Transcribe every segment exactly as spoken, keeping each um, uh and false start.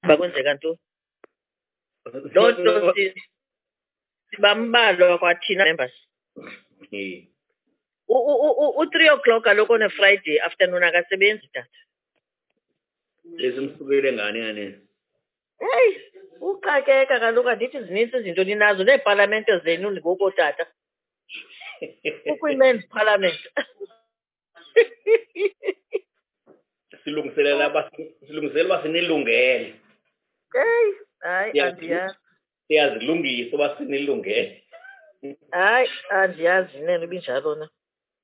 bakwenzeka ntoni? Loo nto si- sibambalwa kwathina members. Eh, U- u- u- u- U-three o'clock kaloku on a Friday afternoon akasebenzi tata. lesimsukele ngani ngani? Heyi, uxakeka kaloku andithi zinintsi izinto ninazo neepalamente zenu ngoku tata. Ukwi-men's parliament. Silungiselela uba silungiselela uba sinilungele. Heyi, hayi Siya- andiyazi. Siyazilungisa uba sinilungele. Hayi, andiyazi nene ibinjalo na.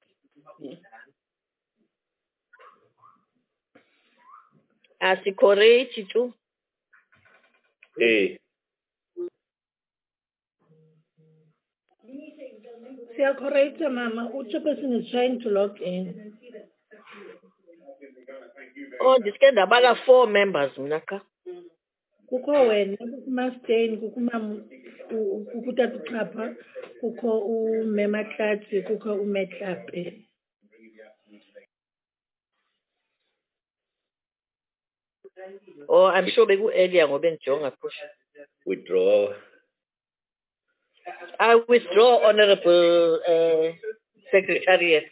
Asikhoreyithi tu. Eh, Siyacorrect, Mama. Uchairperson is trying to log in. Oh, ndiske ndabala four members mna ka. Kukho wena, kukuMastein, kukumam, kukutata uXhapha, kukho uMema Hlathi, kukho uMetlape. Oh, I'm sure beku-earlier ngoba endijonga push. withdraw. I withdraw, Honorable uh, Secretariat.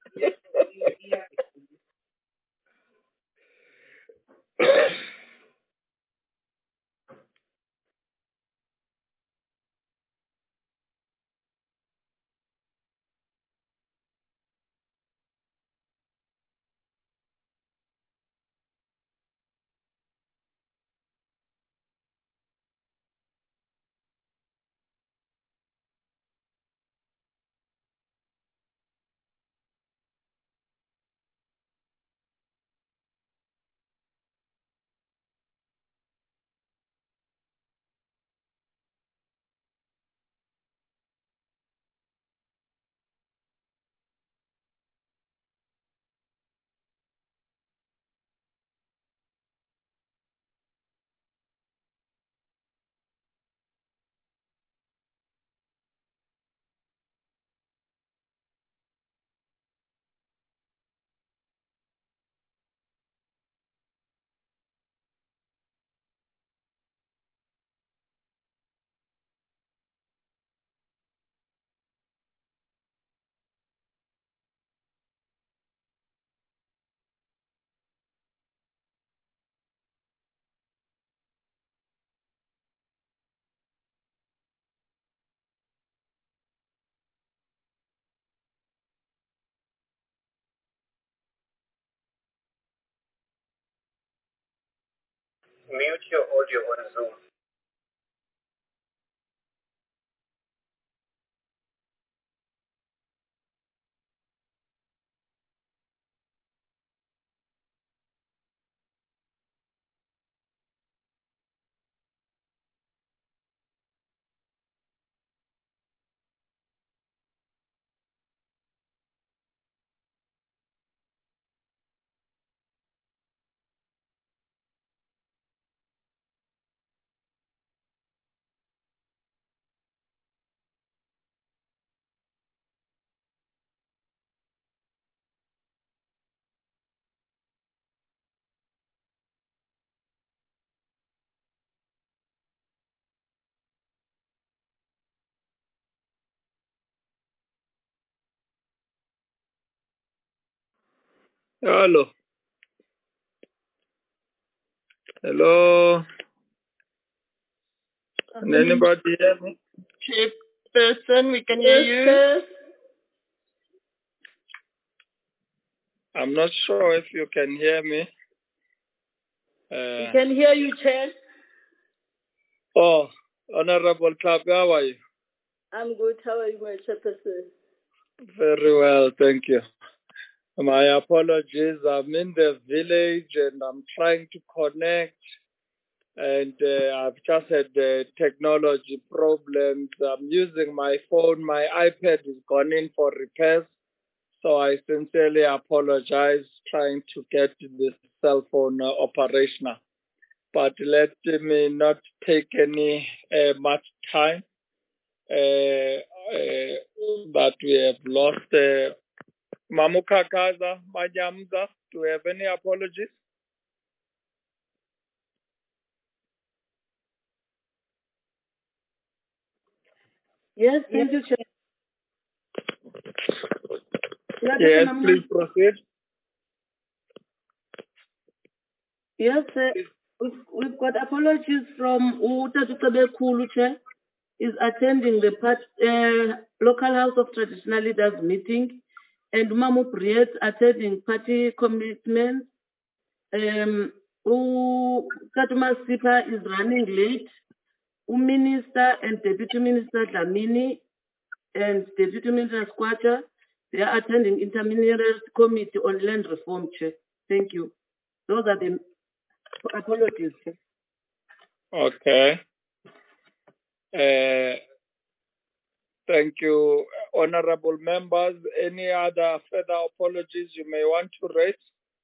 Mute your audio on Zoom. Hello. Hello. Can anybody hear me? Chairperson, we can hear you. I'm not sure if you can hear me. Uh, We can hear you, Chair. oh, Honorable Club, how are you? I'm good. How are you, my Chairperson? Very well, thank you. My apologies. I'm in the village and I'm trying to connect. And uh, I've just had uh, technology problems. I'm using my phone. My iPad is gone in for repairs. So I sincerely apologize trying to get this cell phone uh, operational. But let me not take any uh, much time uh, uh, that we have lost. Uh, Mamukakaza, Manyamza, do you have any apologies? Yes, thank you, Chair. Yes, please proceed. Yes, sir. We've, we've got apologies from Utatukabe Kulu, Chair, is attending the part, uh, local House of Traditional Leaders meeting, and Mamu Priet attending party commitments. Um, Katuma Sipa is running late. Minister and Deputy Minister Dlamini and Deputy Minister Squatter, they are attending Interministerial Committee on Land Reform, Chair. Thank you. Those are the apologies, Chair. Okay. Uh, thank you, honorable members. Any other further apologies you may want to raise?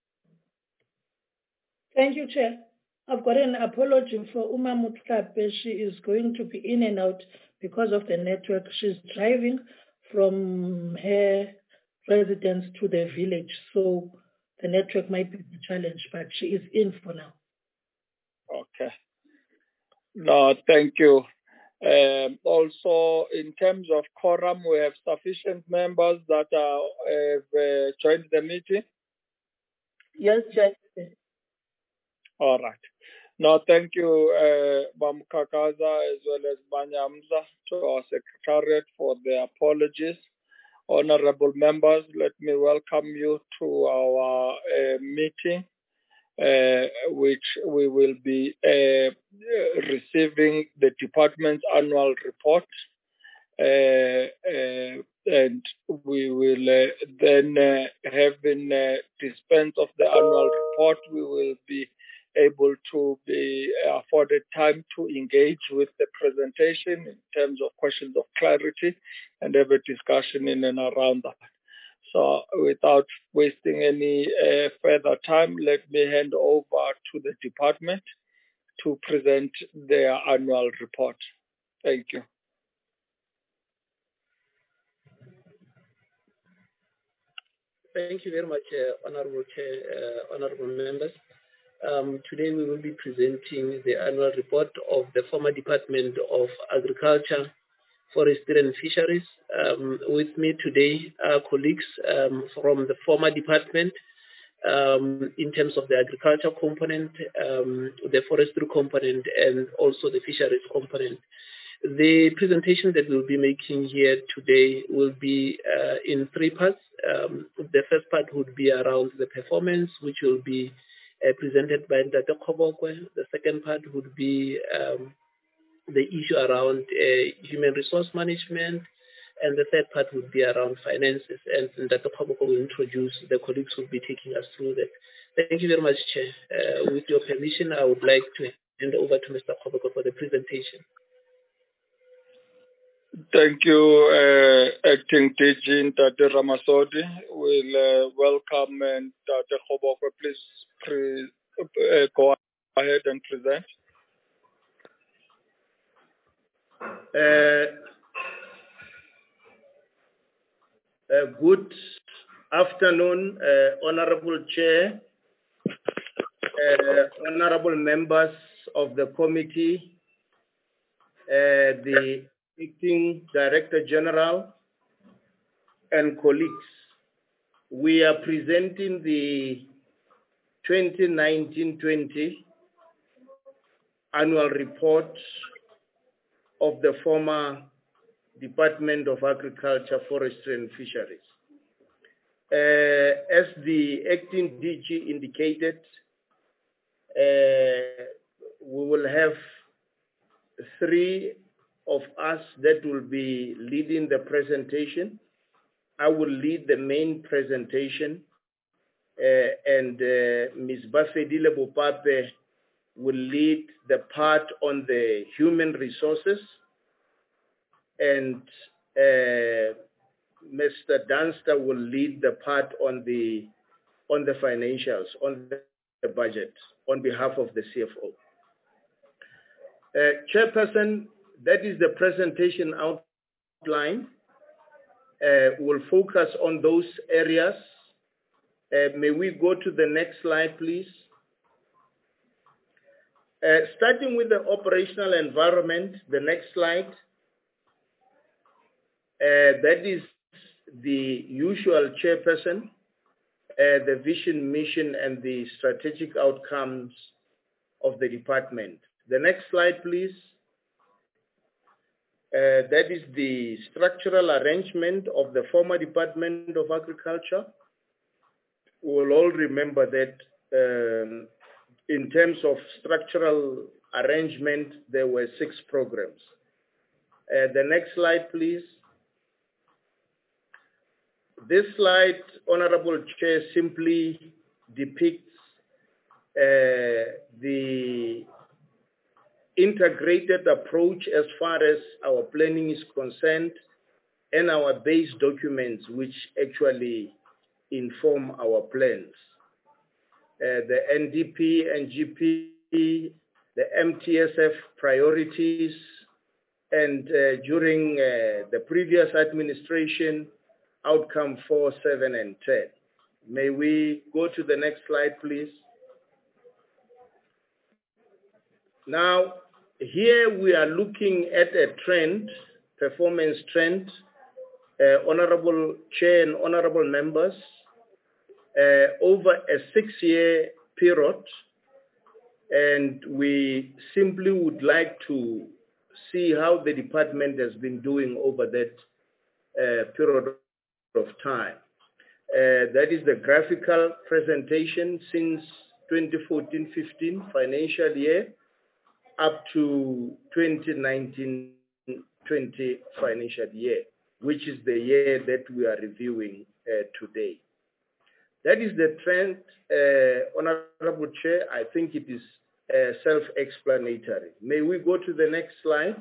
Thank you, Chair. I've got an apology for Uma Mutlape. She is going to be in and out because of the network. She's driving from her residence to the village, so the network might be a challenge, but she is in for now. Okay. No, thank you. Um, also, in terms of quorum, we have sufficient members that are, have uh, joined the meeting. Yes, Chair. All right. No, thank you, uh, Bam Kakaza, as well as Banyamza, to our Secretariat for the apologies. Honorable members, let me welcome you to our uh, meeting, uh, which we will be uh, receiving the department's annual report. Uh, uh, and we will uh, then, uh, having uh, dispensed of the annual report, we will be able to be afforded time to engage with the presentation in terms of questions of clarity and have a discussion in and around that. So without wasting any uh, further time, let me hand over to the department to present their annual report. Thank you. Thank you very much, uh, Honorable Chair, uh, Honorable members. Um, today we will be presenting the annual report of the former Department of Agriculture, Forestry and Fisheries. Um, with me today are colleagues um, from the former department um, in terms of the agriculture component, um, the forestry component, and also the fisheries component. The presentation that we'll be making here today will be uh, in three parts. Um, the first part would be around the performance, which will be uh, presented by Ndate Kgobokwe. The second part would be um, the issue around uh, human resource management, and the third part would be around finances. And Ndate Kgobokwe will introduce, the colleagues will be taking us through that. Thank you very much, Chair. Uh, with your permission, I would like to hand over to Mister Kgobokwe for the presentation. Thank you, uh, Acting D G Ndate Ramasodi. We'll uh, welcome and Ndate Kgobokwe. Please pre- uh, go ahead and present. Uh, uh, good afternoon, uh, Honorable Chair, uh, honorable members of the committee, uh, the Acting Director General, and colleagues. We are presenting the twenty nineteen twenty annual report of the former Department of Agriculture, Forestry and Fisheries. Uh, as the Acting D G indicated, uh, we will have three of us that will be leading the presentation. I will lead the main presentation, uh, and uh, Miz Bafedile Bopape will lead the part on the human resources, and uh, Mister Dunster will lead the part on the on the financials, on the budget, on behalf of the C F O. Uh, Chairperson, that is the presentation outline. Uh, we'll focus on those areas. Uh, may we go to the next slide, please? Uh, starting with the operational environment, the next slide. Uh, that is the usual chairperson, uh, the vision, mission, and the strategic outcomes of the department. The next slide, please. Uh, that is the structural arrangement of the former Department of Agriculture. We will all remember that um, in terms of structural arrangement, there were six programs. Uh, the next slide, please. This slide, Honorable Chair, simply depicts uh, the integrated approach as far as our planning is concerned and our base documents which actually inform our plans. Uh, the N D P, N G P, the M T S F priorities, and uh, during uh, the previous administration, outcome four, seven, and ten. May we go to the next slide, please? Now, here we are looking at a trend, performance trend, uh, Honorable Chair and Honorable members, uh, over a six-year period, and we simply would like to see how the department has been doing over that uh, period of time. Uh, that is the graphical presentation since twenty fourteen fifteen financial year up to twenty nineteen twenty financial year, which is the year that we are reviewing uh, today. That is the trend, uh, Honorable Chair. I think it is uh, self-explanatory. May we go to the next slide?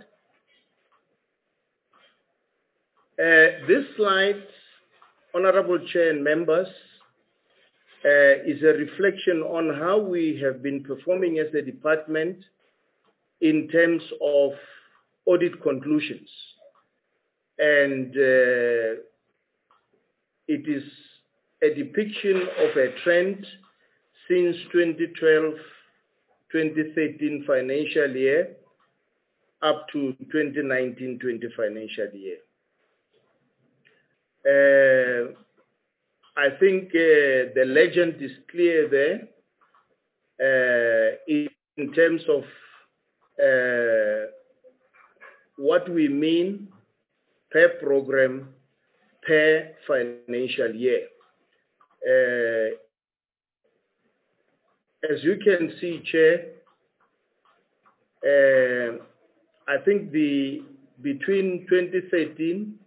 Uh, this slide, Honorable Chair and members, uh, is a reflection on how we have been performing as a department in terms of audit conclusions. And uh, it is a depiction of a trend since twenty twelve twenty thirteen financial year up to twenty nineteen twenty financial year. Uh, I think uh, the legend is clear there uh, in, in terms of uh, what we mean per program, per financial year. Uh, as you can see, Chair, uh, I think the between twenty thirteen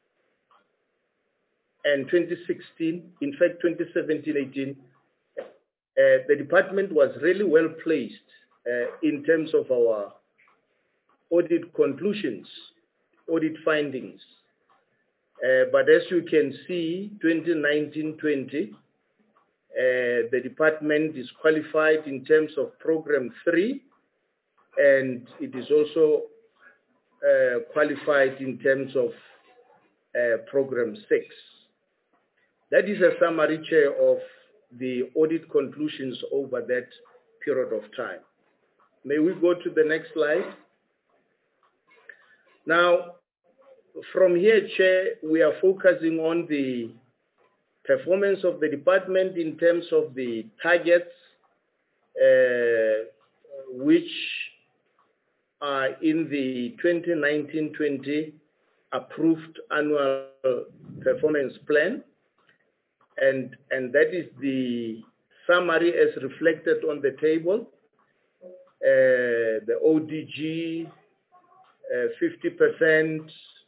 and twenty sixteen, in fact, twenty seventeen eighteen, uh, the department was really well placed uh, in terms of our audit conclusions, audit findings. Uh, but as you can see, twenty nineteen twenty, uh, the department is qualified in terms of program three, and it is also uh, qualified in terms of uh, program six. That is a summary, Chair, of the audit conclusions over that period of time. May we go to the next slide? Now, from here, Chair, we are focusing on the performance of the department in terms of the targets, uh, which are in the twenty nineteen twenty approved annual performance plan. And, and that is the summary as reflected on the table. Uh, the O D G, uh, fifty percent,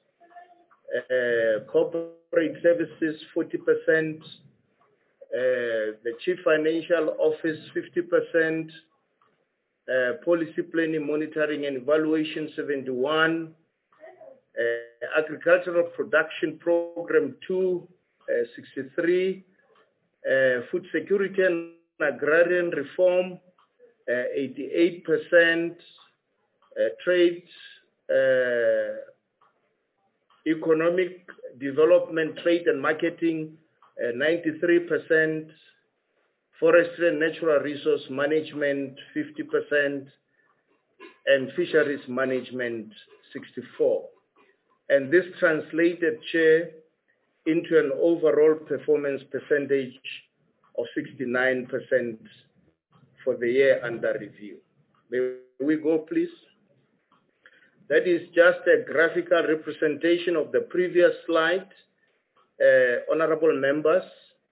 uh, corporate services, forty percent, uh, the Chief Financial Office, fifty percent, uh, Policy Planning, Monitoring and Evaluation, seventy-one, uh, Agricultural Production Program two, Uh, sixty-three, uh, food security and agrarian reform, uh, eighty-eight percent, uh, trade, uh, economic development, trade and marketing, uh, ninety-three percent, forestry and natural resource management, fifty percent, and fisheries management, sixty-four. and this translated, Chair, into an overall performance percentage of sixty-nine percent for the year under review. May we go, please? That is just a graphical representation of the previous slide, uh, honorable members.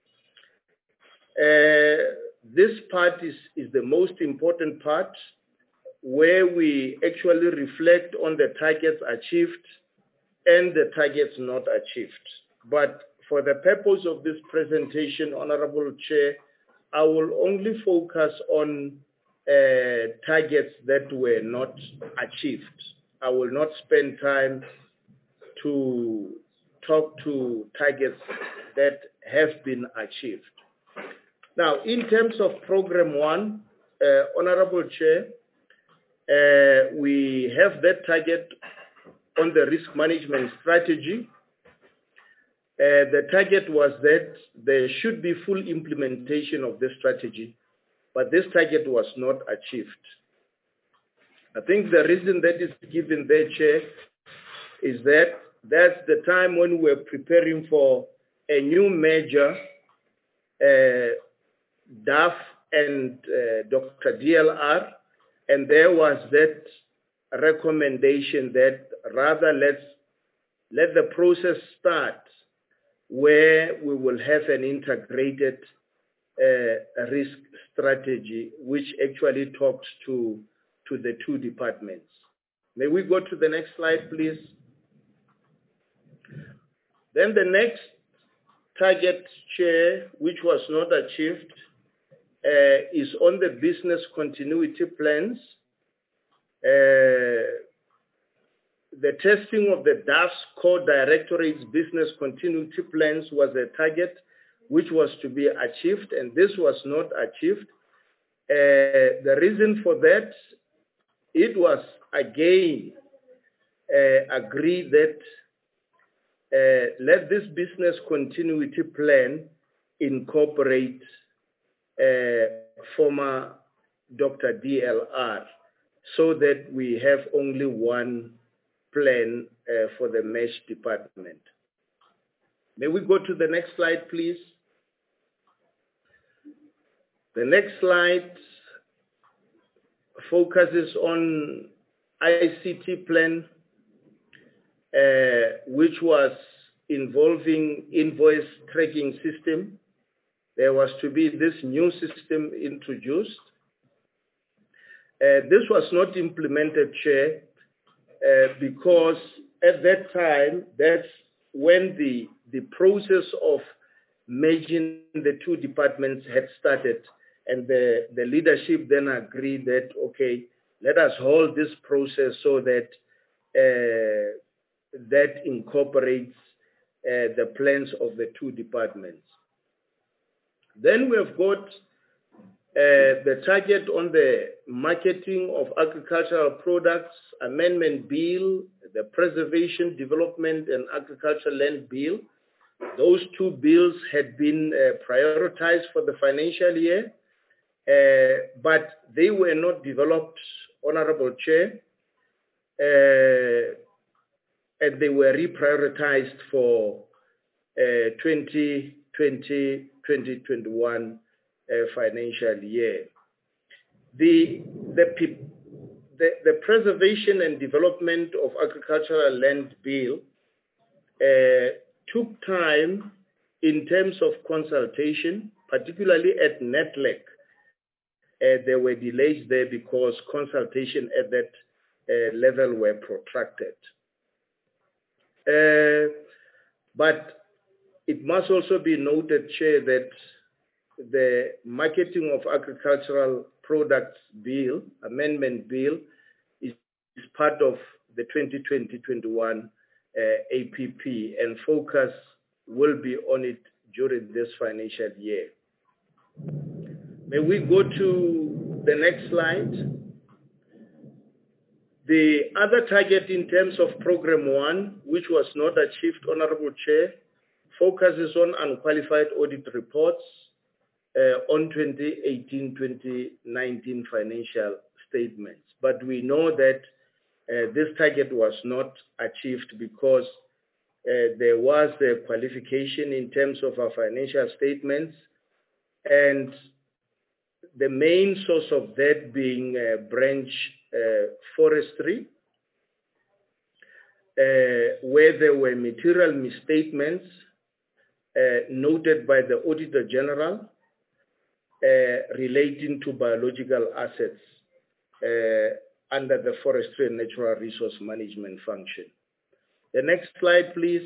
Uh, this part is, is the most important part, where we actually reflect on the targets achieved and the targets not achieved. But for the purpose of this presentation, Honorable Chair, I will only focus on uh, targets that were not achieved. I will not spend time to talk to targets that have been achieved. Now, in terms of Program One, uh, Honorable Chair, uh, we have that target on the risk management strategy. Uh, the target was that there should be full implementation of this strategy, but this target was not achieved. I think the reason that is given there, Chair, is that that's the time when we're preparing for a new merger, uh, D A F and uh, Doctor D L R, and there was that recommendation that rather let's let the process start where we will have an integrated uh, risk strategy, which actually talks to, to the two departments. May we go to the next slide, please? Then the next target, Chair, which was not achieved, uh, is on the business continuity plans. Uh, The testing of the D A F's core directorate's business continuity plans was a target which was to be achieved, and this was not achieved. Uh, the reason for that, it was again uh, agreed that uh, let this business continuity plan incorporate uh, former Doctor D L R so that we have only one plan uh, for the mesh department. May we go to the next slide, please? The next slide focuses on I C T plan, uh, which was involving invoice tracking system. There was to be this new system introduced. Uh, this was not implemented, Chair, Uh, because at that time, that's when the, the process of merging the two departments had started, and the, the leadership then agreed that, okay, let us hold this process so that uh, that incorporates uh, the plans of the two departments. Then we've got Uh, the target on the marketing of agricultural products amendment bill, the preservation, development, and agricultural land bill. Those two bills had been uh, prioritized for the financial year, uh, but they were not developed, Honorable Chair, uh, and they were reprioritized for uh, twenty twenty, twenty twenty-one Uh, financial year. The, the, the, the Preservation and Development of Agricultural Land Bill uh, took time in terms of consultation, particularly at NETLEC. Uh, there were delays there because consultation at that uh, level were protracted. Uh, but it must also be noted, Chair, that the Marketing of Agricultural Products Bill, Amendment Bill, is, is part of the twenty twenty to twenty-one uh, A P P, and focus will be on it during this financial year. May we go to the next slide? The other target in terms of Program One, which was not achieved, Honorable Chair, focuses on unqualified audit reports Uh, on twenty eighteen twenty nineteen financial statements. But we know that uh, this target was not achieved because uh, there was a qualification in terms of our financial statements, and the main source of that being uh, branch uh, forestry, uh, where there were material misstatements uh, noted by the Auditor General uh, relating to biological assets uh, under the Forestry and Natural Resource Management function. The next slide, please.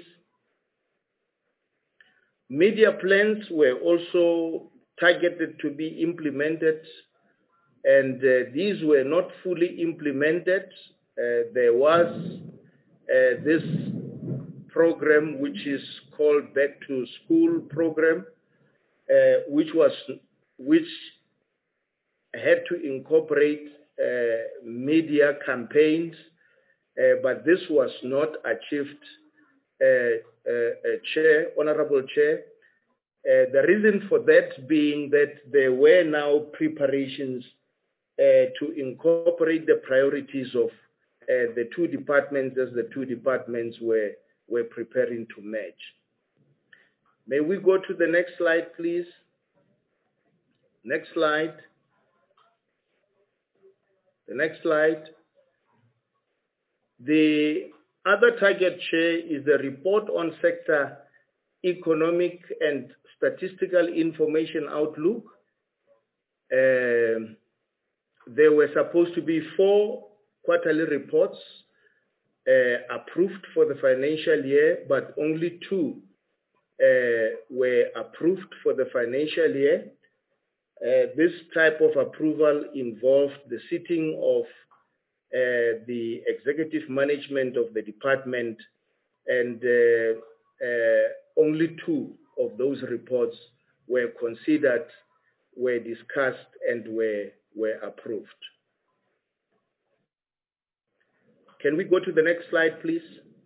Media plans were also targeted to be implemented, and uh, these were not fully implemented. Uh, there was uh, this program which is called Back to School program, uh, which was which had to incorporate uh, media campaigns, uh, but this was not achieved. Uh, uh, uh, Chair, Honorable Chair. Uh, the reason for that being that there were now preparations uh, to incorporate the priorities of uh, the two departments as the two departments were, were preparing to merge. May we go to the next slide, please? Next slide. The next slide. The other target, Chair, is the report on sector economic and statistical information outlook. Um, there were supposed to be four quarterly reports uh, approved for the financial year, but only two uh, were approved for the financial year. Uh, this type of approval involved the sitting of uh, the executive management of the department, and uh, uh, only two of those reports were considered, were discussed, and were, were approved. Can we go to the next slide, please?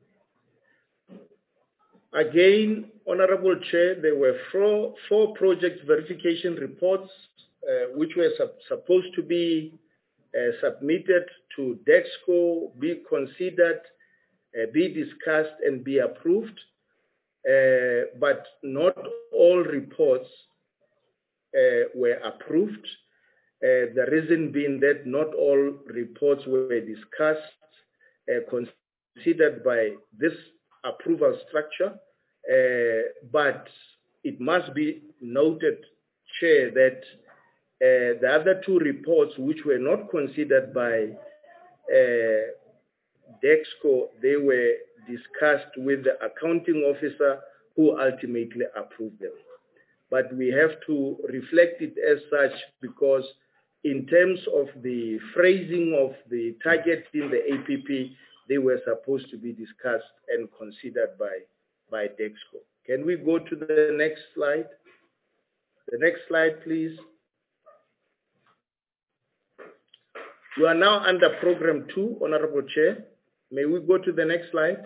Again, Honorable Chair, there were four, four project verification reports uh, which were sub supposed to be uh, submitted to DexCo, be considered, uh, be discussed, and be approved. Uh, but not all reports uh, were approved. Uh, the reason being that not all reports were discussed, uh, considered by this approval structure, uh, but it must be noted, Chair, that uh, the other two reports which were not considered by uh, DexCo, they were discussed with the accounting officer who ultimately approved them. But we have to reflect it as such because in terms of the phrasing of the target in the A P P, they were supposed to be discussed and considered by, by DexCo. Can we go to the next slide? The next slide, please. We are now under program two, Honorable Chair. May we go to the next slide?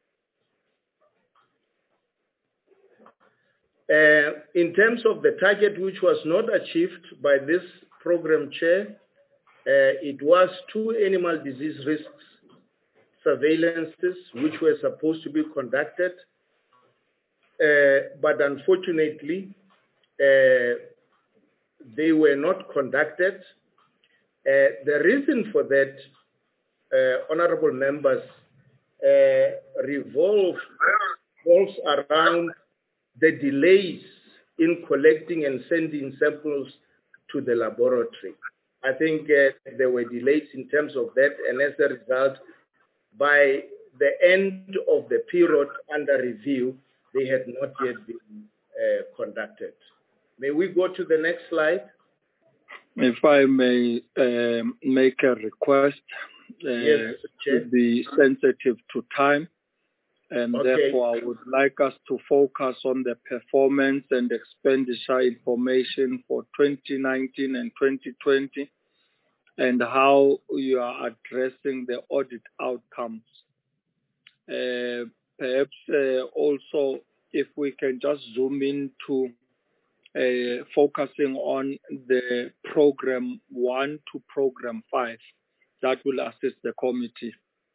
Uh, in terms of the target which was not achieved by this program, Chair, uh, it was two animal disease risks surveillances which were supposed to be conducted, uh, but unfortunately, uh, they were not conducted. Uh, the reason for that, uh, honorable members, uh, revolves, revolves around the delays in collecting and sending samples to the laboratory. I think uh, there were delays in terms of that, and as a result, by the end of the period under review, they had not yet been uh, conducted. May we go to the next slide? If I may um, make a request, uh, yes, to be sensitive to time, and okay. Therefore I would like us to focus on the performance and expenditure information for twenty nineteen and twenty twenty, and how you are addressing the audit outcomes. Uh, perhaps uh, also if we can just zoom into Uh, focusing on the program one to program five, that will assist the committee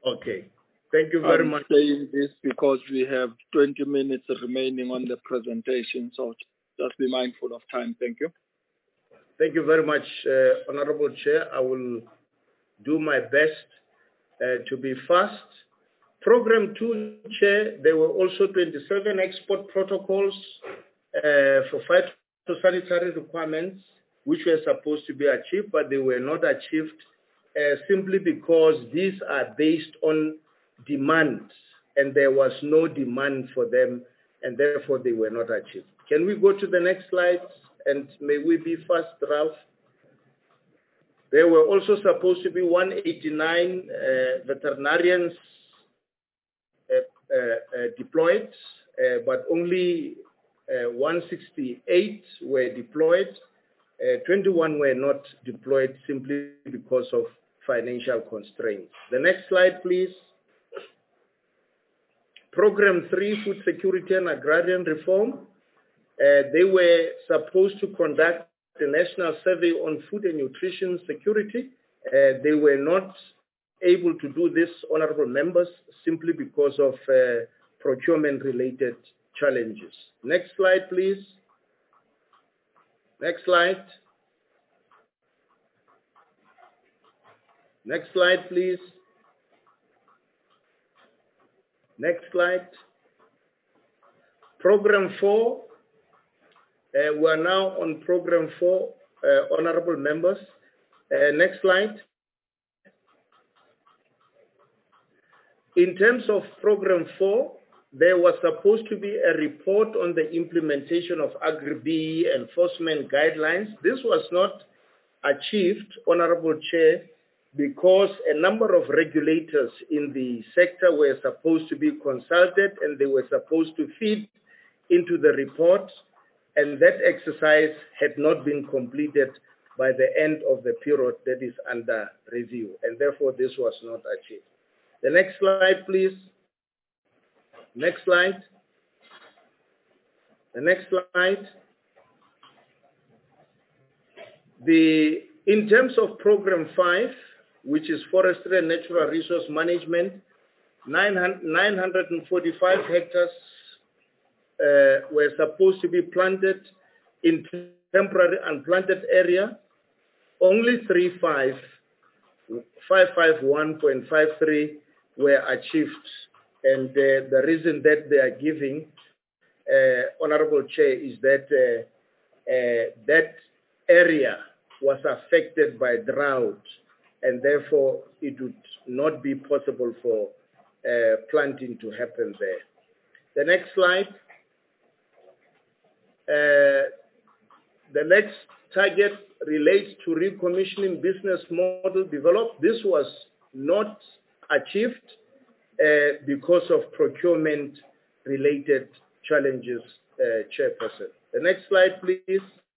Okay. Thank you very I'm much. saying this because we have twenty minutes remaining on the presentation, so just be mindful of time. Thank you. Thank you very much, uh, Honorable Chair. I will do my best uh, to be fast. Program two, Chair, there were also twenty-seven export protocols uh, for phytosanitary requirements, which were supposed to be achieved, but they were not achieved uh, simply because these are based on demand, and there was no demand for them, and therefore they were not achieved. Can we go to the next slide? And may we be fast, Ralph? There were also supposed to be one hundred eighty-nine uh, veterinarians uh, uh, uh, deployed, uh, but only uh, one hundred sixty-eight were deployed. Uh, twenty-one were not deployed simply because of financial constraints. The next slide, please. Program three, Food Security and Agrarian Reform. Uh, they were supposed to conduct the National Survey on Food and Nutrition Security. Uh, they were not able to do this, honorable members, simply because of uh, procurement-related challenges. Next slide, please. Next slide. Next slide, please. Next slide. Program four. Uh, we are now on program four, uh, honorable members. Uh, next slide. In terms of program four, there was supposed to be a report on the implementation of Agri-B E enforcement guidelines. This was not achieved, honorable chair, because a number of regulators in the sector were supposed to be consulted and they were supposed to feed into the report, and that exercise had not been completed by the end of the period that is under review, and therefore this was not achieved. The next slide, please. Next slide. The next slide. The, in terms of program five, which is forestry and natural resource management, nine hundred forty-five hectares uh, were supposed to be planted in temporary unplanted area. Only three five, five five one point five three were achieved. And uh, the reason that they are giving, uh, Honorable Chair, is that uh, uh, that area was affected by drought, and therefore it would not be possible for uh, planting to happen there. The next slide. Uh, the next target relates to recommissioning business model developed. This was not achieved uh, because of procurement-related challenges, uh, Chairperson. The next slide, please.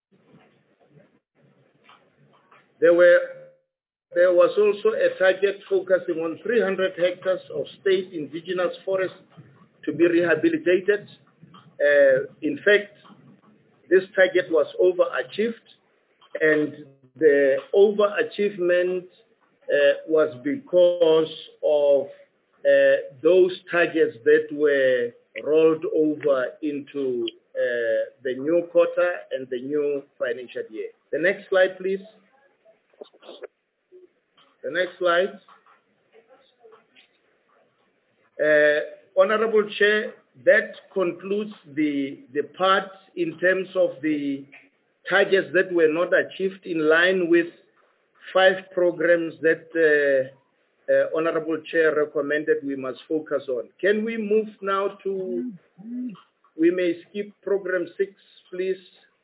There were There was also a target focusing on three hundred hectares of state indigenous forest to be rehabilitated. Uh, in fact, this target was overachieved, and the overachievement uh, was because of uh, those targets that were rolled over into uh, the new quarter and the new financial year. The next slide, please. The next slide. Uh, Honorable Chair, that concludes the, the part in terms of the targets that were not achieved in line with five programs that uh, uh, Honorable Chair recommended we must focus on. Can we move now to, we may skip program six, please.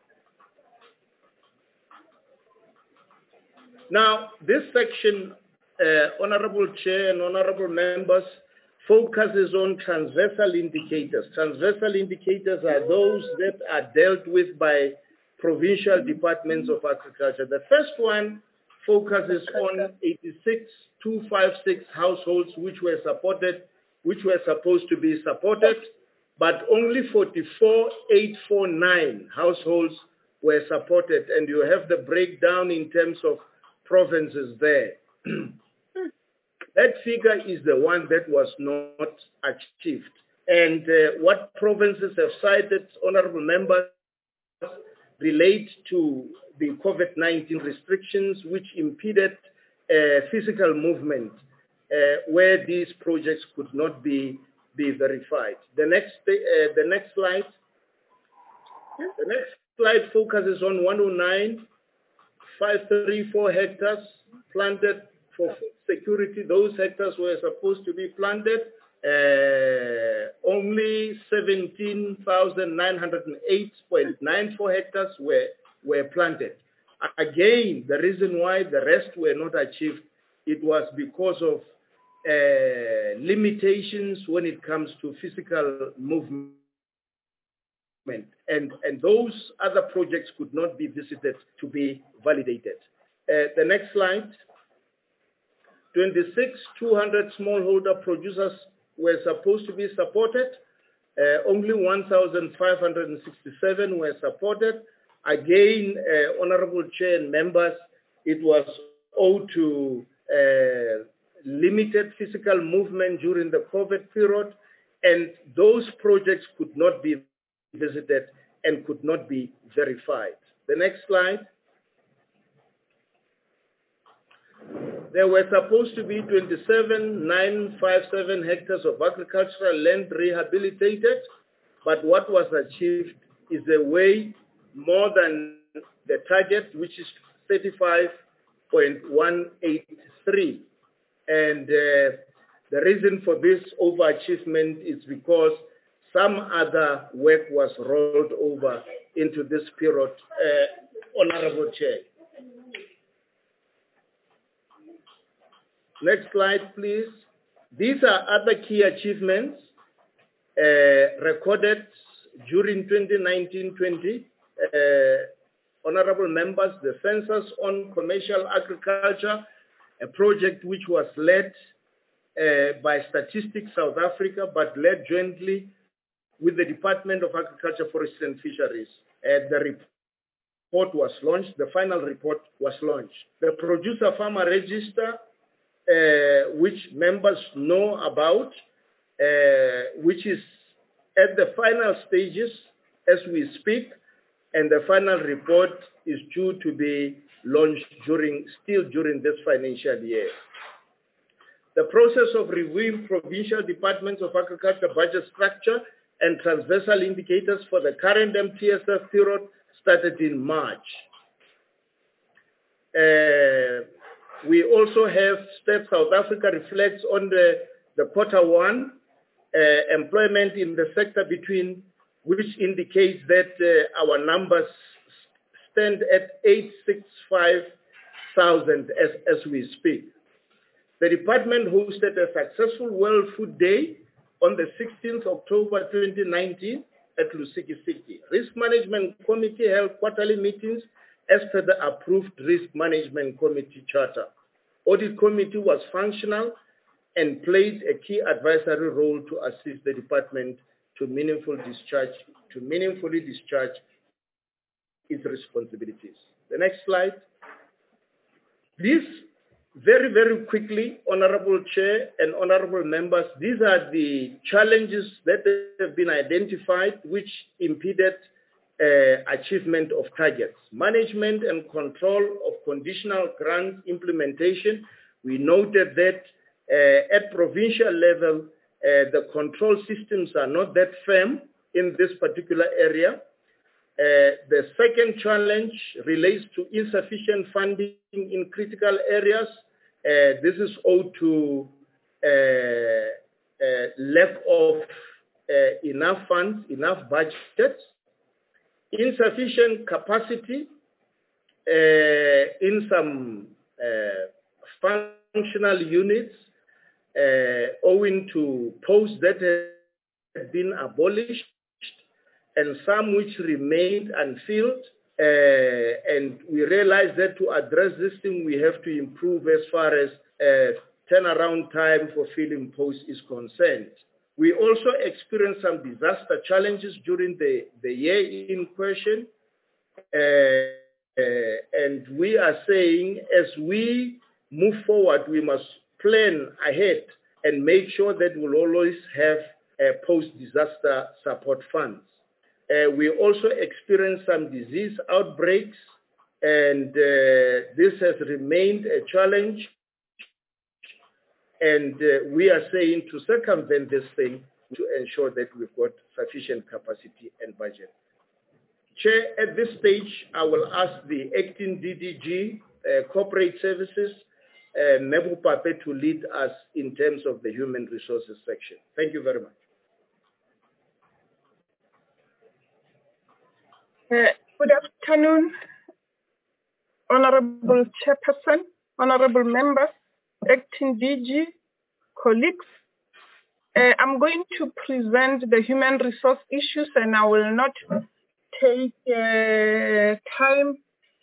Now, this section, uh, Honorable Chair and Honorable Members, focuses on transversal indicators. Transversal indicators are those that are dealt with by provincial departments of agriculture. The first one focuses on eighty-six thousand two hundred fifty-six households which were supported, which were supposed to be supported, but only forty-four thousand eight hundred forty-nine households were supported, and you have the breakdown in terms of provinces there. That figure is the one that was not achieved. And uh, what provinces have cited, honorable members, relate to the COVID nineteen restrictions which impeded uh, physical movement uh, where these projects could not be, be verified. The next, uh, the next slide. The next slide focuses on one oh nine, five thirty-four hectares planted for food security. Those hectares were supposed to be planted. Uh, only seventeen thousand nine hundred eight point nine four hectares were, were planted. Again, the reason why the rest were not achieved, it was because of uh, limitations when it comes to physical movement. And, and those other projects could not be visited to be validated. Uh, the next slide. twenty-six two hundred smallholder producers were supposed to be supported. Uh, only one thousand five hundred sixty-seven were supported. Again, uh, Honorable Chair and members, it was owed to uh, limited physical movement during the COVID period, and those projects could not be visited and could not be verified. The next slide. There were supposed to be twenty-seven thousand nine hundred fifty-seven hectares of agricultural land rehabilitated, but what was achieved is a way more than the target, which is thirty-five point one eight three. And uh, the reason for this overachievement is because some other work was rolled over into this period, uh, Honorable Chair. Next slide, please. These are other key achievements uh, recorded during twenty nineteen twenty. Uh, honorable members, the Census on Commercial Agriculture, a project which was led uh, by Statistics South Africa, but led jointly with the Department of Agriculture, Forestry and Fisheries. Uh, the report was launched, the final report was launched. The Producer Farmer Register, Uh, which members know about, uh, which is at the final stages as we speak, and the final report is due to be launched during, still during this financial year. The process of reviewing provincial departments of agriculture budget structure and transversal indicators for the current M T S F period started in March. Uh, We also have State South Africa reflects on the, the quarter one uh, employment in the sector between, which indicates that uh, our numbers stand at eight hundred sixty-five thousand as, as we speak. The department hosted a successful World Food Day on the sixteenth of October twenty nineteen at Lusikisiki. Risk Management Committee held quarterly meetings as per the approved Risk Management Committee Charter. Audit Committee was functional and played a key advisory role to assist the department to meaningful discharge, to meaningfully discharge its responsibilities. The next slide. This, very, very quickly, Honorable Chair and Honorable members, these are the challenges that have been identified which impeded Uh, achievement of targets. Management and control of conditional grant implementation. We noted that uh, at provincial level, uh, the control systems are not that firm in this particular area. Uh, the second challenge relates to insufficient funding in critical areas. Uh, this is owed to uh, uh, lack of uh, enough funds, enough budgets, insufficient capacity uh, in some uh, functional units uh, owing to posts that have been abolished and some which remained unfilled. Uh, and we realize that to address this thing, we have to improve as far as uh, turnaround time for filling posts is concerned. We also experienced some disaster challenges during the, the year in question. Uh, uh, and we are saying as we move forward, we must plan ahead and make sure that we'll always have uh, post-disaster support funds. Uh, we also experienced some disease outbreaks, and uh, this has remained a challenge. And uh, we are saying to circumvent this thing to ensure that we've got sufficient capacity and budget. Chair, at this stage, I will ask the acting D D G, uh, Corporate Services, uh, Mebu Pape, to lead us in terms of the human resources section. Thank you very much. Uh, good afternoon, Honorable Chairperson, Honorable Members, Acting D G, colleagues. Uh, I'm going to present the human resource issues, and I will not take uh, time.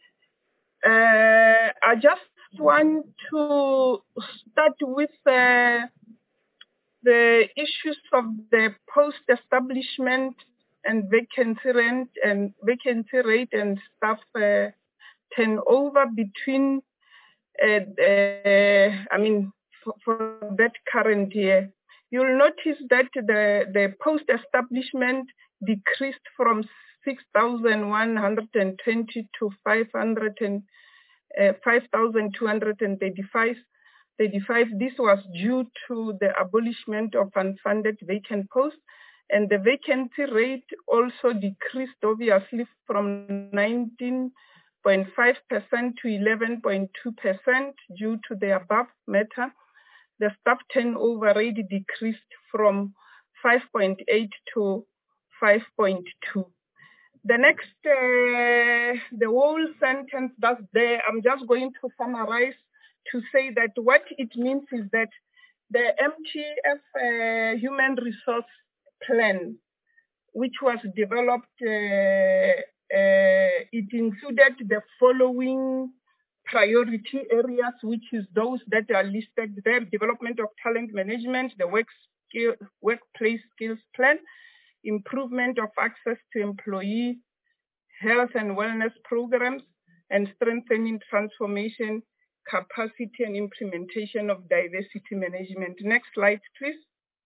Uh, I just want to start with uh, the issues of the post-establishment and vacancy rate and vacancy rate and staff uh, turnover between, uh, uh, I mean, for, for that current year. You'll notice that the, the post-establishment decreased from six thousand one hundred twenty to five thousand two hundred thirty-five. This was due to the abolishment of unfunded vacant posts, and the vacancy rate also decreased obviously from nineteen point five percent to eleven point two percent due to the above matter. The staff turnover rate decreased from five point eight to five point two. The next, uh, the whole sentence that's there, I'm just going to summarize to say that what it means is that the M T F uh, Human Resource Plan, which was developed, uh, uh, it included the following priority areas, which is those that are listed there: development of talent management, the work skill, workplace skills plan, improvement of access to employee health and wellness programs, and strengthening transformation capacity and implementation of diversity management. Next slide, please.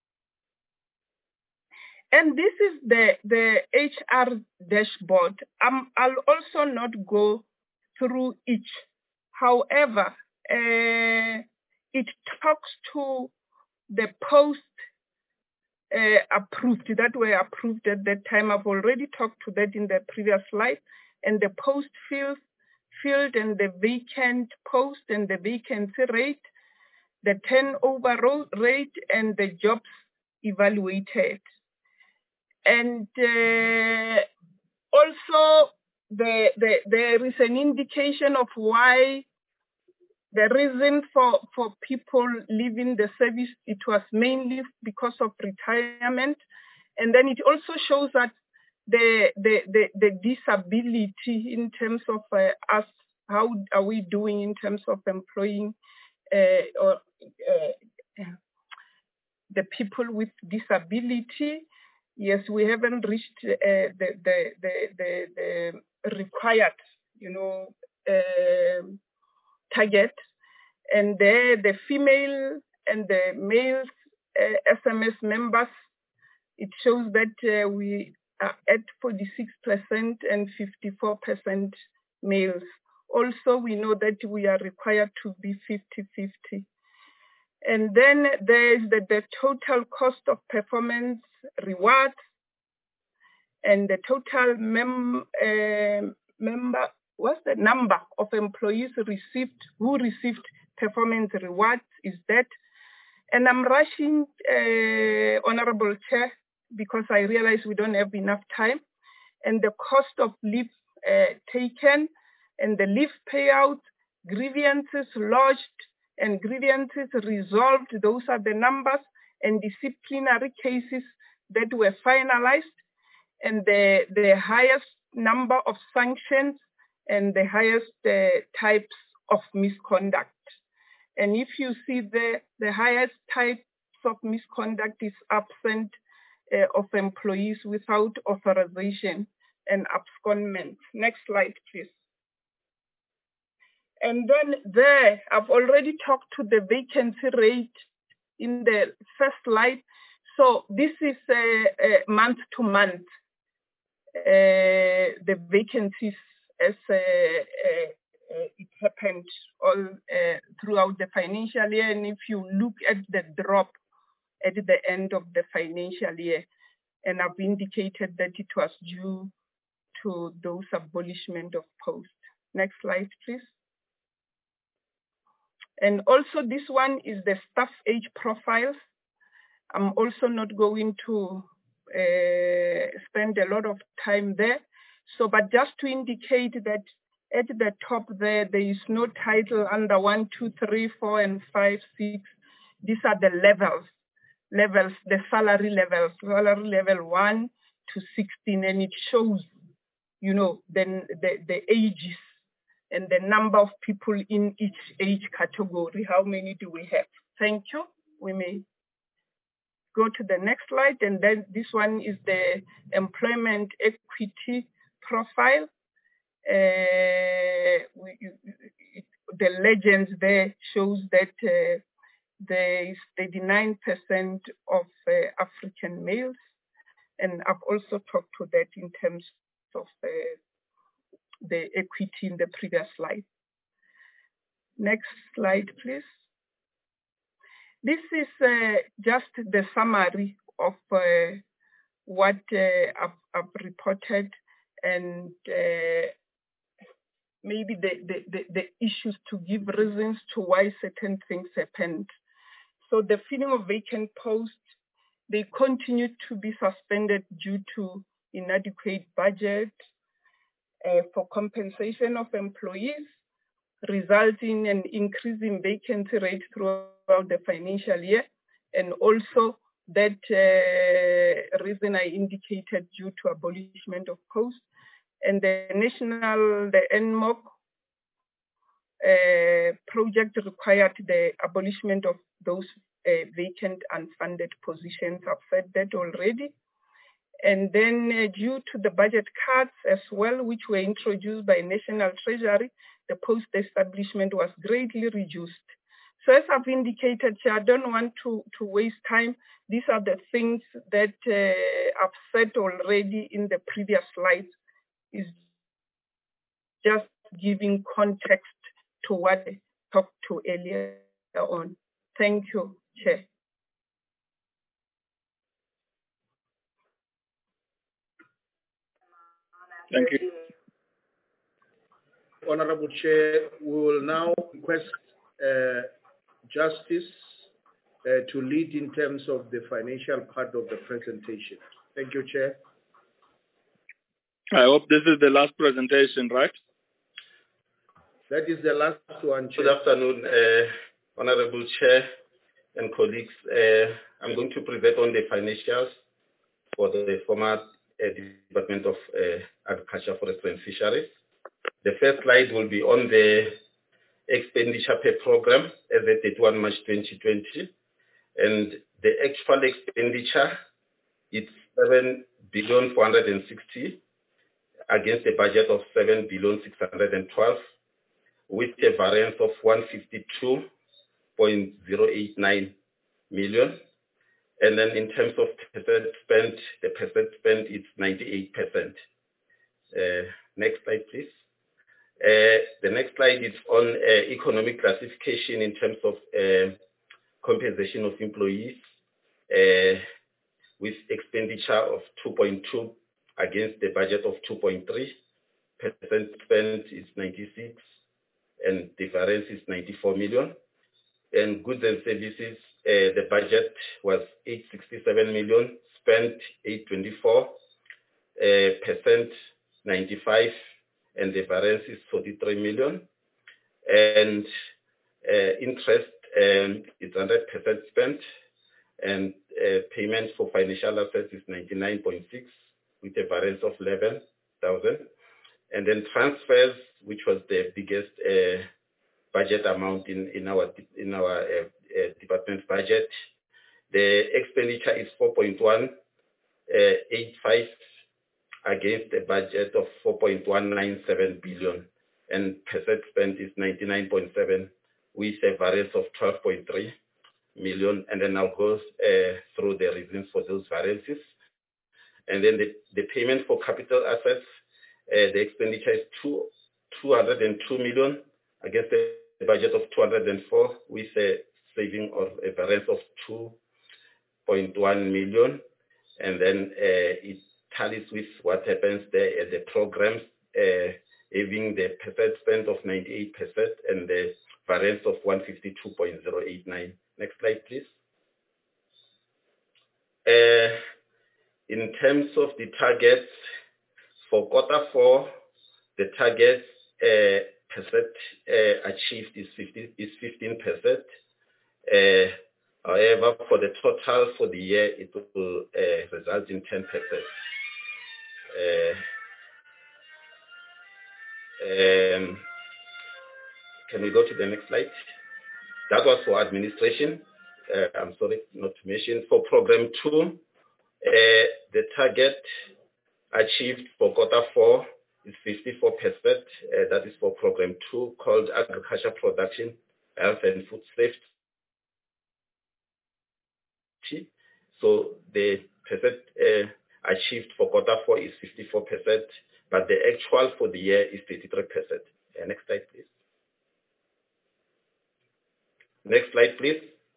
And this is the, the H R dashboard. Um, I'll also not go through each. However, uh, it talks to the post uh, approved, that were approved at that time. I've already talked to that in the previous slide, and the post field, field and the vacant post and the vacancy rate, the turnover rate, and the jobs evaluated. And uh, also, the, the, there is an indication of why the reason for, for people leaving the service, it was mainly because of retirement. And then it also shows that the, the, the, the disability in terms of uh, us, how are we doing in terms of employing uh, or uh, the people with disability. Yes, we haven't reached uh, the, the, the, the, the required, you know, uh, target. And there, the female and the male uh, S M S members, it shows that uh, we are at forty-six percent and fifty-four percent males. Also, we know that we are required to be fifty fifty. And then there's the, the total cost of performance rewards and the total mem, uh, member, what's the number of employees received, who received performance rewards is that. And I'm rushing, uh, Honorable Chair, because I realize we don't have enough time. And the cost of leave uh, taken and the leave payout, grievances lodged, and grievances resolved, those are the numbers, and disciplinary cases that were finalized, and the, the highest number of sanctions and the highest uh, types of misconduct. And if you see the, the highest types of misconduct is absent uh, of employees without authorization and abscondment. Next slide, please. And then there, I've already talked to the vacancy rate in the first slide. So this is a, a month to month, uh, the vacancies as uh, uh, uh, it happened all uh, throughout the financial year. And if you look at the drop at the end of the financial year, and I've indicated that it was due to those abolishment of posts. Next slide, please. And also this one is the staff age profiles. I'm also not going to uh, spend a lot of time there. So, but just to indicate that at the top there, there is no title under one, two, three, four, and five, six. These are the levels, levels, the salary levels, salary level one to sixteen, and it shows, you know, then the, the ages and the number of people in each age category. How many do we have? Thank you. We may go to the next slide, and then this one is the employment equity profile. Uh, we, it, the legends there shows that uh, there is thirty-nine percent of uh, African males, and I've also talked to that in terms of uh, the equity in the previous slide. Next slide, please. This is uh, just the summary of uh, what uh, I've, I've reported, and uh, maybe the, the, the, the issues to give reasons to why certain things happened. So the filling of vacant posts, they continue to be suspended due to inadequate budget uh, for compensation of employees, resulting in an increase in vacancy rate throughout the financial year, and also that uh, reason I indicated due to abolishment of posts. And the national, the N M O C uh, project required the abolishment of those uh, vacant unfunded positions. I've said that already. And then uh, due to the budget cuts as well, which were introduced by National Treasury, the post establishment was greatly reduced. So as I've indicated, I don't want to, to waste time. These are the things that uh, I've said already in the previous slides, is just giving context to what I talked to earlier on. Thank you, Chair. Thank you. Honorable Chair, we will now request uh, Justice uh, to lead in terms of the financial part of the presentation. Thank you, Chair. I hope this is the last presentation, right? That is the last one, Chair. Good afternoon, uh, Honorable Chair and colleagues. Uh, I'm going to present on the financials for the former uh, Department of uh, Agriculture, Forestry and Fisheries. The first slide will be on the expenditure per program as at thirty-first March twenty twenty. And the actual expenditure is seven billion four hundred sixty against a budget of seven billion six hundred twelve, with a variance of one hundred fifty-two point zero eight nine million. And then in terms of percent spent, the percent spent is ninety-eight percent. Uh, next slide, please. Uh, the next slide is on uh, economic classification in terms of uh, compensation of employees, uh, with expenditure of two point two against the budget of two point three. Percent spent is ninety-six, and the variance is ninety-four million. And goods and services, uh, the budget was eight hundred sixty-seven million, spent eight hundred twenty-four, uh, percent ninety-five, and the variance is forty-three million. And uh, interest, um, it's one hundred percent spent, and uh, payment for financial assets is ninety-nine point six, with a variance of eleven thousand. And then transfers, which was the biggest uh, budget amount in, in our in our uh, uh, department budget. The expenditure is four point one eight five against a budget of four point one nine seven billion. and percent spent is ninety-nine point seven, with a variance of twelve point three million. And then I'll go uh, through the reasons for those variances. And then the, the payment for capital assets, uh, the expenditure is two, 202 million against the budget of two hundred four, with a saving of a variance of two point one million. And then uh, it tallies with what happens there at the programs, uh, having the percent spent of ninety-eight percent and the variance of one fifty-two point zero eight nine. Next slide, please. Uh, in terms of the targets, for quarter four, the target uh, percent uh, achieved is fifteen percent. Uh, however, for the total for the year, it will uh, result in ten percent. Uh, um, can we go to the next slide? That was for administration. Uh, I'm sorry not to mention. For program two, uh, the target achieved for quarter four is fifty-four percent. Uh, that is for program two, called Agriculture Production, Health and Food Safety. So the percent uh, achieved for quarter four is fifty-four percent, but the actual for the year is thirty-three percent. Uh, next slide, please. Next slide, please.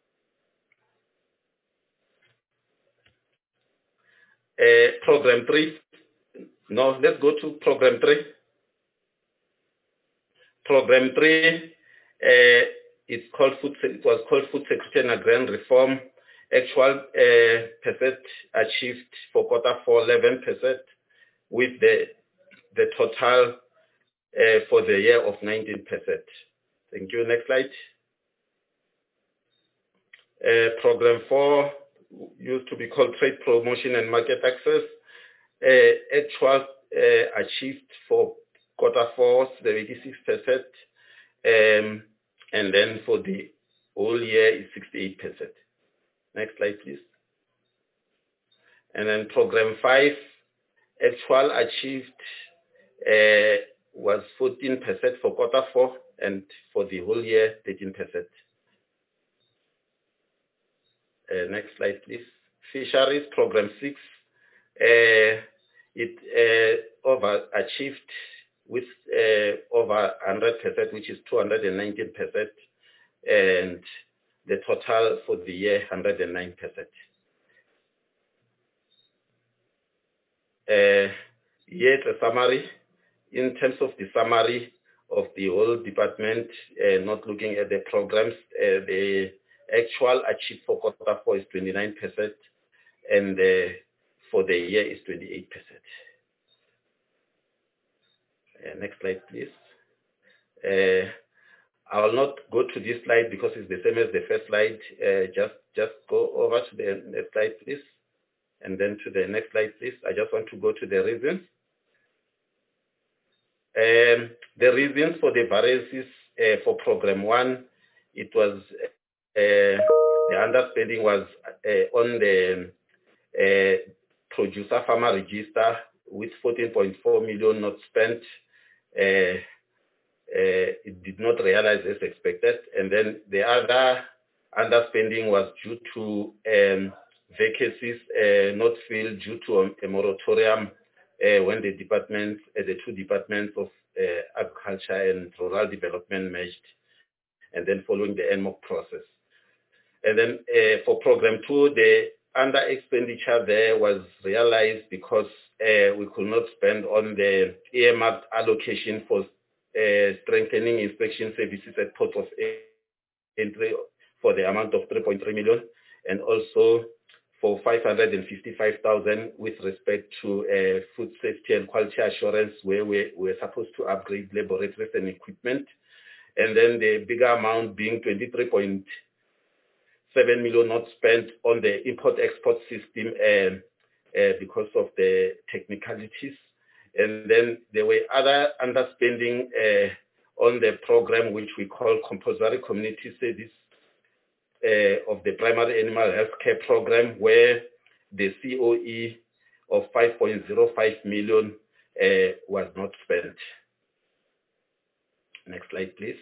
Uh, program three. No, let's go to program three. Program three, uh, it's called food. It was called Food Security and Agrarian Reform. Actual uh, percent achieved for quarter four, eleven percent, with the the total uh, for the year of nineteen percent. Thank you. Next slide. Uh, program four used to be called Trade Promotion and Market Access. Uh, actual uh, achieved for quarter four, seventy-six percent, um, and then for the whole year is sixty-eight percent. Next slide, please. And then program five, actual achieved uh, was fourteen percent for quarter four, and for the whole year, thirteen percent. Uh, next slide, please. Fisheries, program six, uh, it uh, overachieved with uh, over one hundred percent, which is two hundred nineteen percent, and the total for the year, one hundred nine percent. Uh, here's a summary. In terms of the summary of the whole department, uh, not looking at the programs, uh, the actual achieved for quarter four is twenty-nine percent, and uh, for the year is twenty-eight percent. Uh, next slide, please. Uh, I will not go to this slide because it's the same as the first slide. Uh, just, just go over to the next slide, please. And then to the next slide, please. I just want to go to the reasons. Um, the reasons for the variances uh, for program one, it was uh, the underspending was uh, on the uh, producer farmer register with fourteen point four million not spent. Uh, uh, it did not realize as expected. And then the other underspending was due to um, vacancies uh, not filled due to a, a moratorium uh, when the departments, uh, the two departments of uh, agriculture and rural development merged, and then following the N M O C process. And then uh, for program two, the under expenditure there was realized because uh, we could not spend on the earmarked allocation for uh, strengthening inspection services at port of entry for the amount of three point three million, and also for five hundred fifty-five thousand with respect to uh, food safety and quality assurance, where we were supposed to upgrade laboratories and equipment. And then the bigger amount being twenty-three point seven million not spent on the import-export system uh, uh, because of the technicalities. And then there were other underspending uh, on the program, which we call compulsory community service uh, of the primary animal health care program, where the C O E of five point zero five million uh, was not spent. Next slide, please.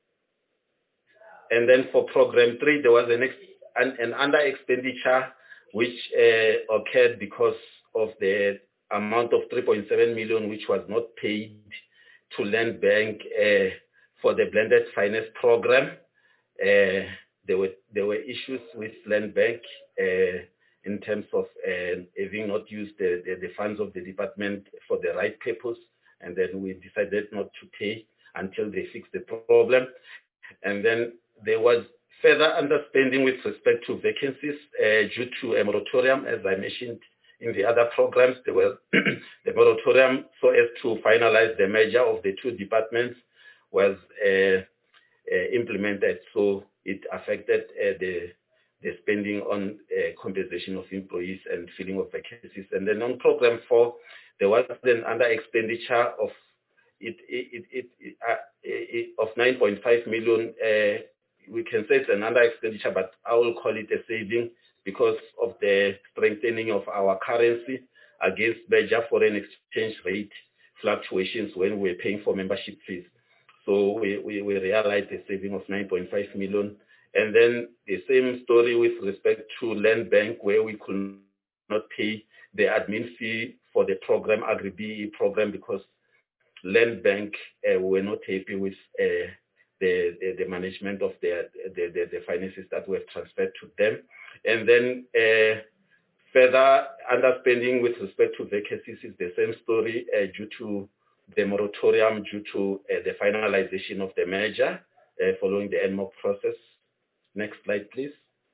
And then for program three, there was an, ex an, an under expenditure which uh, occurred because of the amount of three point seven million which was not paid to Land Bank uh, for the blended finance program. Uh, there were there were issues with Land Bank uh, in terms of uh, having not used the, the, the funds of the department for the right purpose, and then we decided not to pay until they fix the problem. And then there was further underspending with respect to vacancies uh, due to a moratorium, as I mentioned in the other programs. There were the moratorium so as to finalize the merger of the two departments was uh, uh, implemented, so it affected uh, the the spending on uh, compensation of employees and filling of vacancies. And then on program four, there was then under expenditure of it, it, it, it, uh, it of nine point five million. Uh, we can say it's an under expenditure, but I will call it a saving because of the strengthening of our currency against major foreign exchange rate fluctuations when we're paying for membership fees. So we, we, we realized a saving of nine point five million. And then the same story with respect to Land Bank, where we could not pay the admin fee for the program, Agri-B E program, because Land Bank uh, were not happy with uh, the, the, the management of the, the, the, the finances that were transferred to them. And then uh, further underspending with respect to vacancies is the same story uh, due to the moratorium, due to uh, the finalization of the merger uh, following the N M O C process. Next slide, please.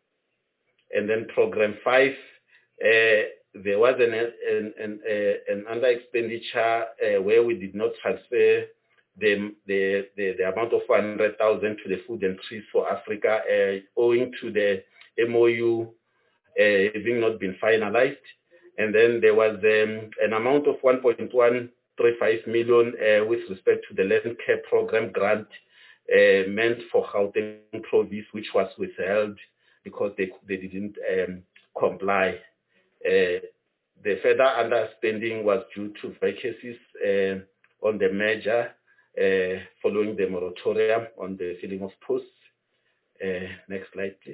And then program five, uh, there was an, an, an, uh, an under expenditure uh, where we did not transfer the, the, the, the amount of one hundred thousand to the Food and Trees for Africa uh, owing to the M O U uh, having not been finalized. And then there was um, an amount of one point one three five million uh, with respect to the Land Care Program grant uh, meant for Gauteng Province, which was withheld because they, they didn't um, comply. Uh, the further underspending was due to vacancies uh, on the merger uh, following the moratorium on the filling of posts. Uh, next slide, please.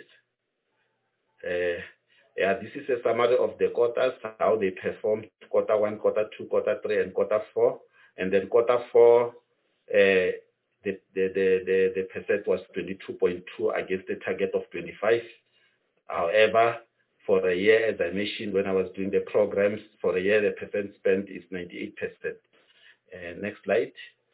Uh, yeah, this is a summary of the quarters, how they performed quarter one, quarter two, quarter three, and quarter four. And then quarter four, uh, the, the, the, the, the percent was twenty-two point two against the target of twenty-five. However, for a year, as I mentioned when I was doing the programs, for a year, the percent spent is ninety-eight percent. Uh, next slide.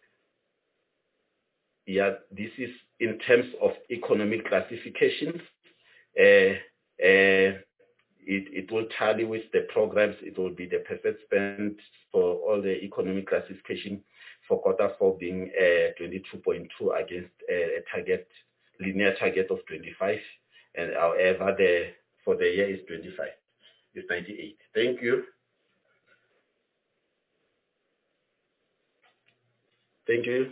Yeah, this is in terms of economic classifications. Uh, uh, it, it will tally with the programs. It will be the percent spent for all the economic classification for quarter four being uh, twenty-two point two against uh, a target, linear target of twenty-five. And however, the for the year is twenty-five, it's ninety-eight. Thank you. Thank you.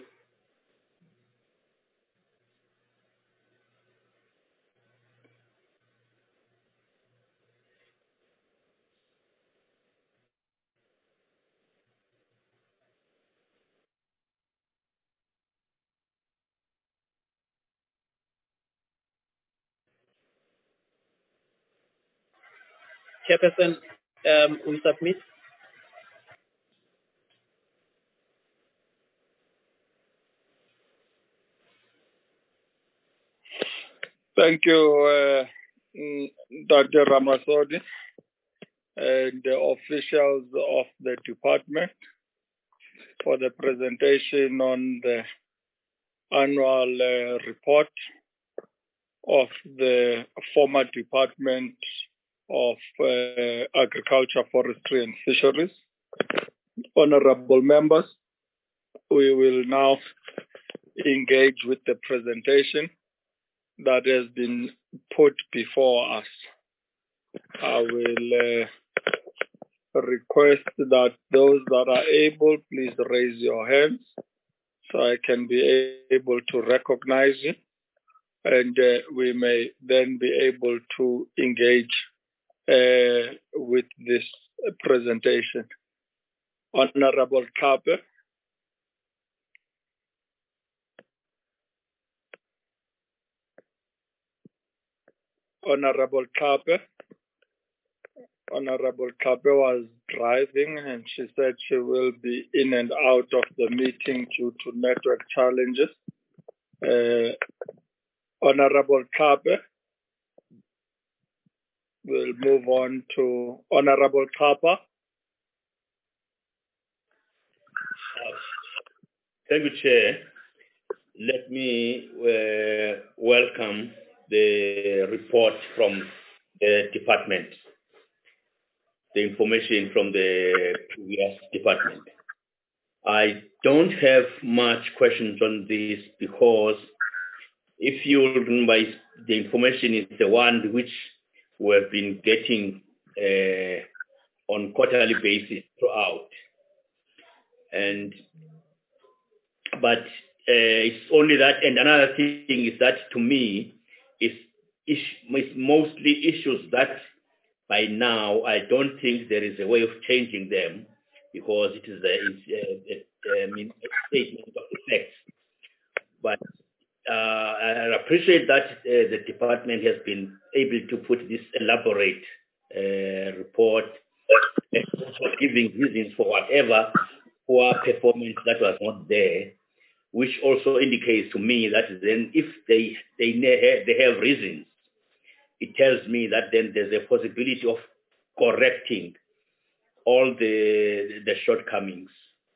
Chairperson, um, we submit. Thank you, uh, Doctor Ramasodi, and the officials of the department for the presentation on the annual uh, report of the former Department of uh, Agriculture, Forestry and Fisheries. Honorable members, we will now engage with the presentation that has been put before us. I will uh, request that those that are able, please raise your hands so I can be able to recognize you, and uh, we may then be able to engage uh, with this presentation. Honorable Kape. Honorable Kape. Honorable Kape was driving and she said she will be in and out of the meeting due to network challenges. Uh, Honorable Kape. We'll move on to Honorable Kapa. Thank you, Chair. Let me uh, welcome the report from the department, the information from the previous department. I don't have much questions on this because if you remember, the information is the one which we have been getting uh, on quarterly basis throughout. And but uh, it's only that, and another thing is that to me is is mostly issues that by now I don't think there is a way of changing them because it is a, a, a, a, a statement of effects. But uh, I appreciate that uh, the department has been able to put this elaborate uh, report and also giving reasons for whatever poor performance that was not there, which also indicates to me that then if they they they have reasons, it tells me that then there's a possibility of correcting all the the shortcomings.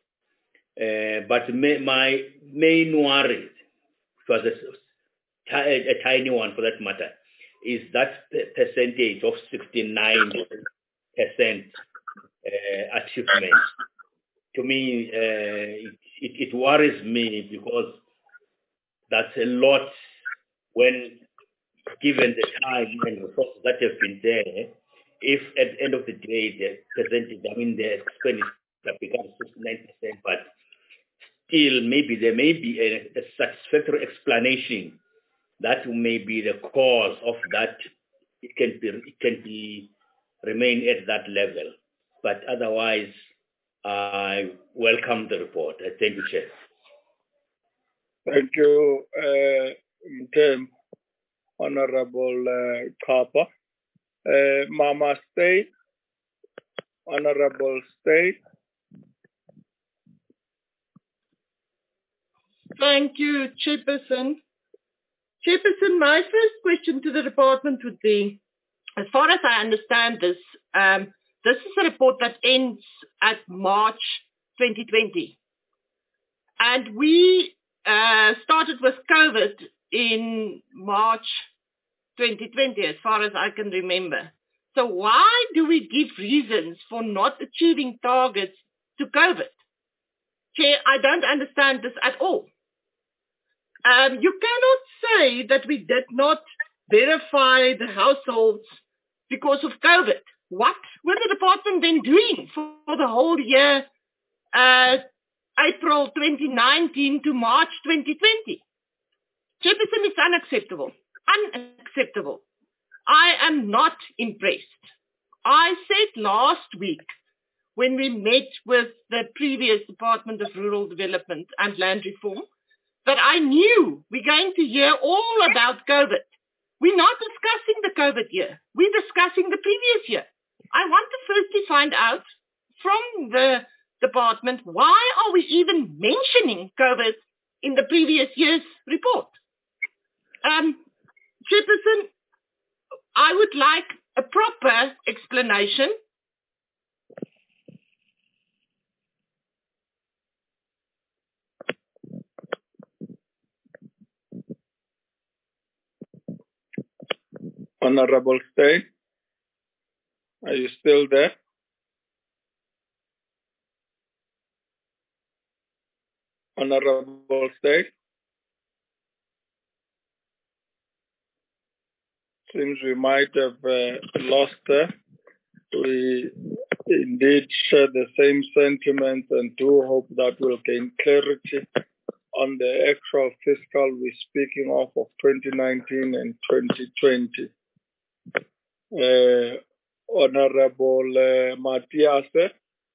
Uh, but my, my main worry, which was a, a tiny one for that matter, is that percentage of sixty-nine percent uh, achievement. To me, uh, it, it, it worries me because that's a lot when given the time and resources that have been there. If at the end of the day, the percentage, I mean, the expenditure becomes sixty-nine percent, but still maybe there may be a, a satisfactory explanation that may be the cause of that. It can be, it can be remain at that level, but otherwise, I welcome the report. I thank you, Chair. Thank you, uh, Tim, Honorable uh, Kapa. Uh, Mama State, Honorable State. Thank you, Chairperson. Chairperson, my first question to the department would be, as far as I understand this, um, this is a report that ends at March twenty twenty. And we uh, started with COVID in March twenty twenty, as far as I can remember. So why do we give reasons for not achieving targets to COVID? Chair, I don't understand this at all. Um, you cannot say that we did not verify the households because of COVID. What were the department then doing for, for the whole year, uh, April twenty nineteen to March twenty twenty? Chairperson, is unacceptable. Unacceptable. I am not impressed. I said last week when we met with the previous Department of Rural Development and Land Reform that I knew we're going to hear all about COVID. We're not discussing the COVID year. We're discussing the previous year. I want to firstly find out from the department, why are we even mentioning COVID in the previous year's report? Um, Chairperson, I would like a proper explanation. Honorable State, are you still there? Honorable State? Seems we might have uh, lost her. We indeed share the same sentiments and do hope that we'll gain clarity on the actual fiscal we're speaking of of twenty nineteen and twenty twenty. Uh, Honorable uh, Matiase,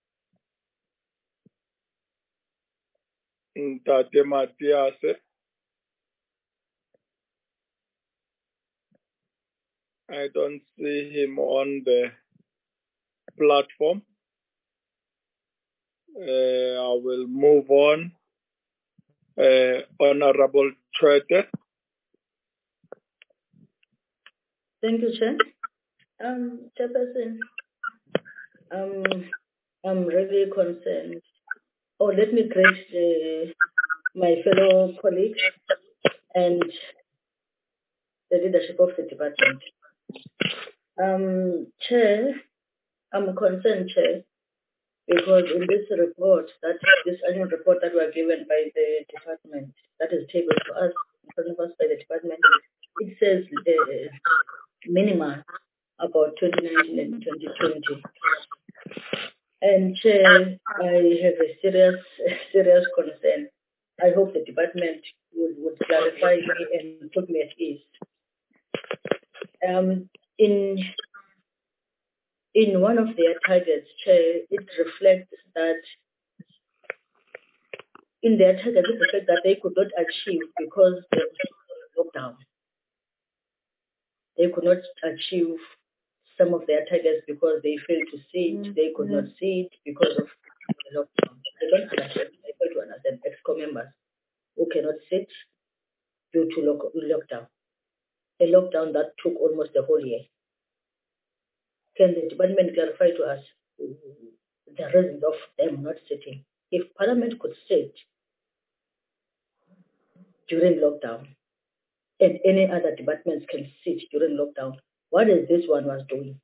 Ntate Matiase. I don't see him on the platform. Uh, I will move on. Uh, Honorable Chwete. Thank you, Chair. Um, Chairperson, um, I'm really concerned. Oh, let me greet uh, my fellow colleagues and the leadership of the department. Um, Chair, I'm concerned, Chair, because in this report, that this annual report that we are given by the department, that is tabled to us, in front of us by the department, it says uh, minima about twenty nineteen and twenty twenty. And Chair, I have a serious, serious concern. I hope the department would, would clarify me and put me at ease. Um, in in one of their targets, Chair, it reflects that in their targets, it reflects that they could not achieve because of the lockdown. They could not achieve some of their targets because they failed to see it. They could not see it because of the lockdown. I don't understand. I fail to understand EXCO members who cannot sit due to lock- lockdown. A lockdown that took almost a whole year. Can the department clarify to us the reason of them not sitting? If Parliament could sit during lockdown and any other departments can sit during lockdown, what is this one was doing?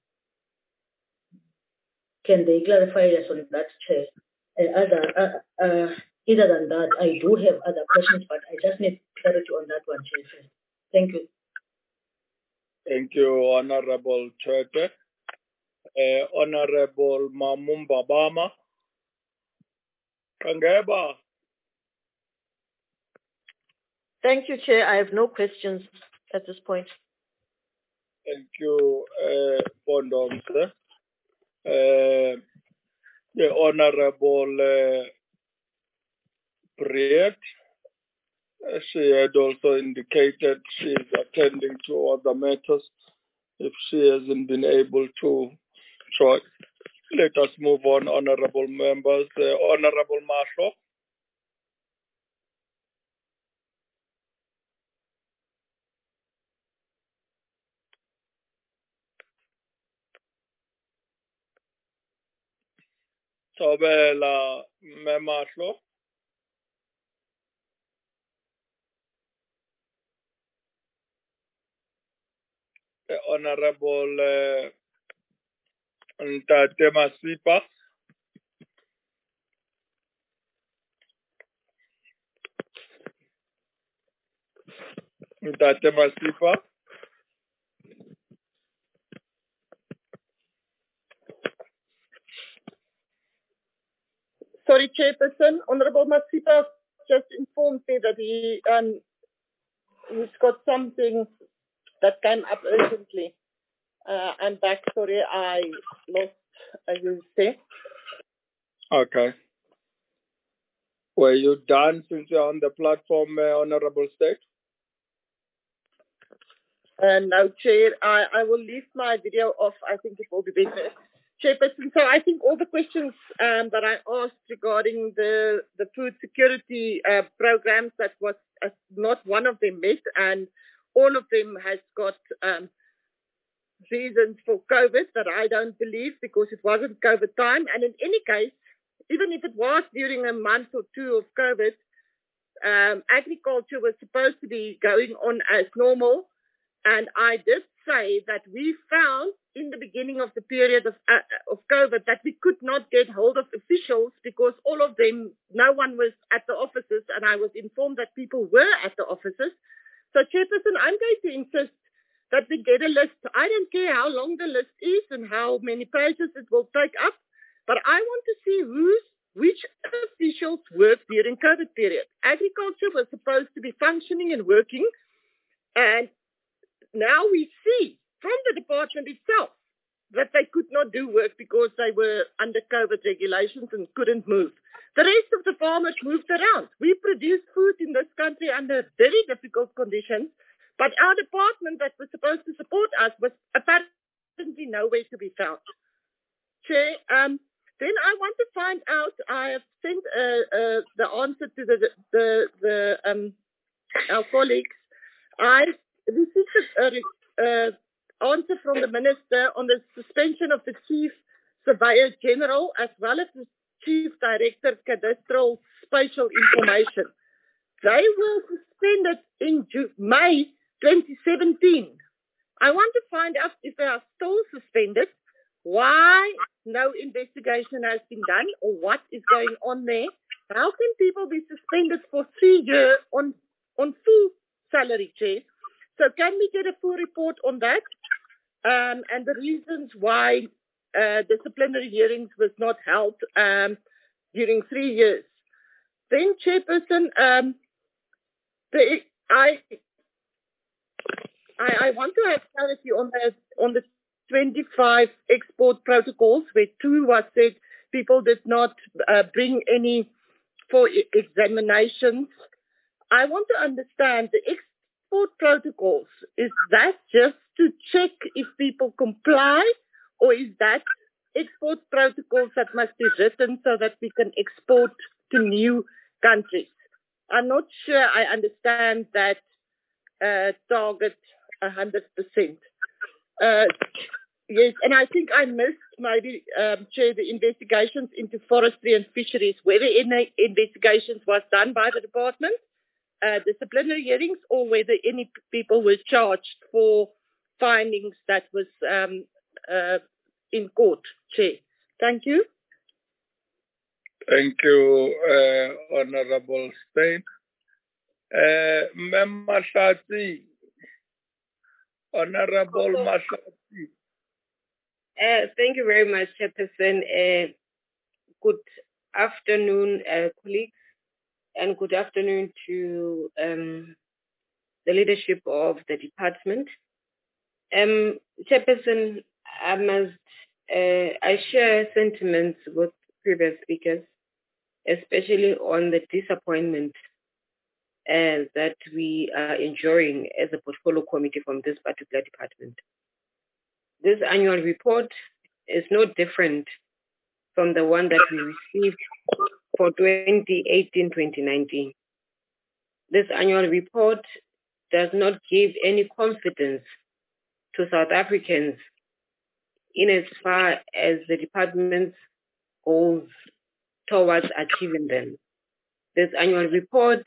Can they clarify us on that, Chair? And other, uh, uh, other than that, I do have other questions, but I just need clarity on that one, Chair. Thank you. Thank you, Honorable Chwete. Uh, Honorable Mamumba Bama. Kangeba. Thank you, Chair. I have no questions at this point. Thank you, uh, Bondomse. Uh, the Honorable uh, Briet, uh, she had also indicated she is attending to other matters. If she hasn't been able to join, let us move on, honorable members. Uh, Honorable Mahlo. Sobela Memahlo. The Honorable uh, Ntate Masipa. Ntate Masipa. Sorry, Chairperson. Honorable Masipa just informed me that he um he's got something that came up urgently. Uh, I'm back. Sorry, I lost a use there. Okay. Were you done since you're on the platform, uh, Honorable State? Uh, no, Chair. I, I will leave my video off. I think it will be better. Chairperson, so I think all the questions um, that I asked regarding the, the food security uh, programs, that was uh, not one of them met, and all of them has got um, reasons for COVID that I don't believe, because it wasn't COVID time. And in any case, even if it was during a month or two of COVID, um, agriculture was supposed to be going on as normal. And I did say that we found in the beginning of the period of, uh, of COVID that we could not get hold of officials because all of them, no one was at the offices, and I was informed that people were at the offices. So, Chairperson, I'm going to insist that we get a list. I don't care how long the list is and how many pages it will take up, but I want to see who's, which officials worked during COVID period. Agriculture was supposed to be functioning and working, and now we see from the department itself that they could not do work because they were under COVID regulations and couldn't move. The rest of the farmers moved around. We produce food in this country under very difficult conditions, But our department that was supposed to support us was apparently nowhere to be found. Chair, um, then I want to find out, I have sent uh, uh, the answer to the, the, the um, our colleagues. I received a uh, answer from the Minister on the suspension of the Chief Surveyor General as well as the Chief Director Cadastral Spatial Information. They were suspended in June, May twenty seventeen. I want to find out if they are still suspended, why no investigation has been done, or what is going on there. How can people be suspended for three years on, on full salary, Chair? So can we get a full report on that? Um, and the reasons why uh, disciplinary hearings was not held um, during three years. Then, Chairperson, um, the, I, I I want to have clarity on the on the twenty-five export protocols, where two was said people did not uh, bring any for e- examinations. I want to understand the export protocols. Is that just to check if people comply, or is that export protocols that must be written so that we can export to new countries? I'm not sure I understand that uh, target one hundred percent. Uh, yes, and I think I missed maybe, um, Chair, the investigations into forestry and fisheries, whether any investigations was done by the department, uh, disciplinary hearings, or whether any people were charged for findings that was um, uh, in court, Chair. Thank you. Thank you, uh, Honorable Steyn. Uh, Mem Mashati, Honorable Mashati. Uh, thank you very much, Chairperson. Uh, good afternoon, uh, colleagues, and good afternoon to um, the leadership of the department. Um, Chairperson, I must, uh, I share sentiments with previous speakers, especially on the disappointment uh, that we are enjoying as a portfolio committee from this particular department. This annual report is no different from the one that we received for twenty eighteen twenty nineteen. This annual report does not give any confidence to South Africans in as far as the department's goals towards achieving them. This annual report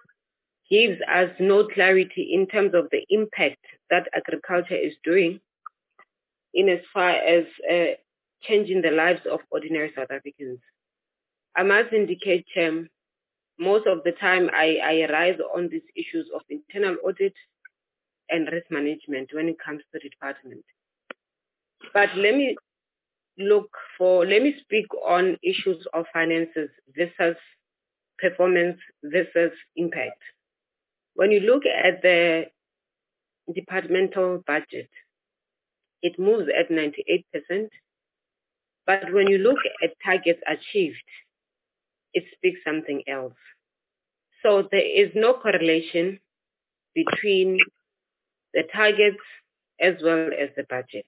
gives us no clarity in terms of the impact that agriculture is doing in as far as uh, changing the lives of ordinary South Africans. I must indicate, Chair, most of the time I, I rise on these issues of internal audit and risk management when it comes to the department. But let me look for, let me speak on issues of finances versus performance versus impact. When you look at the departmental budget, it moves at ninety-eight percent. But when you look at targets achieved, it speaks something else. So there is no correlation between the targets as well as the budget.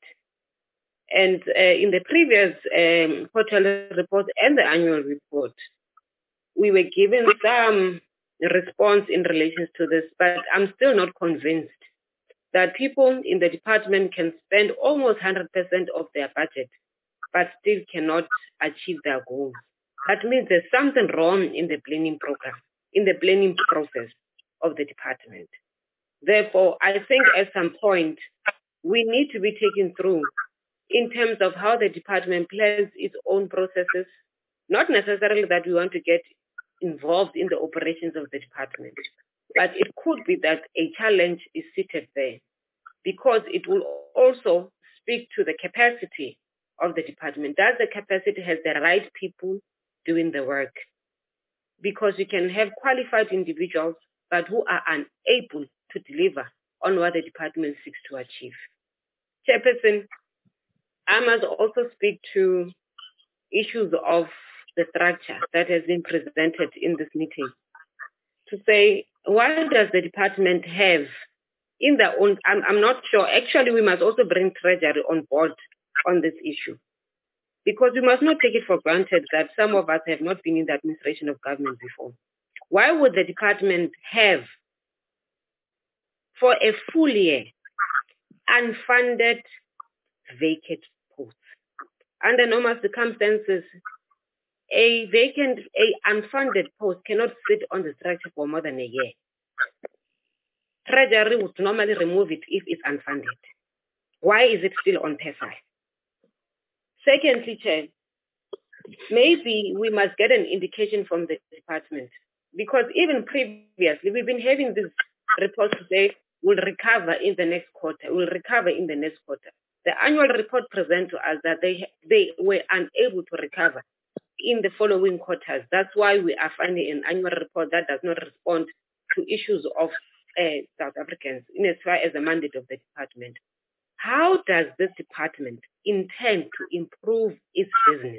And uh, in the previous um, quarterly report and the annual report, we were given some response in relation to this, but I'm still not convinced that people in the department can spend almost one hundred percent of their budget, but still cannot achieve their goals. That means there's something wrong in the planning program, in the planning process of the department. Therefore, I think at some point, we need to be taken through in terms of how the department plans its own processes, not necessarily that we want to get involved in the operations of the department, but it could be that a challenge is seated there because it will also speak to the capacity of the department. Does the capacity have the right people doing the work? Because you can have qualified individuals, but who are unable to deliver on what the department seeks to achieve. Chairperson, I must also speak to issues of the structure that has been presented in this meeting. To say, why does the department have in their own, I'm, I'm not sure. Actually, we must also bring Treasury on board on this issue. Because we must not take it for granted that some of us have not been in the administration of government before. Why would the department have, for a full year, unfunded vacant posts? Under normal circumstances, a vacant, a unfunded post cannot sit on the structure for more than a year. Treasury would normally remove it if it's unfunded. Why is it still on P E S I? Secondly, Chair, maybe we must get an indication from the department, because even previously we've been having this report to say we'll recover in the next quarter, we'll recover in the next quarter. The annual report presents to us that they they were unable to recover in the following quarters. That's why we are finding an annual report that does not respond to issues of uh, South Africans in as far as the mandate of the department. How does this department intend to improve its business?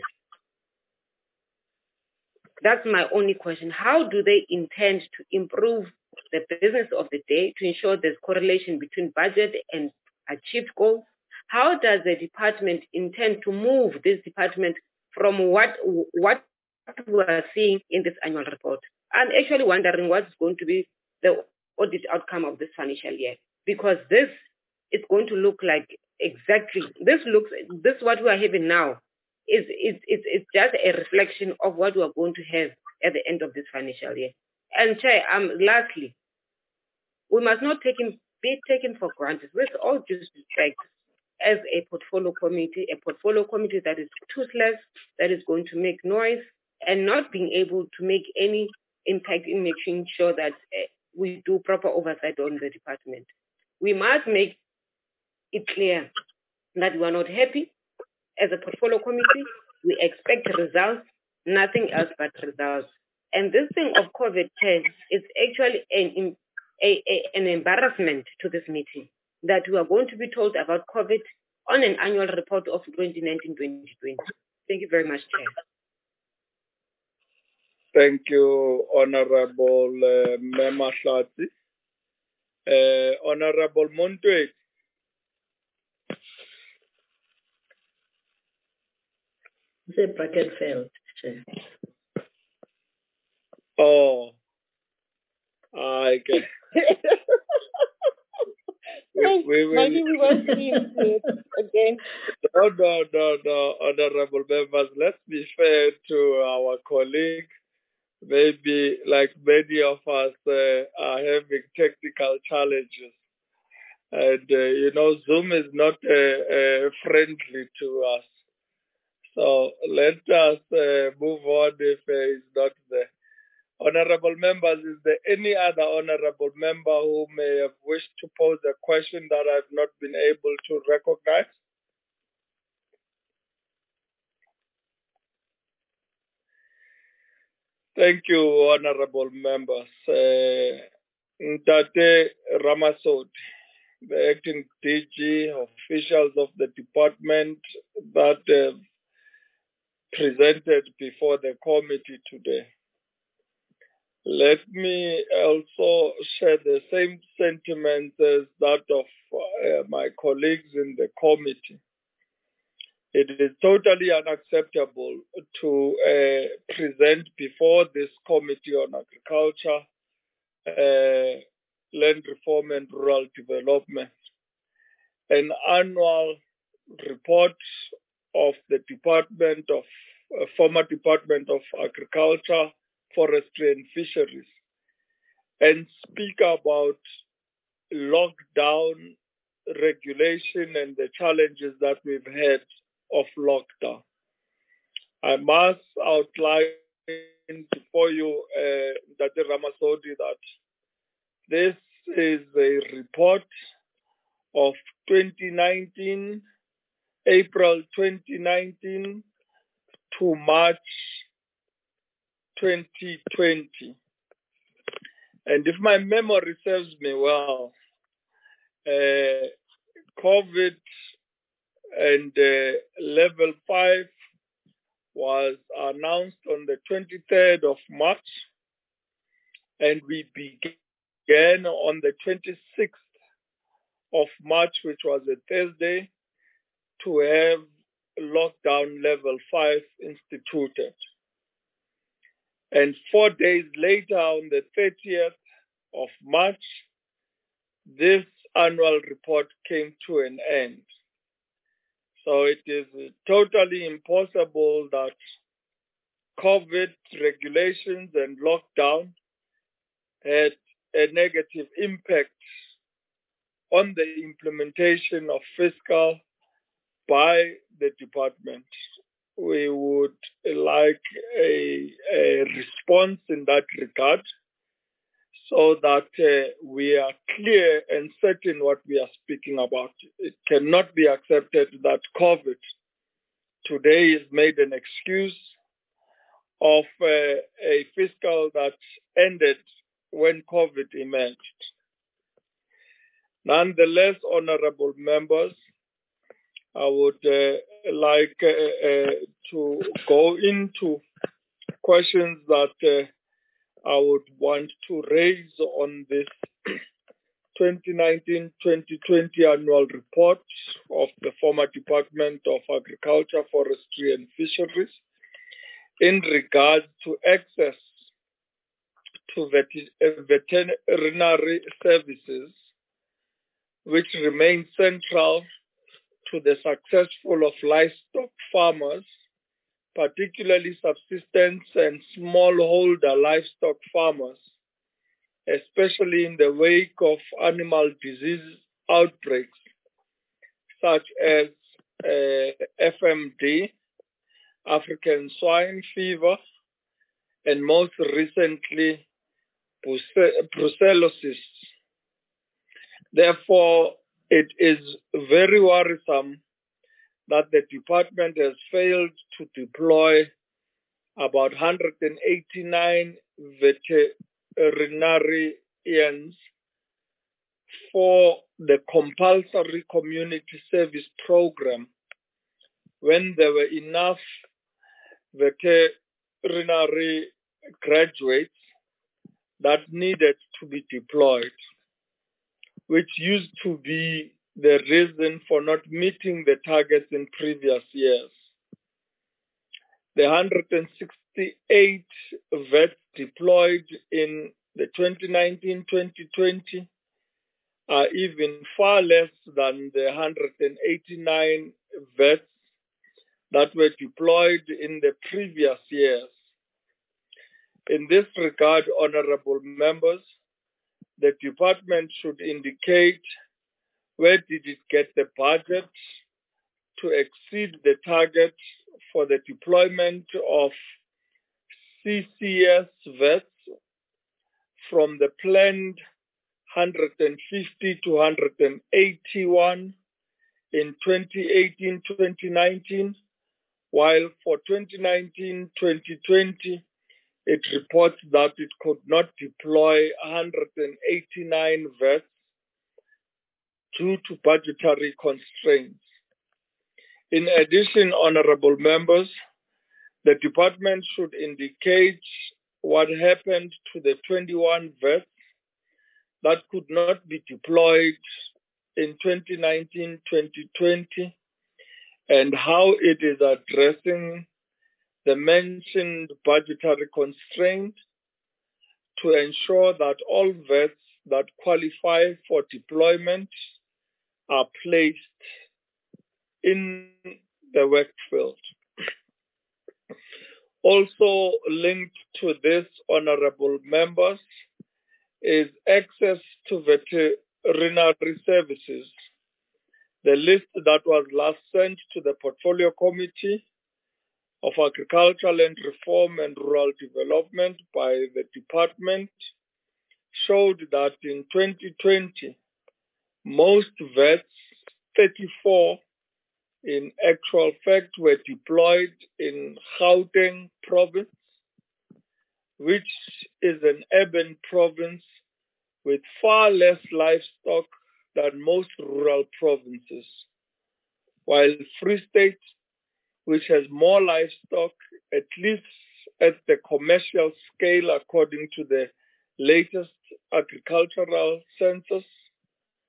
That's my only question. How do they intend to improve the business of the day to ensure there's correlation between budget and achieved goals? How does the department intend to move this department from what, what we are seeing in this annual report? I'm actually wondering what's going to be the audit outcome of this financial year, because this is going to look like exactly, this looks, this what we are having now is, is, is, is just a reflection of what we are going to have at the end of this financial year. And Chair, um, lastly, we must not take him, be taken for granted, with all due respect, as a portfolio committee, a portfolio committee that is toothless, that is going to make noise, and not being able to make any impact in making sure that uh, we do proper oversight on the department. We must make it clear that we are not happy as a portfolio committee. We expect results, nothing else but results. And this thing of COVID ten is actually an, a, a, an embarrassment to this meeting, that we are going to be told about COVID on an annual report of twenty nineteen twenty twenty. Thank you very much, Chair. Thank you, Honorable uh, Mema Shlati. Uh, Honorable Montwe. The bracket failed, Chair. Oh, I get. we, we will, Maybe we won't see it again. No, no, no, no, honorable members. Let's be fair to our colleague. Maybe, like many of us, uh, are having technical challenges. And, uh, you know, Zoom is not uh, uh, friendly to us. So let us uh, move on if uh, it's not there. Honorable members, is there any other honorable member who may have wished to pose a question that I've not been able to recognize? Thank you, honorable members. Uh, Ntate Ramasodi, the acting D G, officials of the department that uh, presented before the committee today. Let me also share the same sentiments as that of uh, my colleagues in the committee. It is totally unacceptable to uh, present before this Committee on Agriculture, uh, Land Reform and Rural Development an annual report of the Department of, uh, former Department of Agriculture, Forestry and Fisheries, and speak about lockdown regulation and the challenges that we've had of lockdown. I must outline before you, uh, Ntate Ramasodi, that this is a report of twenty nineteen, April twenty nineteen to March twenty twenty. And if my memory serves me well, uh, COVID and uh, level five was announced on the twenty-third of March, and we began on the twenty-sixth of March, which was a Thursday, to have lockdown level five instituted. And four days later, on the thirtieth of March, this annual report came to an end. So it is totally impossible that COVID regulations and lockdown had a negative impact on the implementation of fiscal by the department. We would like a, a response in that regard so that uh, we are clear and certain what we are speaking about. It cannot be accepted that COVID today is made an excuse of uh, a fiscal that ended when COVID emerged. Nonetheless, honorable members, I would uh, like uh, uh, to go into questions that uh, I would want to raise on this twenty nineteen twenty twenty annual report of the former Department of Agriculture, Forestry and Fisheries in regard to access to vet- veterinary services, which remain central to the successful of livestock farmers, particularly subsistence and smallholder livestock farmers, especially in the wake of animal disease outbreaks such as uh, F M D, African swine fever, and most recently brucellosis. Therefore, it is very worrisome that the department has failed to deploy about one hundred eighty-nine veterinarians for the compulsory community service program when there were enough veterinary graduates that needed to be deployed, which used to be the reason for not meeting the targets in previous years. The one hundred sixty-eight vets deployed in the twenty nineteen twenty twenty are even far less than the one hundred eighty-nine vets that were deployed in the previous years. In this regard, honorable members, the department should indicate where did it get the budget to exceed the target for the deployment of C C S vets from the planned one hundred fifty to one hundred eighty-one in twenty eighteen twenty nineteen, while for twenty nineteen twenty twenty, it reports that it could not deploy one hundred eighty-nine vets due to budgetary constraints. In addition, honorable members, the department should indicate what happened to the twenty-one vets that could not be deployed in twenty nineteen twenty twenty and how it is addressing the mentioned budgetary constraint to ensure that all vets that qualify for deployment are placed in the work field. Also linked to this, honorable members, is access to veterinary services. The list that was last sent to the Portfolio Committee of Agricultural and Reform and Rural Development by the department showed that in twenty twenty, most vets, thirty-four in actual fact, were deployed in Gauteng province, which is an urban province with far less livestock than most rural provinces, while Free State, which has more livestock, at least at the commercial scale according to the latest agricultural census,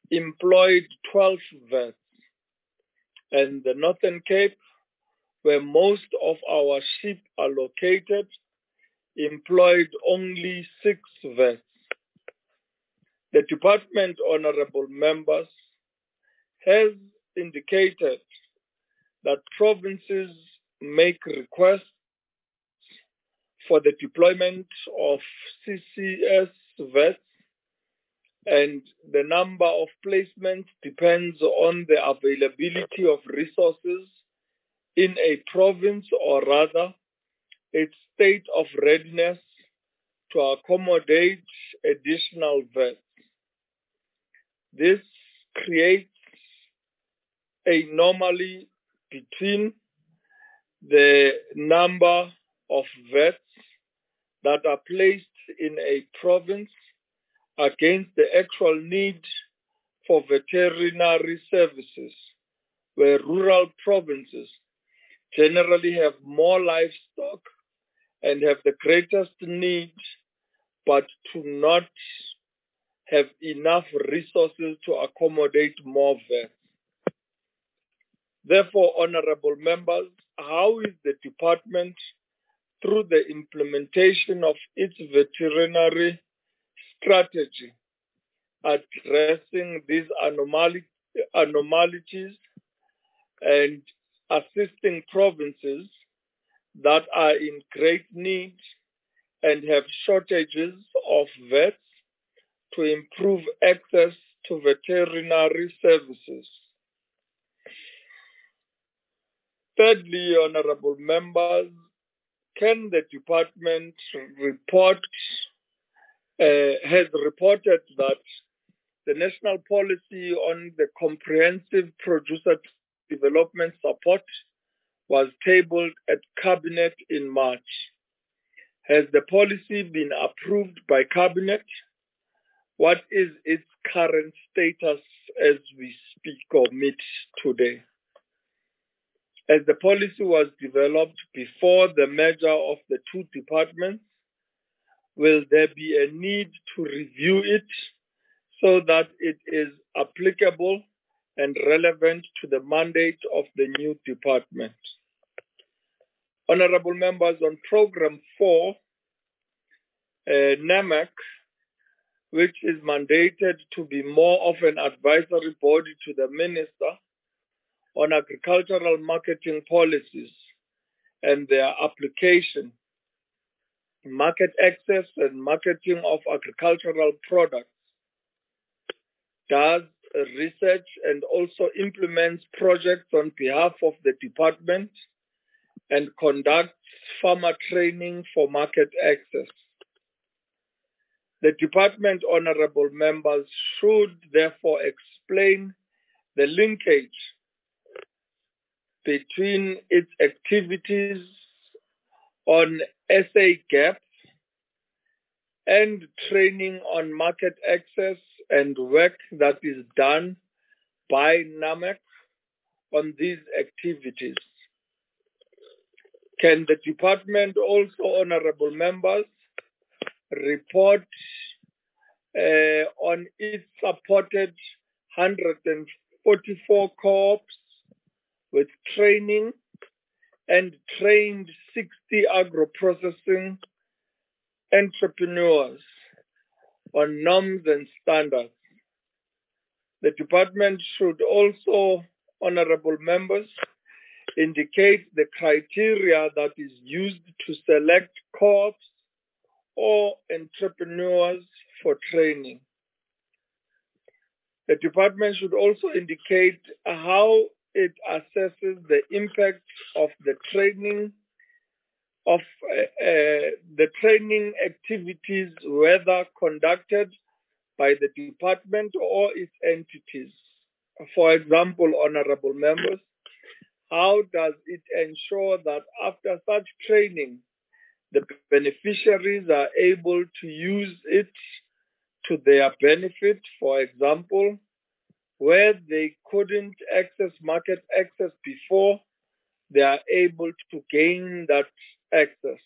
employed twelve vets, and the Northern Cape, where most of our sheep are located, employed only six vets. The department, honorable members, has indicated that provinces make requests for the deployment of C C S vets, and the number of placements depends on the availability of resources in a province, or rather its state of readiness to accommodate additional vets. This creates a anomaly between the number of vets that are placed in a province against the actual need for veterinary services, where rural provinces generally have more livestock and have the greatest need, but do not have enough resources to accommodate more vets. Therefore, honorable members, how is the department, through the implementation of its veterinary strategy, addressing these anomaly, anomalies and assisting provinces that are in great need and have shortages of vets to improve access to veterinary services? Thirdly, honorable members, can the department report, uh, has reported that the national policy on the comprehensive producer development support was tabled at Cabinet in March. Has the policy been approved by Cabinet? What is its current status as we speak or meet today? As the policy was developed before the merger of the two departments, will there be a need to review it so that it is applicable and relevant to the mandate of the new department? Honorable members, on Program four, uh, NAMAC, which is mandated to be more of an advisory body to the Minister on agricultural marketing policies and their application, market access and marketing of agricultural products, does research and also implements projects on behalf of the department and conducts farmer training for market access. The department, honorable members, should therefore explain the linkage between its activities on S A GAP and training on market access and work that is done by NAMAC on these activities. Can the department also, honorable members, report uh, on its supported one hundred forty-four co-ops with training and trained sixty agro-processing entrepreneurs on norms and standards? The department should also, honorable members, indicate the criteria that is used to select co-ops or entrepreneurs for training. The department should also indicate how it assesses the impact of the training of uh, uh, the training activities, whether conducted by the department or its entities. For example, honorable members, how does it ensure that after such training, the beneficiaries are able to use it to their benefit? For example, where they couldn't access market access before, they are able to gain that access.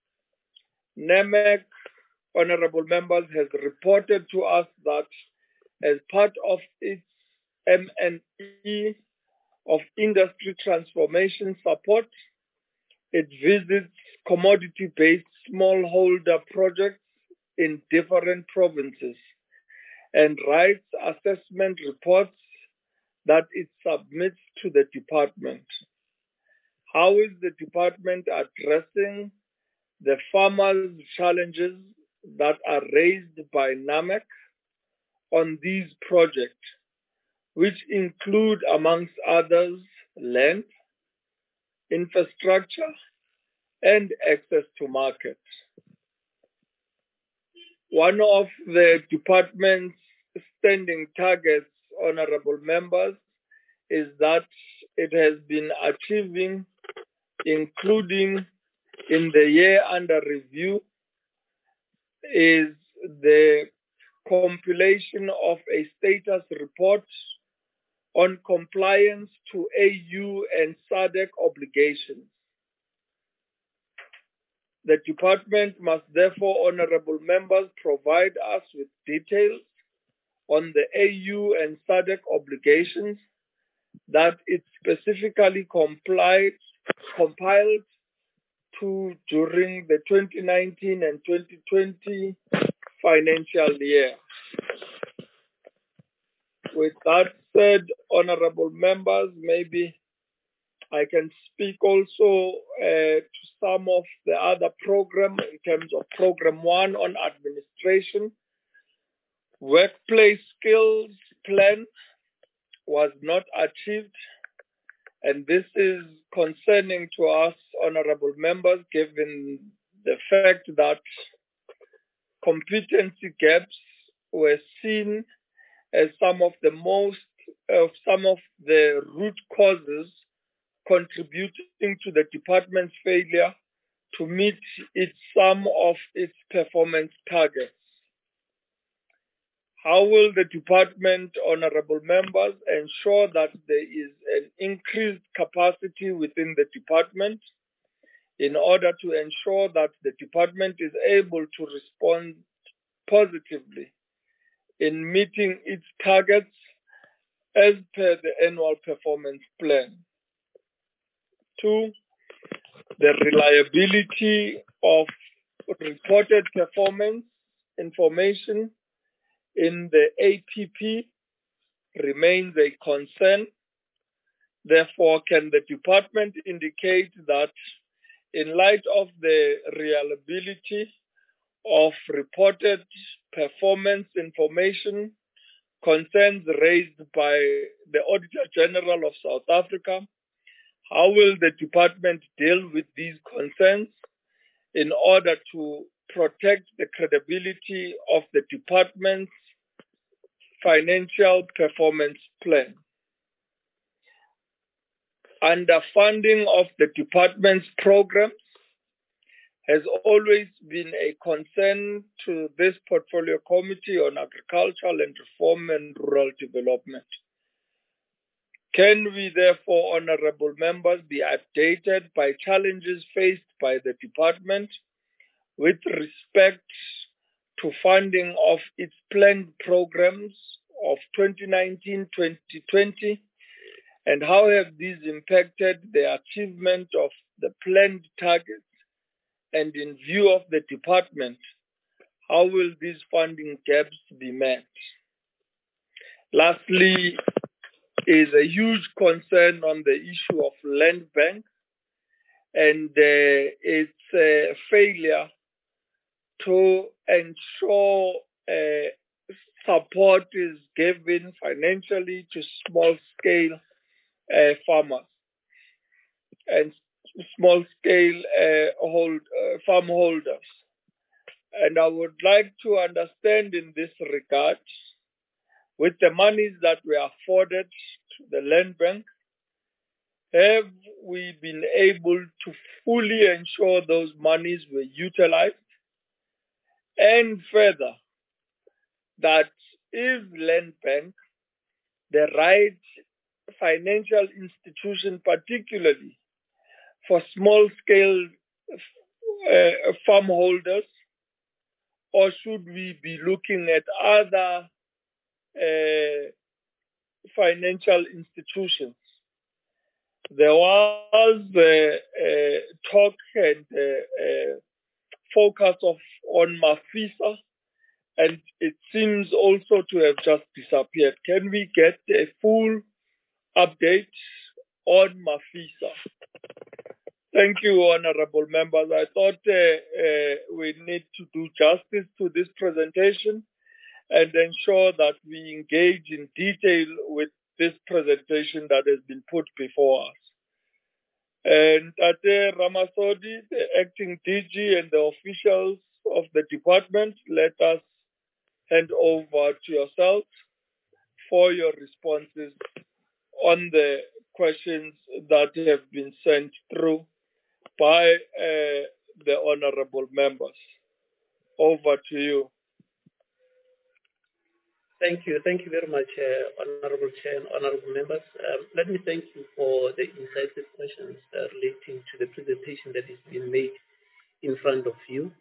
NAMAC, honorable members, has reported to us that as part of its M and E of industry transformation support, it visits commodity-based smallholder projects in different provinces and writes assessment reports that it submits to the department. How is the department addressing the farmers' challenges that are raised by NAMEC on these projects, which include, amongst others, land, infrastructure, and access to market? One of the department's standing targets, honorable members, is that it has been achieving, including in the year under review, is the compilation of a status report on compliance to A U and SADC obligations. The department must therefore, honorable members, provide us with details on the A U and SADC obligations that it specifically complied, compiled to during the twenty nineteen and twenty twenty financial year. With that said, honorable members, maybe I can speak also uh, to some of the other program in terms of program one on administration. Workplace skills plan was not achieved, and this is concerning to us, honorable members, given the fact that competency gaps were seen as some of the most, uh, some of the root causes contributing to the department's failure to meet its some of its performance targets. How will the department, honorable members, ensure that there is an increased capacity within the department in order to ensure that the department is able to respond positively in meeting its targets as per the annual performance plan? Two, the reliability of reported performance information in the A P P remains a concern. Therefore, can the department indicate that in light of the reliability of reported performance information concerns raised by the Auditor General of South Africa, how will the department deal with these concerns in order to protect the credibility of the department's financial performance plan? Underfunding of the department's programs has always been a concern to this portfolio committee on agricultural and reform and rural development. Can we therefore, honorable members, be updated by challenges faced by the department with respect to funding of its planned programs of twenty nineteen to twenty twenty, and how have these impacted the achievement of the planned targets? And in view of the department, how will these funding gaps be met? Lastly, is a huge concern on the issue of land bank and uh, its uh, failure to ensure uh, support is given financially to small-scale uh, farmers and small-scale uh, hold, uh, farm holders. And I would like to understand in this regard, with the monies that were afforded to the land bank, have we been able to fully ensure those monies were utilized? And further, that is land bank the right financial institution, particularly for small-scale uh, farm holders, or should we be looking at other uh, financial institutions. There was uh, uh, talk and uh, uh, focus of on Mafisa, and it seems also to have just disappeared. Can we get a full update on Mafisa? Thank you, honorable members. I thought uh, uh, we need to do justice to this presentation and ensure that we engage in detail with this presentation that has been put before us. And Tate Ramasodi, the acting D G and the officials of the department, let us hand over to yourself for your responses on the questions that have been sent through by uh, the honorable members. Over to you. Thank you. Thank you very much, uh, Honorable Chair and Honorable Members. Um, let me thank you for the incisive questions uh, relating to the presentation that has been made in front of you.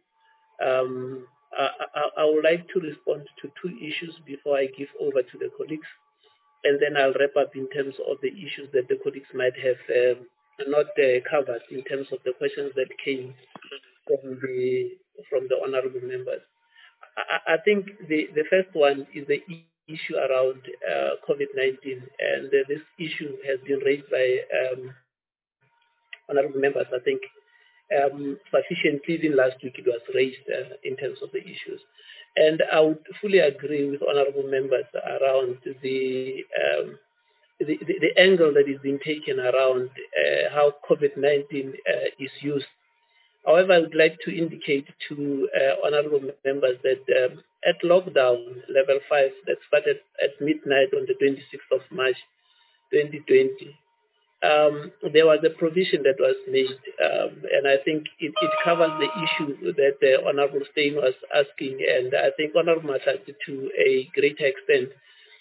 Um, I, I, I would like to respond to two issues before I give over to the colleagues, and then I'll wrap up in terms of the issues that the colleagues might have um, not uh, covered in terms of the questions that came from the from the honorable members. I, I think the, the first one is the issue around uh, COVID nineteen, and uh, this issue has been raised by um, honorable members. I think um, sufficiently, even last week it was raised uh, in terms of the issues. And I would fully agree with honorable members around the um, the, the, the angle that is being taken around uh, how COVID nineteen uh, is used. However, I would like to indicate to uh, honorable members that um, at lockdown level five that started at midnight on the twenty-sixth of March twenty twenty, um, there was a provision that was made, um, and I think it, it covers the issue that uh, Honorable Steyn was asking, and I think Honorable Matati to a greater extent,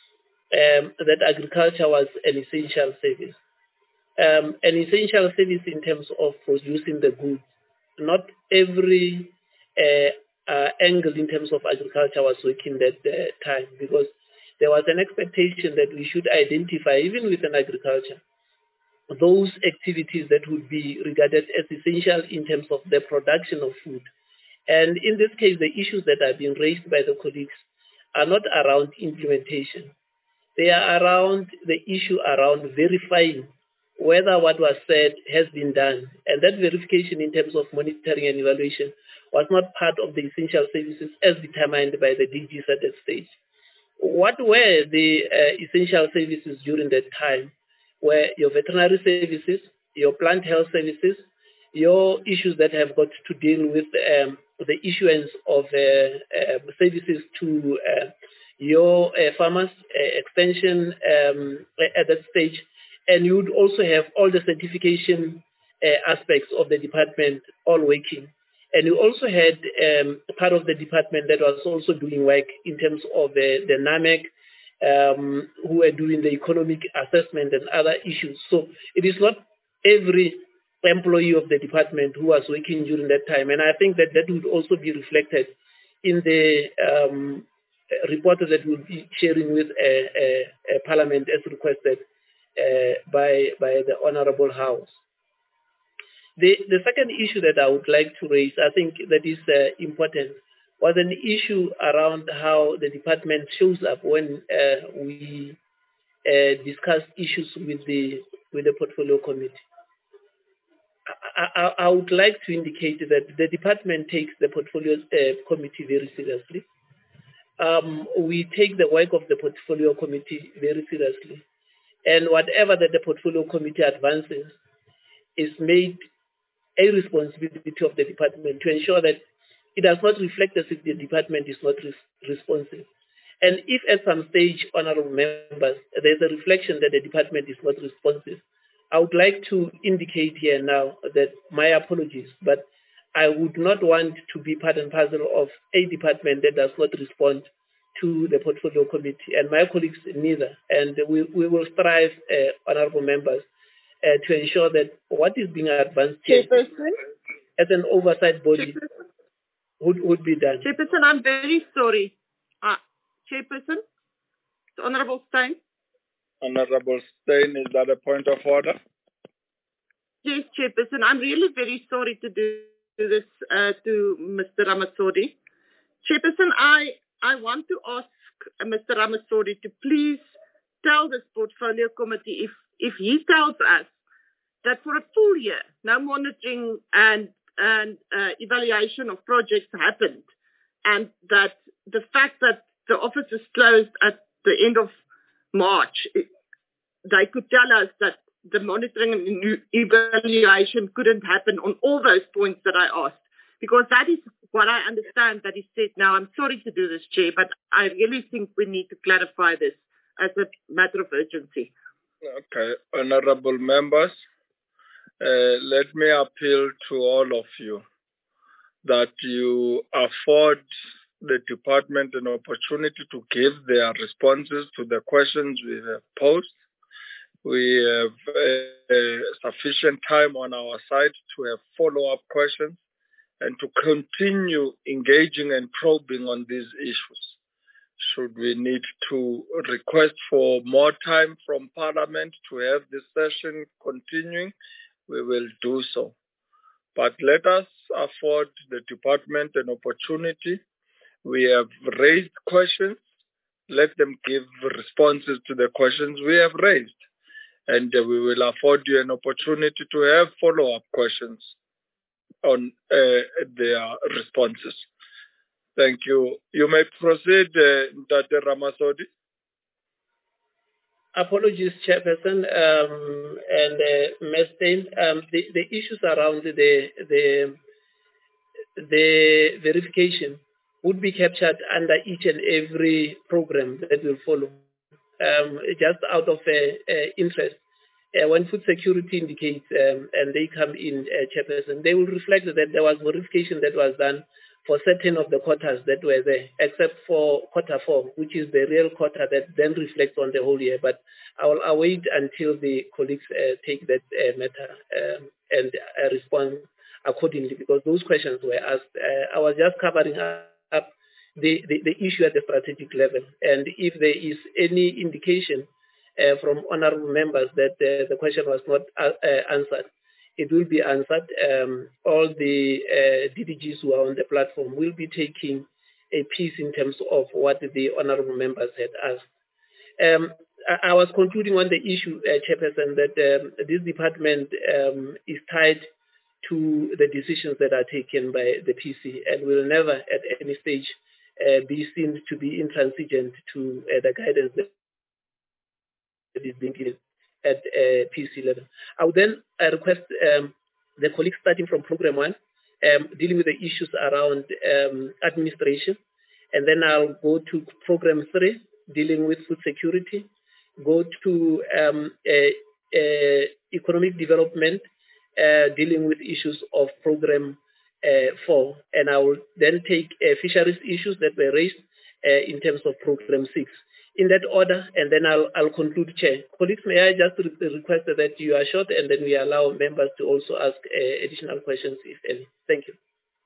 um, that agriculture was an essential service. Um, an essential service in terms of producing the goods. Not every uh, uh, angle in terms of agriculture was working that uh, time, because there was an expectation that we should identify, even within agriculture, those activities that would be regarded as essential in terms of the production of food. And in this case, the issues that are being raised by the colleagues are not around implementation. They are around the issue around verifying whether what was said has been done. And that verification in terms of monitoring and evaluation was not part of the essential services as determined by the D Gs at that stage. What were the uh, essential services during that time? Were your veterinary services, your plant health services, your issues that have got to deal with um, the issuance of uh, uh, services to uh, your uh, farmers, uh, extension um, at that stage. And you would also have all the certification uh, aspects of the department all working. And you also had um, part of the department that was also doing work in terms of uh, the NAMEC, um, who were doing the economic assessment and other issues. So it is not every employee of the department who was working during that time. And I think that that would also be reflected in the um, report that we'll be sharing with uh, uh, uh, Parliament as requested Uh, by by the Honorable House. The the second issue that I would like to raise, I think that is uh, important, was an issue around how the department shows up when uh, we uh, discuss issues with the with the portfolio committee. I, I, I would like to indicate that the department takes the portfolio uh, committee very seriously. Um, we take the work of the portfolio committee very seriously. And whatever that the portfolio committee advances is made a responsibility of the department to ensure that it does not reflect as if the department is not res- responsive. And if at some stage, honorable members, there's a reflection that the department is not responsive, I would like to indicate here now that my apologies, but I would not want to be part and parcel of a department that does not respond to the portfolio committee, and my colleagues neither. And we, we will strive, uh, honorable members, uh, to ensure that what is being advanced here as an oversight body would, would be done. Chairperson, I'm very sorry. Uh, Chairperson? Honorable Stein? Honorable Stein, is that a point of order? Yes, Chairperson. I'm really very sorry to do this uh, to Mister Ramasodi. Chairperson, I, I want to ask Mister Ramasodi to please tell this portfolio committee if, if he tells us that for a full year, no monitoring and, and uh, evaluation of projects happened, and that the fact that the office is closed at the end of March, they could tell us that the monitoring and evaluation couldn't happen on all those points that I asked, because that is what I understand that he said. Now, I'm sorry to do this, Chair, but I really think we need to clarify this as a matter of urgency. Okay, honorable members, uh, let me appeal to all of you that you afford the department an opportunity to give their responses to the questions we have posed. We have uh, uh, sufficient time on our side to have follow-up questions and to continue engaging and probing on these issues. Should we need to request for more time from Parliament to have this session continuing, we will do so. But let us afford the department an opportunity. We have raised questions. Let them give responses to the questions we have raised. And uh, we will afford you an opportunity to have follow-up questions on uh, their responses. Thank you. You may proceed, uh, Tate Ramasodi. Apologies, Chairperson, um, and uh, Mister Stein. Um, the, the issues around the, the, the verification would be captured under each and every program that will follow. Um, just out of uh, uh, interest, uh, when food security indicates um, and they come in, uh, Chairperson, they will reflect that there was verification that was done for certain of the quotas that were there, except for quarter four, which is the real quota that then reflects on the whole year. But I will await until the colleagues uh, take that uh, matter um, and uh, respond accordingly, because those questions were asked. Uh, I was just covering up the, the, the issue at the strategic level. And if there is any indication uh, from honorable members that uh, the question was not uh, uh, answered, it will be answered. Um, all the uh, D D Gs who are on the platform will be taking a piece in terms of what the honorable members had asked. Um, I, I was concluding on the issue, uh, Chairperson, that um, this department um, is tied to the decisions that are taken by the P C and will never at any stage uh, be seen to be intransigent to uh, the guidance that is being given at uh, P C level. I would then uh, request um, the colleagues starting from program one, um, dealing with the issues around um, administration, and then I'll go to program three, dealing with food security, go to um, uh, uh, economic development, uh, dealing with issues of program uh, four, and I will then take uh, fisheries issues that were raised uh, in terms of program six. In that order, and then I'll, I'll conclude, Chair. Colleagues, may I just re request that you are short, and then we allow members to also ask uh, additional questions, if any. Thank you.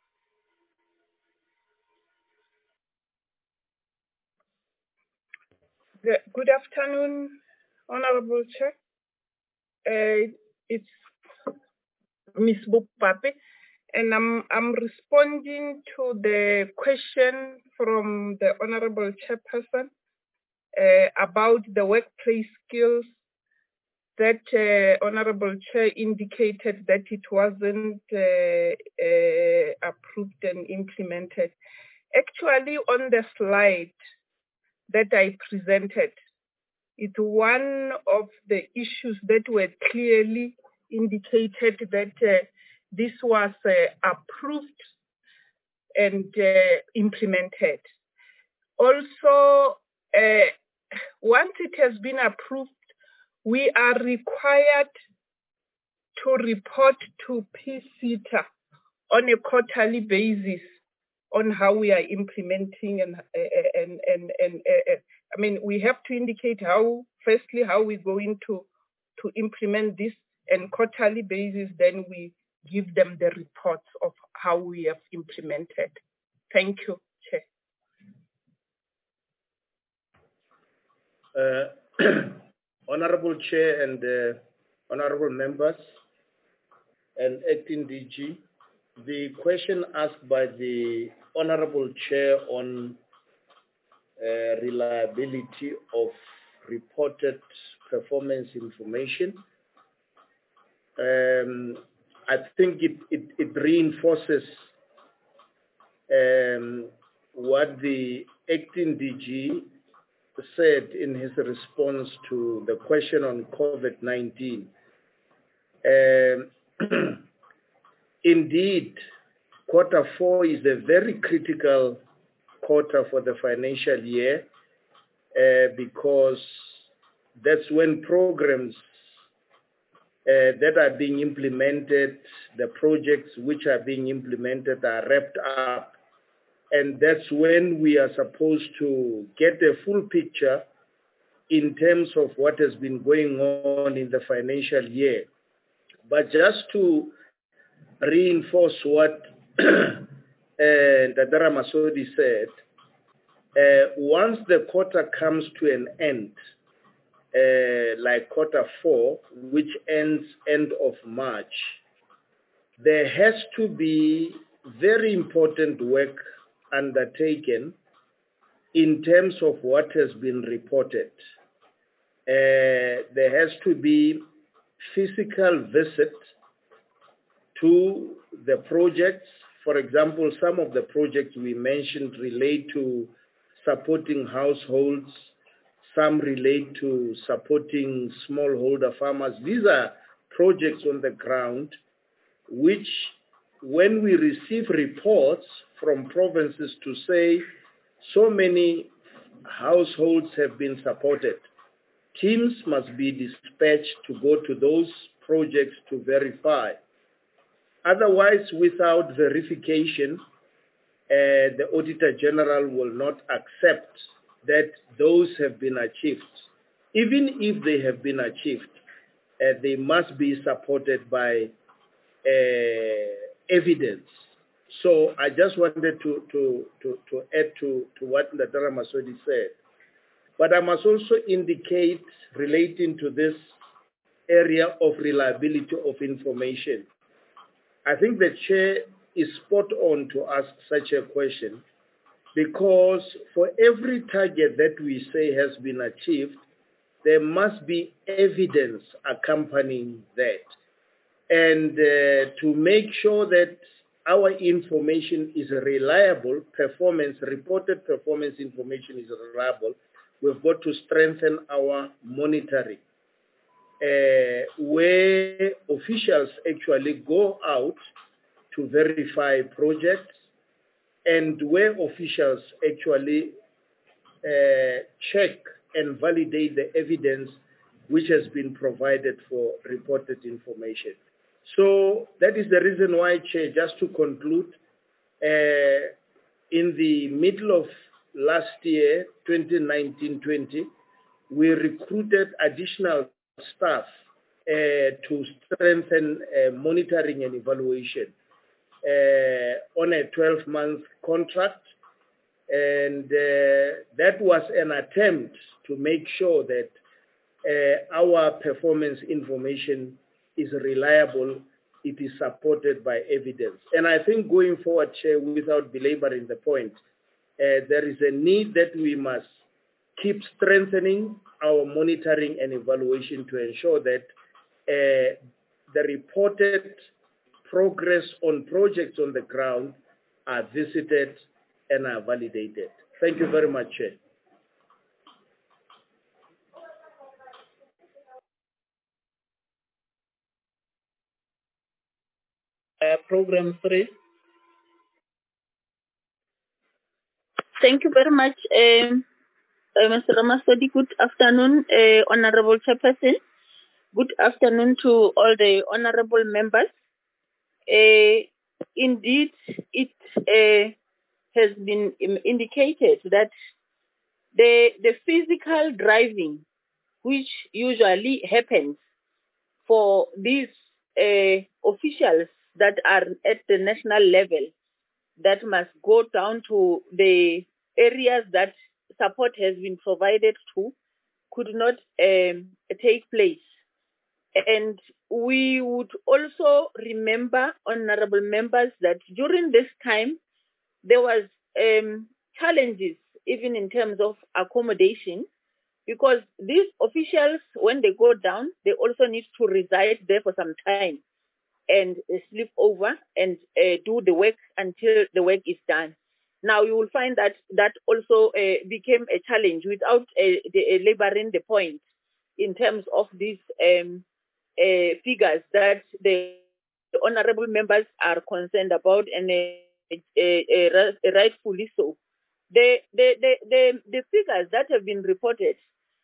Good afternoon, Honorable Chair. Uh, it's Miz Bupape, and I'm, I'm responding to the question from the Honorable Chairperson Uh, about the workplace skills that uh, Honorable Chair indicated that it wasn't uh, uh, approved and implemented. Actually, on the slide that I presented, it's one of the issues that were clearly indicated that uh, this was uh, approved and uh, implemented. Also, uh, once it has been approved, we are required to report to P C T A on a quarterly basis on how we are implementing and and and and, uh, I mean, we have to indicate how, firstly, how we're going to to implement this, and quarterly basis, then we give them the reports of how we have implemented. Thank you, Chair. Uh, Honorable Chair and uh, honorable members and acting D G, the question asked by the honorable Chair on uh, reliability of reported performance information, um, I think it, it, it reinforces um, what the acting D G said in his response to the question on COVID nineteen. Um, indeed, quarter four is a very critical quarter for the financial year uh, because that's when programs uh, that are being implemented, the projects which are being implemented are wrapped up. And that's when we are supposed to get a full picture in terms of what has been going on in the financial year. But just to reinforce what uh, Dadara Masodi said, uh, once the quarter comes to an end, uh, like quarter four, which ends end of March, there has to be very important work undertaken in terms of what has been reported. Uh, there has to be physical visit to the projects. For example, some of the projects we mentioned relate to supporting households, some relate to supporting smallholder farmers. These are projects on the ground which, when we receive reports from provinces to say so many households have been supported, teams must be dispatched to go to those projects to verify. Otherwise, without verification, uh, the Auditor General will not accept that those have been achieved. Even if they have been achieved, uh, they must be supported by uh, evidence. So I just wanted to, to, to, to add to, to what Dadara Masodi said. But I must also indicate, relating to this area of reliability of information, I think the Chair is spot on to ask such a question, because for every target that we say has been achieved, there must be evidence accompanying that. And uh, to make sure that our information is reliable, performance, reported performance information is reliable, we've got to strengthen our monitoring. Uh, where officials actually go out to verify projects, and where officials actually uh, check and validate the evidence which has been provided for reported information. So that is the reason why, Chair, just to conclude, uh, in the middle of last year, twenty nineteen twenty, we recruited additional staff uh, to strengthen uh, monitoring and evaluation uh, on a twelve-month contract. And uh, that was an attempt to make sure that uh, our performance information is reliable, it is supported by evidence. And I think going forward, Chair, without belaboring the point, uh, there is a need that we must keep strengthening our monitoring and evaluation to ensure that uh, the reported progress on projects on the ground are visited and are validated. Thank you very much, Chair. Uh, program three. Thank you very much, um, uh, Mister Ramasodi. Good afternoon, uh, Honorable Chairperson. Good afternoon to all the honorable members. Uh, indeed, it uh, has been indicated that the the physical driving, which usually happens for these uh, officials that are at the national level, that must go down to the areas that support has been provided to, could not um, take place. And we would also remember, honorable members, that during this time, there was um, challenges, even in terms of accommodation, because these officials, when they go down, they also need to reside there for some time and uh, sleep over and uh, do the work until the work is done. Now, you will find that that also uh, became a challenge without uh, the, uh, laboring the point in terms of these um, uh, figures that the honorable members are concerned about, and uh, uh, uh, rightfully so. The, the, the, the, the figures that have been reported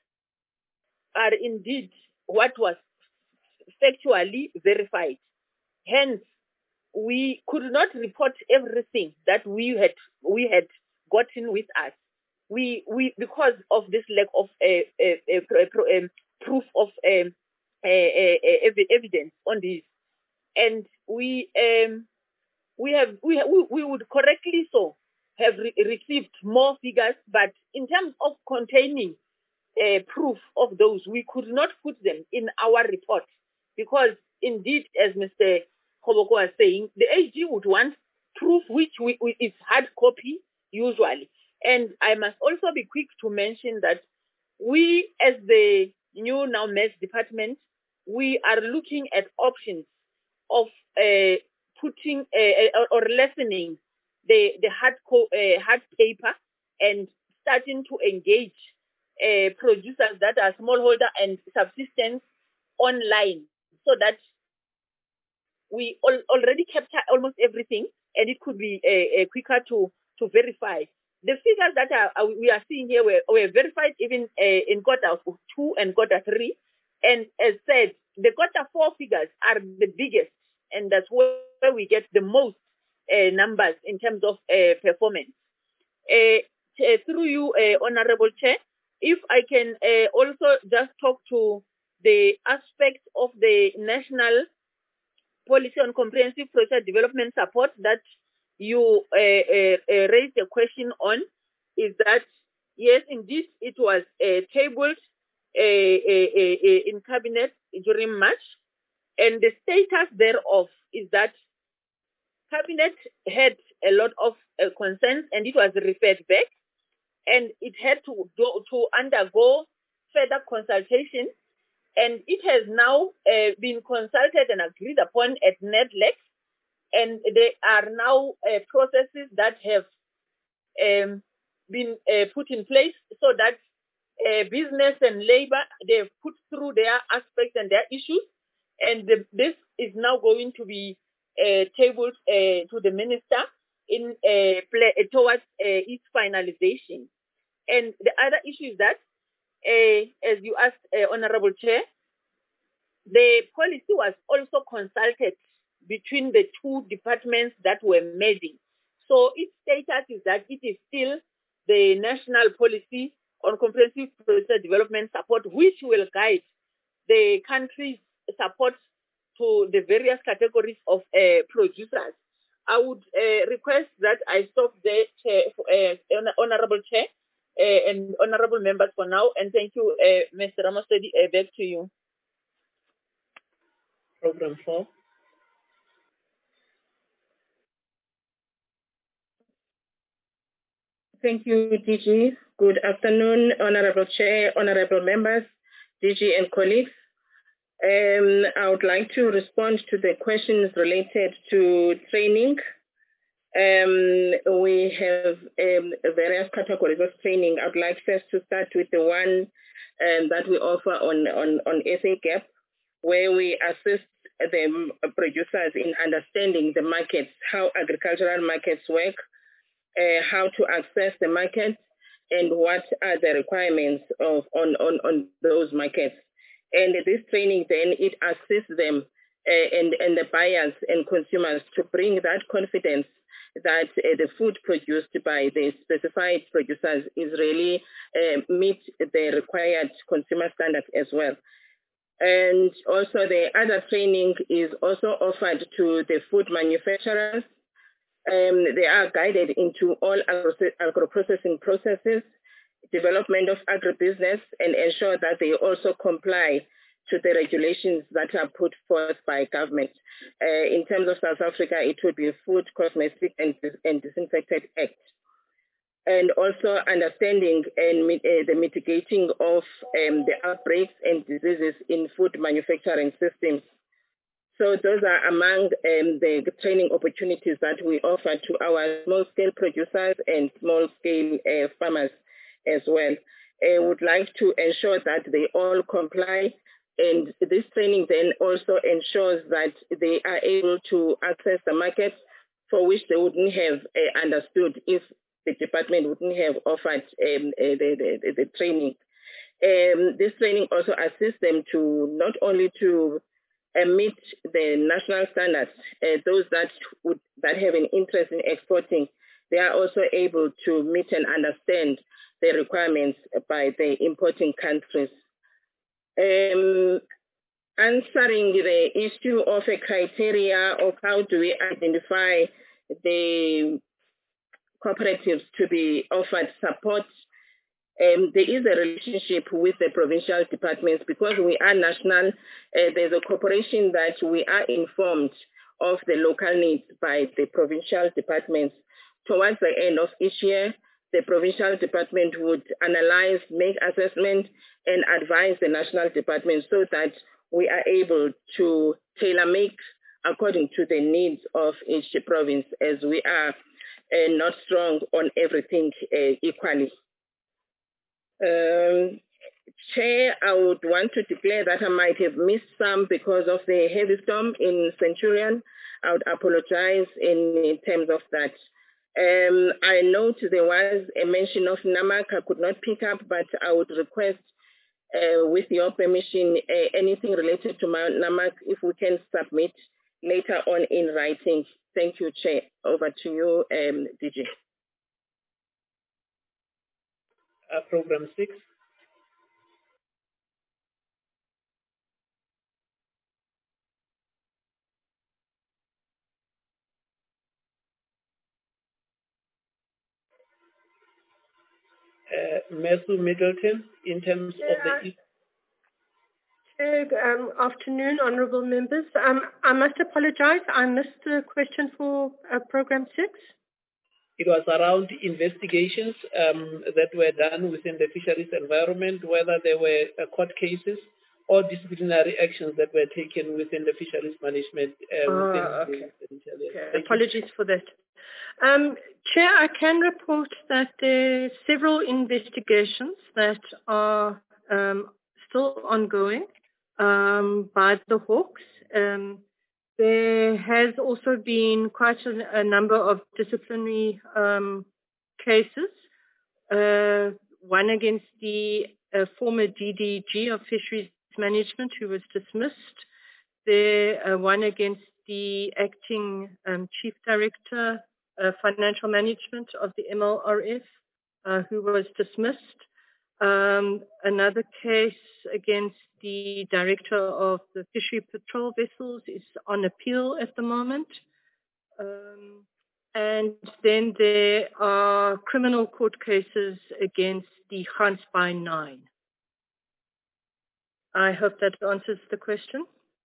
are indeed what was factually verified. Hence, we could not report everything that we had we had gotten with us. We we because of this lack of uh, uh, uh, um, proof of um, uh, uh, uh, evidence on this, and we um, we have we we, we would correctly so have re received more figures, but in terms of containing uh, proof of those, we could not put them in our report because indeed, as Mister Koboko was saying, the A G would want proof which we, we, is hard copy usually. And I must also be quick to mention that we, as the new now M E S department, we are looking at options of uh, putting uh, or lessening the the hard co uh, hard paper and starting to engage uh, producers that are smallholder and subsistence online, so that we al already capture almost everything, and it could be uh, uh, quicker to to verify. The figures that are, uh, we are seeing here were, were verified even uh, in quarter two and quarter three, and as said, the quarter four figures are the biggest, and that's where we get the most uh, numbers in terms of uh, performance. Uh, through you, uh, Honorable Chair, if I can uh, also just talk to the aspect of the national policy on comprehensive process development support that you uh, uh, uh, raised a question on, is that yes, indeed, it was uh, tabled uh, uh, uh, in cabinet during March, and the status thereof is that cabinet had a lot of uh, concerns, and it was referred back, and it had to do, to undergo further consultation. And it has now uh, been consulted and agreed upon at NEDLEC, and there are now uh, processes that have um, been uh, put in place so that uh, business and labor, they've put through their aspects and their issues, and the, this is now going to be uh, tabled uh, to the minister in uh, play, uh, towards uh, its finalization. And the other issue is that, uh, as you asked, uh, Honorable Chair, the policy was also consulted between the two departments that were merging. So its status is that it is still the national policy on comprehensive process development support, which will guide the country's support to the various categories of uh, producers. I would uh, request that I stop there, Chair, uh, Honorable Chair, uh, and Honorable Members for now, and thank you, uh, Mister Ramaswamy, uh, back to you. Program four. Thank you, D G. Good afternoon, Honorable Chair, Honorable Members, D G and colleagues. Um, I would like to respond to the questions related to training. Um, we have um, various categories of training. I would like first to start with the one um, that we offer on, on, on S A G A P, where we assist the producers in understanding the markets, how agricultural markets work, uh, how to access the market, and what are the requirements of on, on, on those markets. And this training then, it assists them uh, and, and the buyers and consumers to bring that confidence that uh, the food produced by the specified producers is really uh, meet the required consumer standards as well. And also the other training is also offered to the food manufacturers. Um, they are guided into all agro-processing processes development of agribusiness and ensure that they also comply to the regulations that are put forth by government. Uh, in terms of South Africa, it would be Food, Cosmetic and, and Disinfectant Act. And also understanding and uh, the mitigating of um, the outbreaks and diseases in food manufacturing systems. So those are among um, the training opportunities that we offer to our small-scale producers and small-scale uh, farmers as well. I would like to ensure that they all comply, and this training then also ensures that they are able to access the market for which they wouldn't have uh, understood if the department wouldn't have offered um, uh, the, the, the training. Um, this training also assists them to not only to uh, meet the national standards, uh, those that would that have an interest in exporting, they are also able to meet and understand the requirements by the importing countries. Um, answering the issue of a criteria of how do we identify the cooperatives to be offered support, um, there is a relationship with the provincial departments because we are national. Uh, there's a cooperation that we are informed of the local needs by the provincial departments. Towards the end of each year, the provincial department would analyze, make assessment, and advise the national department so that we are able to tailor-make according to the needs of each province, as we are uh, not strong on everything uh, equally. Um, Chair, I would want to declare that I might have missed some because of the heavy storm in Centurion. I would apologize in, in terms of that. Um, I note there was a mention of Namak. I could not pick up, but I would request, uh, with your permission, uh, anything related to my Namak, if we can submit later on in writing. Thank you, Chair. Over to you, um, D G. Uh, program six. Uh, Matthew Middleton, in terms yeah. of the... Good um, afternoon, honourable members. Um, I must apologise. I missed the question for uh, program six. It was around investigations um, that were done within the fisheries environment, whether there were uh, court cases or disciplinary actions that were taken within the fisheries management. Uh, oh, within okay. the, okay. Apologies you. for that. Um, Chair, I can report that there are several investigations that are um, still ongoing um, by the Hawks. Um, there has also been quite a, a number of disciplinary um, cases, uh, one against the uh, former D D G of Fisheries Management who was dismissed, there uh, one against the acting um, Chief Director Uh, financial management of the M L R F, uh, who was dismissed. Um, another case against the director of the Fishery Patrol Vessels is on appeal at the moment. Um, and then there are criminal court cases against the Gansbaai Nine. I hope that answers the question.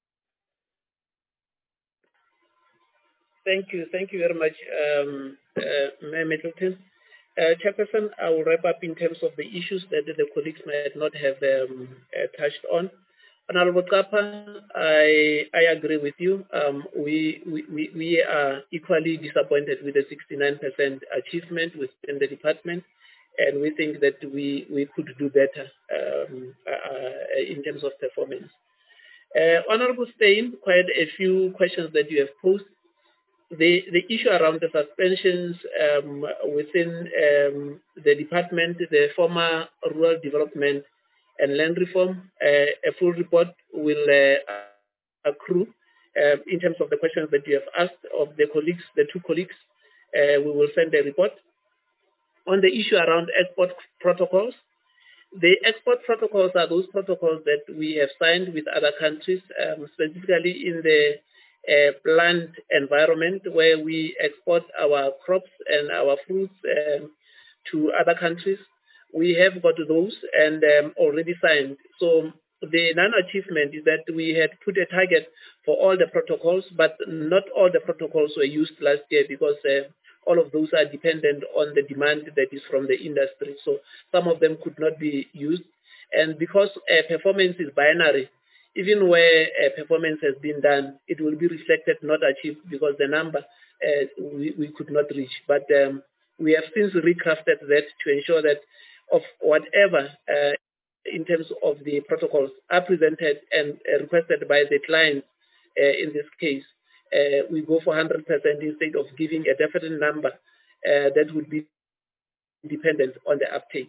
Thank you. Thank you very much, um, uh, Mayor Middleton. Uh, Chairperson, I will wrap up in terms of the issues that the colleagues might not have um, uh, touched on. Honorable Kapa, I, I agree with you. Um, we, we, we are equally disappointed with the sixty-nine percent achievement within the department, and we think that we, we could do better um, uh, in terms of performance. Uh, Honorable Steyn, quite a few questions that you have posed. The, the issue around the suspensions um, within um, the department, the former Rural Development and Land Reform, uh, a full report will uh, accrue uh, in terms of the questions that you have asked of the colleagues, the two colleagues. Uh, we will send a report. On the issue around export protocols, the export protocols are those protocols that we have signed with other countries, um, specifically in the Uh, plant environment where we export our crops and our fruits um, to other countries. we have got those and um, already signed. So the non-achievement is that we had put a target for all the protocols, but not all the protocols were used last year because uh, all of those are dependent on the demand that is from the industry. So some of them could not be used. And because uh, performance is binary, even where uh, performance has been done, it will be reflected not achieved because the number uh, we, we could not reach. But um, we have since recrafted that to ensure that of whatever uh, in terms of the protocols are presented and uh, requested by the clients uh, in this case, uh, we go for one hundred percent instead of giving a definite number uh, that would be dependent on the uptake.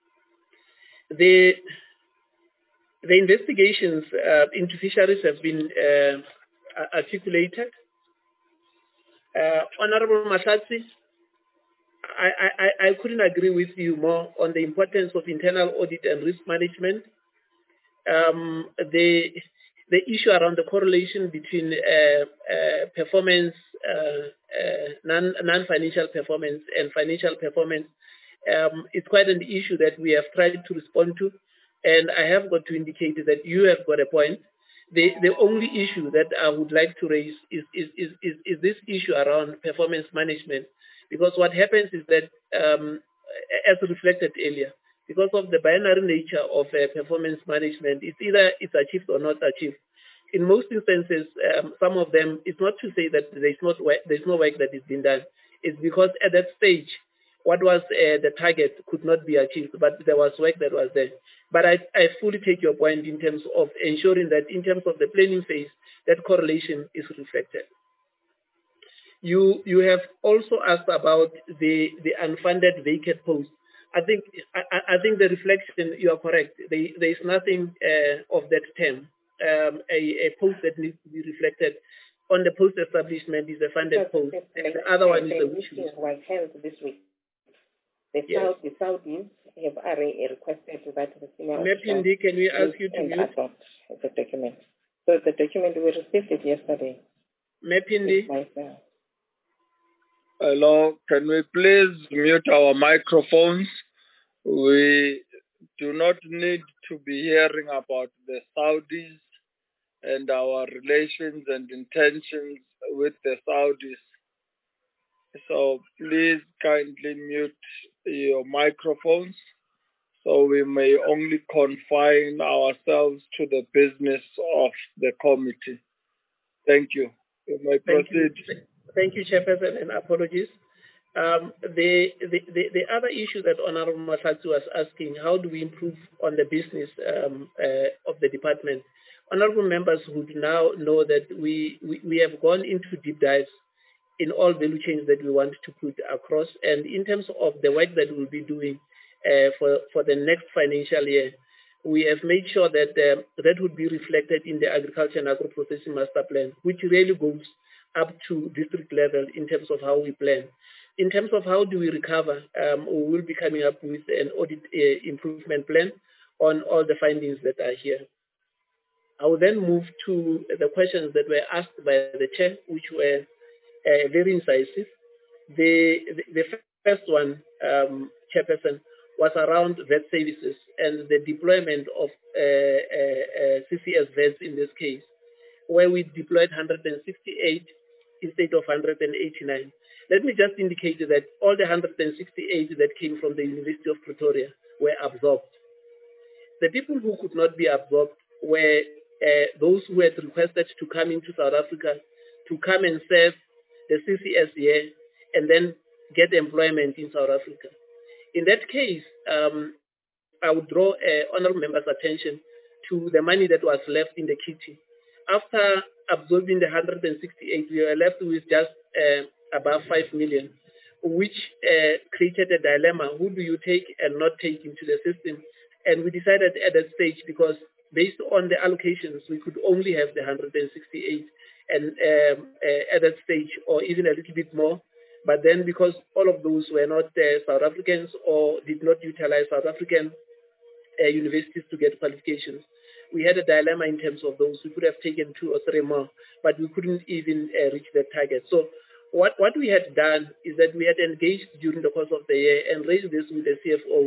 The, the investigations uh, into fisheries have been uh, articulated. Uh, Honorable Mahlatsi, I, I, I couldn't agree with you more on the importance of internal audit and risk management. Um, the, the issue around the correlation between uh, uh, performance, uh, uh, non, non-financial performance and financial performance um, is quite an issue that we have tried to respond to. And I have got to indicate that you have got a point. The, the only issue that I would like to raise is, is, is, is, is this issue around performance management. Because what happens is that, um, as reflected earlier, because of the binary nature of uh, performance management, it's either it's achieved or not achieved. In most instances, um, some of them, it's not to say that there's not work, there's no work that is being done. It's because at that stage, what was uh, the target could not be achieved, but there was work that was there. But I, I fully take your point in terms of ensuring that in terms of the planning phase, that correlation is reflected. You you have also asked about the, the unfunded vacant posts. I think I, I think the reflection, you are correct. There, there is nothing uh, of that term. Um, a, a post that needs to be reflected on the post establishment is a funded post, and the other one is a wish list. Was held this week. The, Yes. South, the Saudis have already requested that the senior Mepindi, can we ask you to and mute? adopt the document. So the document, we received it yesterday. Mepindi. Myself. Hello, can we please mute our microphones? We do not need to be hearing about the Saudis and our relations and intentions with the Saudis. So please kindly mute your microphones so we may only confine ourselves to the business of the committee. Thank you. You may Thank proceed. you. Thank you, Chairperson, and apologies. Um, the, the, the, the other issue that Honorable Mahlatsi was asking, how do we improve on the business um, uh, of the department? Honorable members would now know that we, we, we have gone into deep dives in all value chains that we want to put across. And in terms of the work that we'll be doing uh, for, for the next financial year, we have made sure that uh, that would be reflected in the Agriculture and Agro-Processing Master Plan, which really goes up to district level in terms of how we plan. In terms of how do we recover, um, we will be coming up with an audit uh, improvement plan on all the findings that are here. I will then move to the questions that were asked by the chair, which were uh, very incisive. The, the, the first one, um, Chairperson, was around vet services and the deployment of uh, uh, uh, C C S vets in this case, where we deployed one hundred sixty-eight instead of one hundred eighty-nine. Let me just indicate that all the one hundred sixty-eight that came from the University of Pretoria were absorbed. The people who could not be absorbed were uh, those who had requested to come into South Africa, to come and serve the C C S here, and then get employment in South Africa. In that case, um, I would draw uh, honorable members' attention to the money that was left in the kitty. After absorbing the one hundred sixty-eight, we were left with just uh, above five million, which uh, created a dilemma. Who do you take and not take into the system? And we decided at that stage, because based on the allocations, we could only have the one hundred sixty-eight and um, uh, at that stage, or even a little bit more. But then because all of those were not uh, South Africans or did not utilize South African uh, universities to get qualifications, we had a dilemma in terms of those. We could have taken two or three more, but we couldn't even uh, reach that target. So what, what we had done is that we had engaged during the course of the year and raised this with the C F O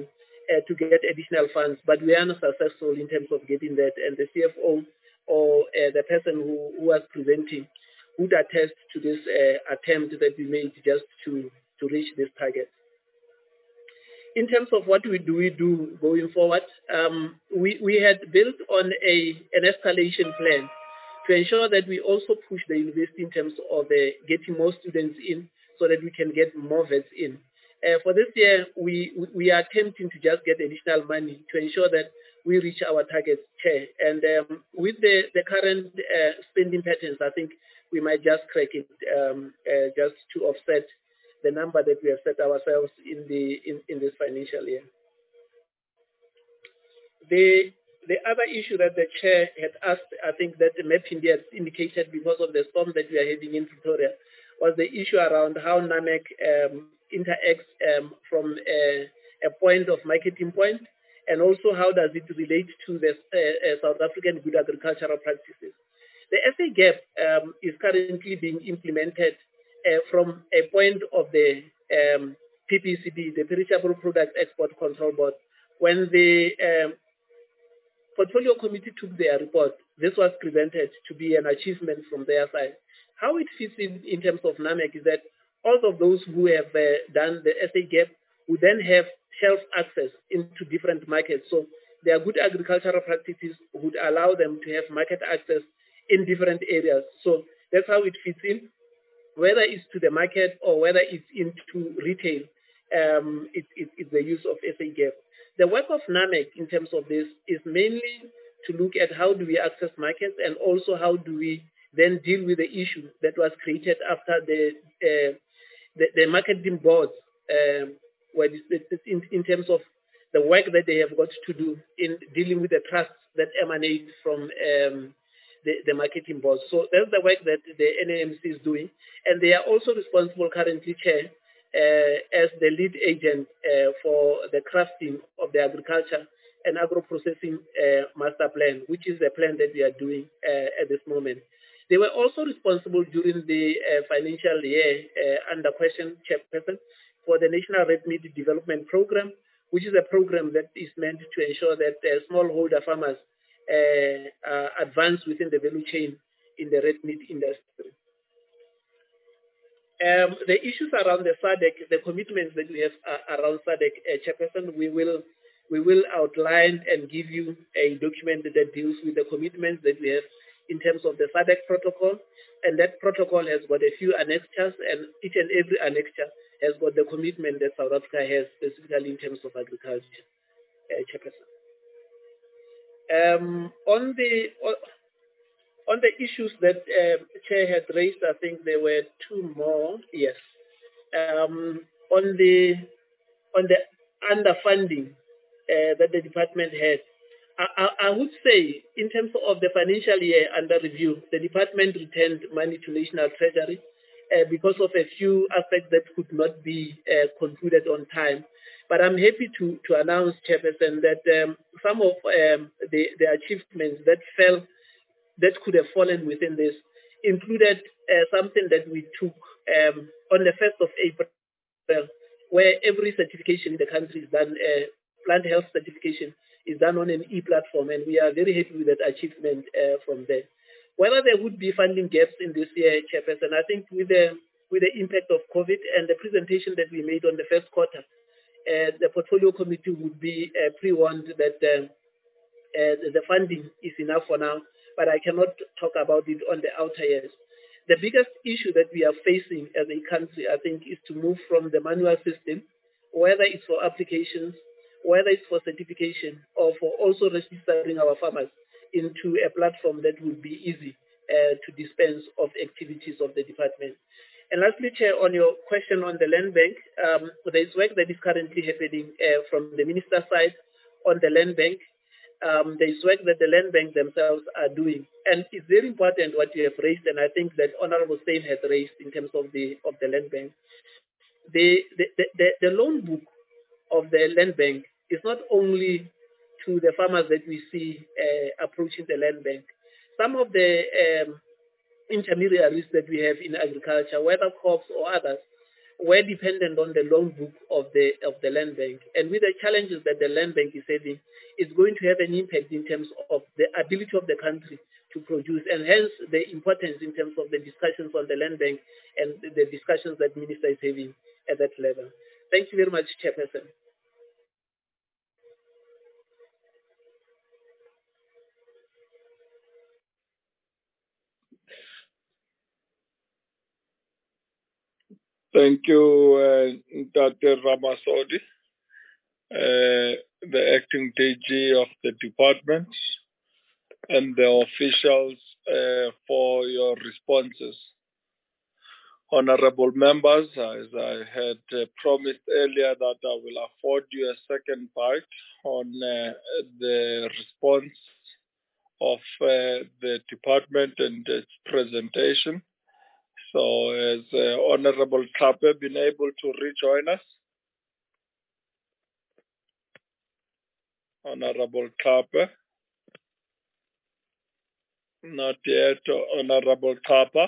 uh, to get additional funds, but we are not successful in terms of getting that. And the C F O or uh, the person who, who was presenting would attest to this uh, attempt that we made just to, to reach this target. In terms of what we do we do going forward, um, we, we had built on a, an escalation plan to ensure that we also push the university in terms of uh, getting more students in so that we can get more vets in. Uh, for this year, we, we are attempting to just get additional money to ensure that we reach our targets, Chair. And um, with the, the current uh, spending patterns, I think we might just crack it um, uh, just to offset the number that we have set ourselves in the in, in this financial year. The the other issue that the chair had asked, I think that the Map India has indicated because of the storm that we are having in Pretoria, was the issue around how NAMEC um, interacts um, from a, a point of marketing point, and also how does it relate to the uh, uh, South African good agricultural practices. The S A GAP um, is currently being implemented Uh, from a point of the um, P P C B, the Perishable Product Export Control Board. When the um, Portfolio Committee took their report, this was presented to be an achievement from their side. How it fits in in terms of NAMEC is that all of those who have uh, done the S A GAP would then have shelf access into different markets. So their good agricultural practices would allow them to have market access in different areas. So that's how it fits in. Whether it's to the market or whether it's into retail, um, it, it, it's the use of S A GAP. The work of NAMEC in terms of this is mainly to look at how do we access markets and also how do we then deal with the issue that was created after the uh, the, the marketing boards, um, where this, this in, in terms of the work that they have got to do in dealing with the trusts that emanate from um, The, the marketing board. So that's the work that the N A M C is doing. And they are also responsible currently, Chair, uh, as the lead agent uh, for the crafting of the agriculture and agro-processing uh, master plan, which is the plan that we are doing uh, at this moment. They were also responsible during the uh, financial year uh, under question, Chairperson, for the National Red Meat Development Program, which is a program that is meant to ensure that uh, smallholder farmers Uh, uh, advance within the value chain in the red meat industry. Um, the issues around the S A D C, the commitments that we have uh, around S A D C, uh, Chairperson, we will we will outline and give you a document that deals with the commitments that we have in terms of the S A D C protocol, and that protocol has got a few annexures, and each and every annexure has got the commitment that South Africa has specifically in terms of agriculture, uh, Chairperson. Um, on the on the issues that uh, Chair had raised, I think there were two more. Yes, um, on the on the underfunding uh, that the department had, I, I, I would say in terms of the financial year under review, the department returned money to National Treasury uh, because of a few aspects that could not be uh, concluded on time. But I'm happy to, to announce, Chairperson, that um, some of um, the, the achievements that fell, that could have fallen within this, included uh, something that we took um, on the first of April, where every certification in the country is done, uh, plant health certification is done on an e-platform, and we are very happy with that achievement uh, from there. Whether there would be funding gaps in this year, Chairperson, I think with the, with the impact of COVID and the presentation that we made on the first quarter, Uh, the portfolio committee would be uh, pre-warned that uh, uh, the funding is enough for now, but I cannot talk about it on the outer years. The biggest issue that we are facing as a country, I think, is to move from the manual system, whether it's for applications, whether it's for certification, or for also registering our farmers into a platform that would be easy uh, to dispense of activities of the department. And lastly, Chair, on your question on the land bank, um, there is work that is currently happening uh, from the minister's side on the land bank. Um, there is work that the land bank themselves are doing. And it's very important what you have raised, and I think that Honorable Steyn has raised in terms of the of the land bank. The, the, the, the loan book of the land bank is not only to the farmers that we see uh, approaching the land bank. Some of the um, intermediaries that we have in agriculture, whether crops or others, were dependent on the loan book of the of the land bank, and with the challenges that the land bank is having, it's going to have an impact in terms of the ability of the country to produce, and hence the importance in terms of the discussions on the land bank and the discussions that Minister is having at that level. Thank you very much, Chairperson. Thank you, uh, Doctor Ramasodi, uh, the acting D G of the department, and the officials uh, for your responses. Honorable members, as I had uh, promised earlier that I will afford you a second bite on uh, the response of uh, the department and its presentation. So has uh, Honorable Kape been able to rejoin us? Honorable Kape? Not yet. Honorable Kapa?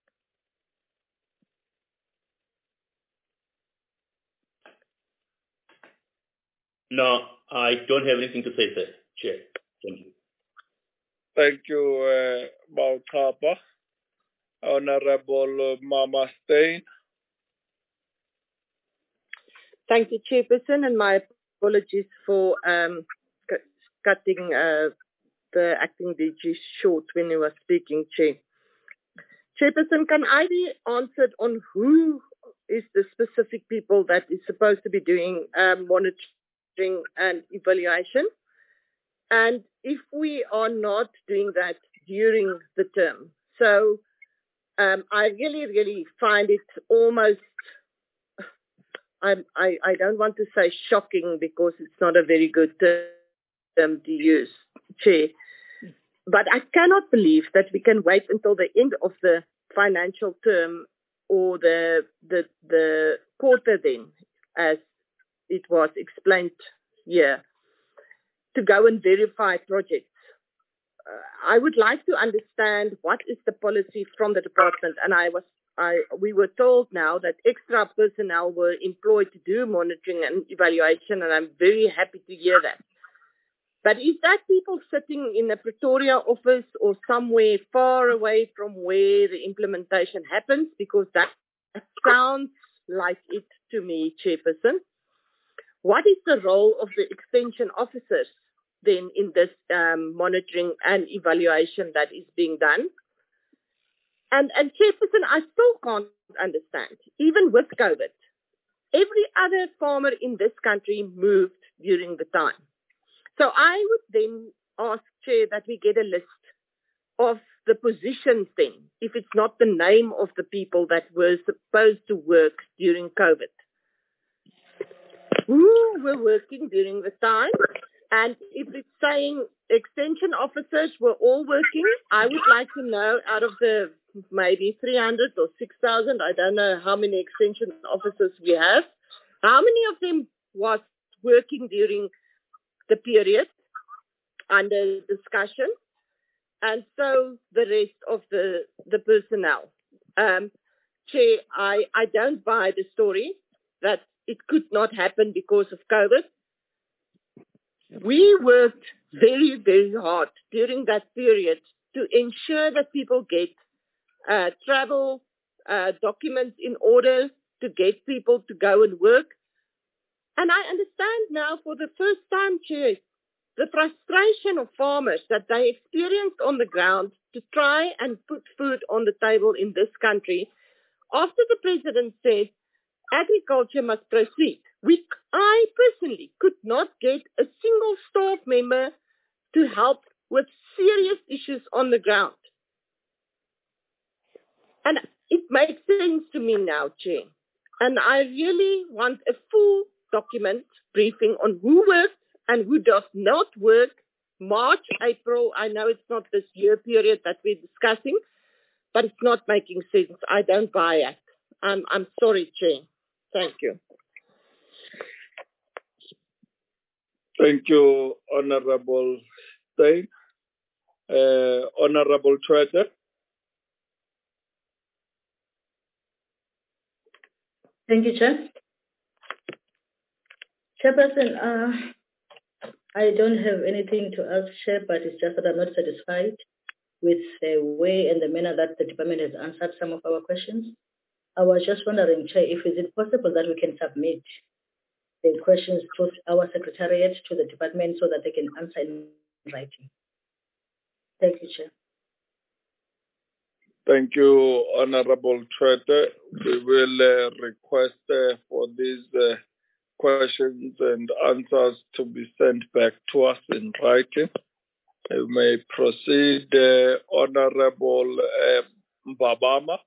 No, I don't have anything to say, sir. Chair. Thank you. Thank you, uh, Mau Kapa. Honorable Mama Steyn. Thank you, Chairperson, and my apologies for um, c- cutting uh, the acting D G short when he was speaking, Chair. Chairperson, can I be answered on who is the specific people that is supposed to be doing um, monitoring and evaluation? And if we are not doing that during the term, so um, I really, really find it almost, I'm, I, I don't want to say shocking because it's not a very good term to use, Chair, but I cannot believe that we can wait until the end of the financial term or the the the quarter then, as it was explained here, to go and verify projects. Uh, I would like to understand what is the policy from the department, and I was I we were told now that extra personnel were employed to do monitoring and evaluation, and I'm very happy to hear that. But is that people sitting in a Pretoria office or somewhere far away from where the implementation happens? Because that sounds like it to me, Chairperson. What is the role of the extension officers then in this um, monitoring and evaluation that is being done? And, and Chairperson, I still can't understand, even with COVID, every other farmer in this country moved during the time. So I would then ask, Chair, that we get a list of the positions then, if it's not the name of the people that were supposed to work during COVID. Who were working during the time? And if it's saying extension officers were all working, I would like to know out of the maybe three hundred or six thousand, I don't know how many extension officers we have, how many of them was working during the period under discussion, and so the rest of the, the personnel. Um, Chair, I, I don't buy the story that it could not happen because of COVID. We worked very, very hard during that period to ensure that people get uh, travel uh, documents in order to get people to go and work. And I understand now for the first time, Chair, the frustration of farmers that they experienced on the ground to try and put food on the table in this country after the President said agriculture must proceed. We, I personally could not get a single staff member to help with serious issues on the ground. And it makes sense to me now, Chair. And I really want a full document briefing on who worked and who does not work. March, April, I know it's not this year period that we're discussing, but it's not making sense. I don't buy it. I'm, I'm sorry, Chair. Thank you. Thank you, Honorable Steyn. Uh, Honorable Treasurer. Thank you, Chair. Chairperson, uh, I don't have anything to ask, Chair, but it's just that I'm not satisfied with the way and the manner that the department has answered some of our questions. I was just wondering, Chair, if is it possible that we can submit the questions to our secretariat to the department so that they can answer in writing. Thank you, Chair. Thank you, Honorable Treader. We will uh, request uh, for these uh, questions and answers to be sent back to us in writing. We may proceed, uh, Honorable uh, Mbabama.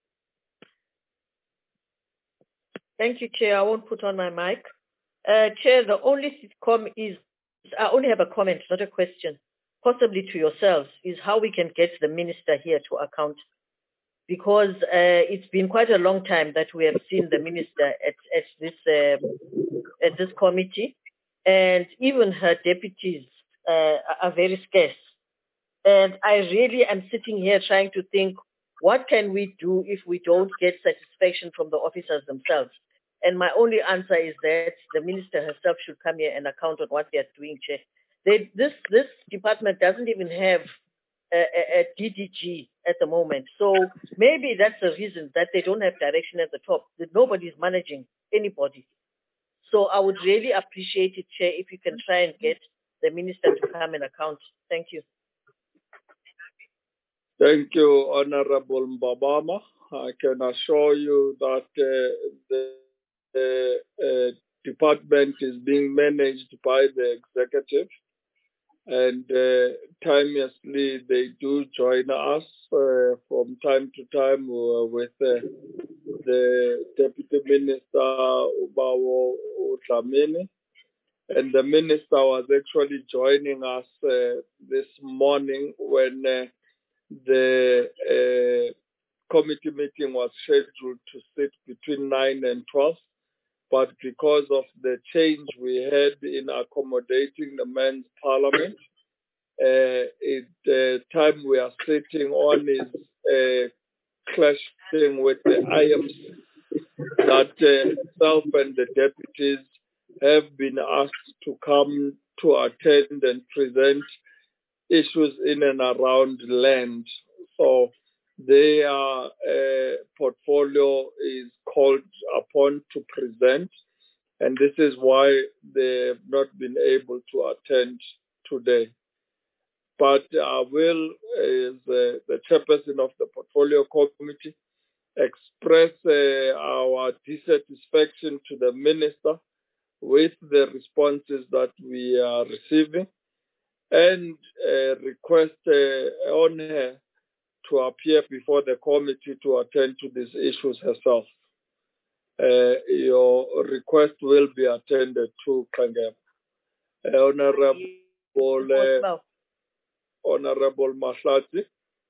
Thank you, Chair. I won't put on my mic. Uh, Chair, the only com is, I only have a comment, not a question, possibly to yourselves, is how we can get the minister here to account. Because uh, it's been quite a long time that we have seen the minister at, at, this, um, at this committee, and even her deputies uh, are very scarce. And I really am sitting here trying to think, what can we do if we don't get satisfaction from the officers themselves? And my only answer is that the minister herself should come here and account on what they are doing, Chair. They, this, this department doesn't even have a, a, a D D G at the moment. So maybe that's the reason that they don't have direction at the top, that nobody is managing anybody. So I would really appreciate it, Chair, if you can try and get the minister to come and account. Thank you. Thank you, Honorable Mbabama. I can assure you that uh, the uh, uh, department is being managed by the executive, and uh, timelessly they do join us uh, from time to time uh, with uh, the Deputy Minister Ubawo Dlamini. And the minister was actually joining us uh, this morning when uh, the uh, committee meeting was scheduled to sit between nine and twelve. But because of the change we had in accommodating the men's parliament, uh, it, the time we are sitting on is uh, clashing with the I M C that uh, self and the deputies have been asked to come to attend and present issues in and around land. So their uh, portfolio is called upon to present, and this is why they have not been able to attend today. But I will, as uh, the chairperson of the portfolio committee, express uh, our dissatisfaction to the minister with the responses that we are receiving, and uh, request uh, on her to appear before the committee to attend to these issues herself. Uh, your request will be attended to, Kangem. Uh, Honorable, uh, Honorable Mahlati.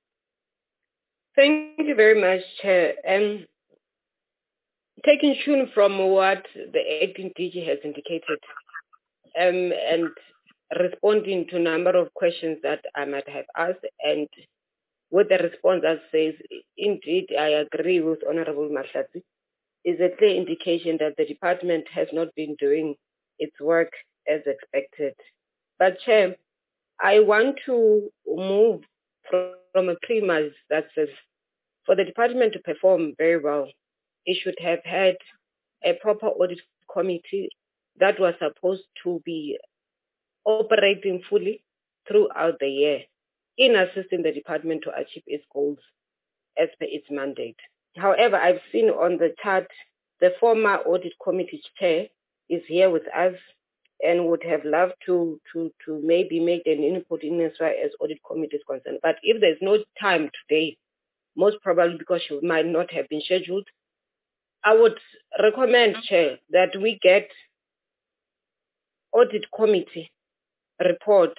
Thank you very much, Chair. Um, taking tune from what the acting D G has indicated, um, and responding to a number of questions that I might have asked, and with the response that says, indeed, I agree with Honorable Mahlati, is a clear indication that the department has not been doing its work as expected. But Chair, I want to move from, from a premise that says, for the department to perform very well, it should have had a proper audit committee that was supposed to be operating fully throughout the year in assisting the department to achieve its goals as per its mandate. However, I've seen on the chart the former audit committee chair is here with us and would have loved to, to, to maybe make an input in as far as audit committee is concerned. But if there's no time today, most probably because she might not have been scheduled, I would recommend, Chair, that we get audit committee report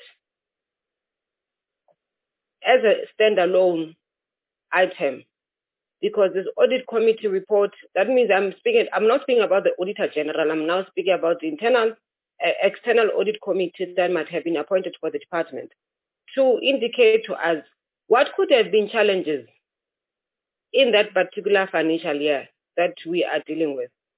as a standalone item, because this audit committee report, that means I'm speaking, I'm not speaking about the Auditor General, I'm now speaking about the internal, uh, external audit committee that might have been appointed for the department to indicate to us what could have been challenges in that particular financial year that we are dealing with.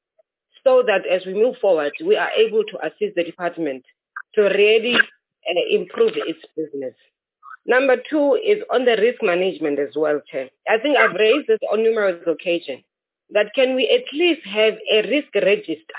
so that as we move forward, we are able to assist the department to really uh, improve its business. Number two is on the risk management as well, Chair. I think I've raised this on numerous occasions, that can we at least have a risk register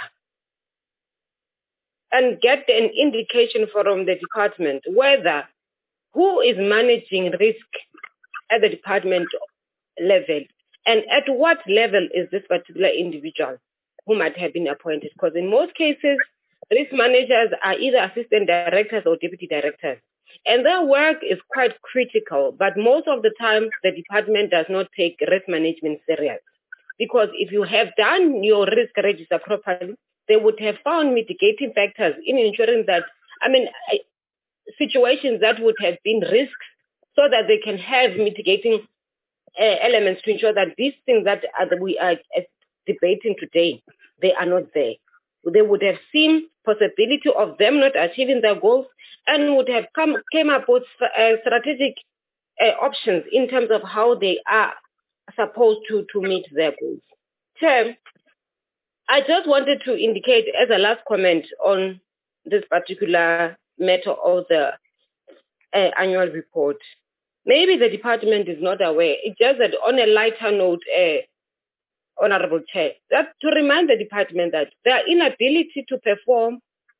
and get an indication from the department whether who is managing risk at the department level and at what level is this particular individual who might have been appointed. Because in most cases, risk managers are either assistant directors or deputy directors. And their work is quite critical, but most of the time the department does not take risk management serious. Because if you have done your risk register properly, they would have found mitigating factors in ensuring that, I mean, situations that would have been risks, so that they can have mitigating uh, elements to ensure that these things that are, that we are uh, debating today, they are not there. They would have seen possibility of them not achieving their goals and would have come came up with uh, strategic uh, options in terms of how they are supposed to, to meet their goals. Chair, I just wanted to indicate as a last comment on this particular matter of the uh, annual report. Maybe the department is not aware. It's just that on a lighter note, uh, Honorable Chair, that to remind the department that their inability to perform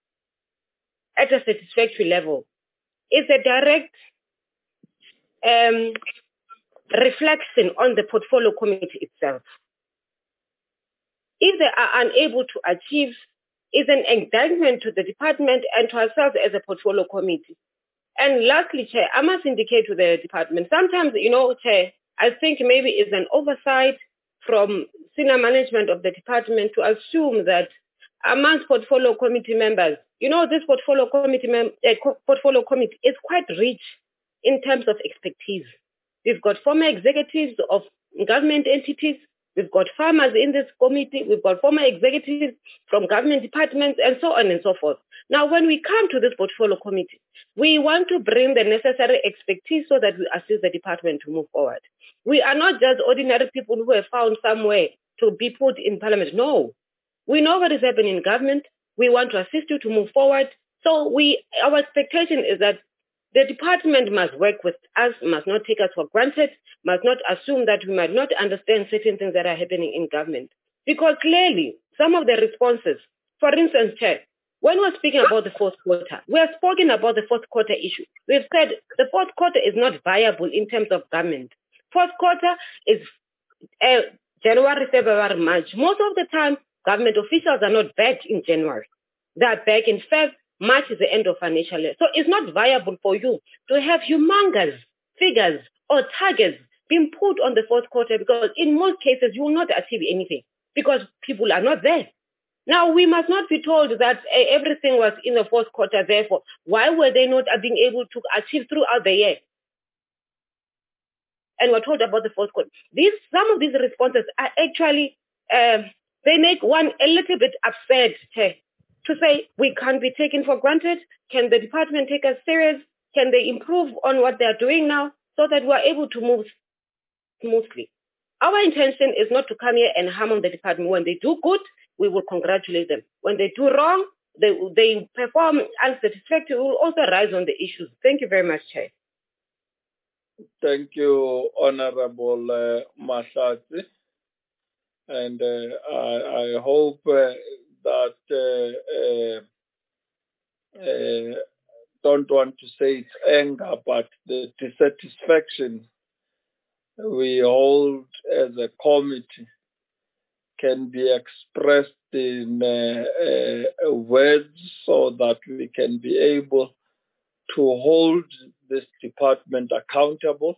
at a satisfactory level is a direct um, reflection on the portfolio committee itself. If they are unable to achieve, is an indictment to the department and to ourselves as a portfolio committee. And lastly, Chair, I must indicate to the department, sometimes, you know, Chair, I think maybe it's an oversight from senior management of the department to assume that amongst portfolio committee members, you know, this portfolio committee, mem- uh, co- portfolio committee is quite rich in terms of expertise. We've got former executives of government entities. We've got farmers in this committee. We've got former executives from government departments and so on and so forth. Now, when we come to this portfolio committee, we want to bring the necessary expertise so that we assist the department to move forward. We are not just ordinary people who have found somewhere to be put in parliament. No. We know what is happening in government. We want to assist you to move forward. So we, our expectation is that the department must work with us, must not take us for granted, must not assume that we might not understand certain things that are happening in government. Because clearly, some of the responses, for instance, Chair, when we're speaking about the fourth quarter, we have spoken about the fourth quarter issue. We've said the fourth quarter is not viable in terms of government. Fourth quarter is uh, January, February, March. Most of the time, government officials are not back in January. They are back in February. March is the end of financial year. So it's not viable for you to have humongous figures or targets being put on the fourth quarter, because in most cases you will not achieve anything because people are not there. Now, we must not be told that uh, everything was in the fourth quarter, therefore, why were they not being able to achieve throughout the year? And we're told about the fourth quarter. These, some of these responses are actually, uh, they make one a little bit upset, Chair, to say we can't be taken for granted. Can the department take us serious? Can they improve on what they're doing now so that we're able to move smoothly? Our intention is not to come here and harm on the department. When they do good, we will congratulate them. When they do wrong, they, they perform unsatisfactory, we will also rise on the issues. Thank you very much, Chair. Thank you, Honorable uh, Mahlatsi. And uh, I, I hope uh, that uh, uh, uh, don't want to say it's anger, but the dissatisfaction we hold as a committee can be expressed in uh, uh, words so that we can be able to hold this department accountable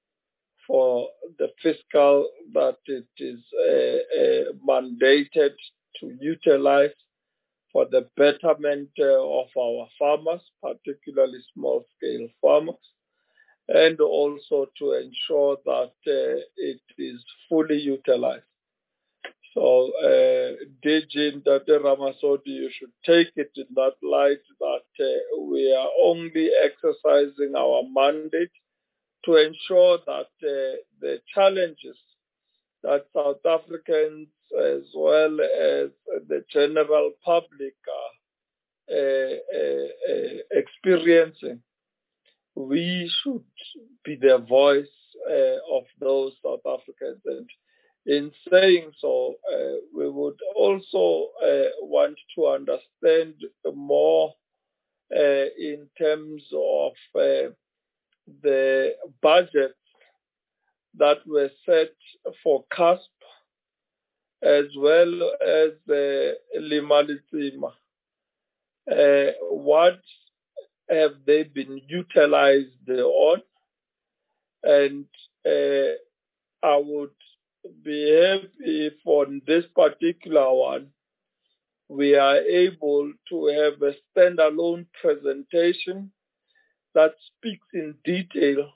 for the fiscal that it is uh, uh, mandated to utilize for the betterment uh, of our farmers, particularly small-scale farmers, and also to ensure that uh, it is fully utilized. So, uh, D G Ndate Ramasodi, you should take it in that light that uh, we are only exercising our mandate to ensure that uh, the challenges that South Africans as well as the general public are uh, uh, uh, experiencing. We should be the voice uh, of those South Africans. And in saying so, uh, we would also uh, want to understand more uh, in terms of uh, the budgets that were set for C A S P as well as uh, Limali Tsima. Uh, what have they been utilized on? And uh, I would be happy if on this particular one, we are able to have a standalone presentation that speaks in detail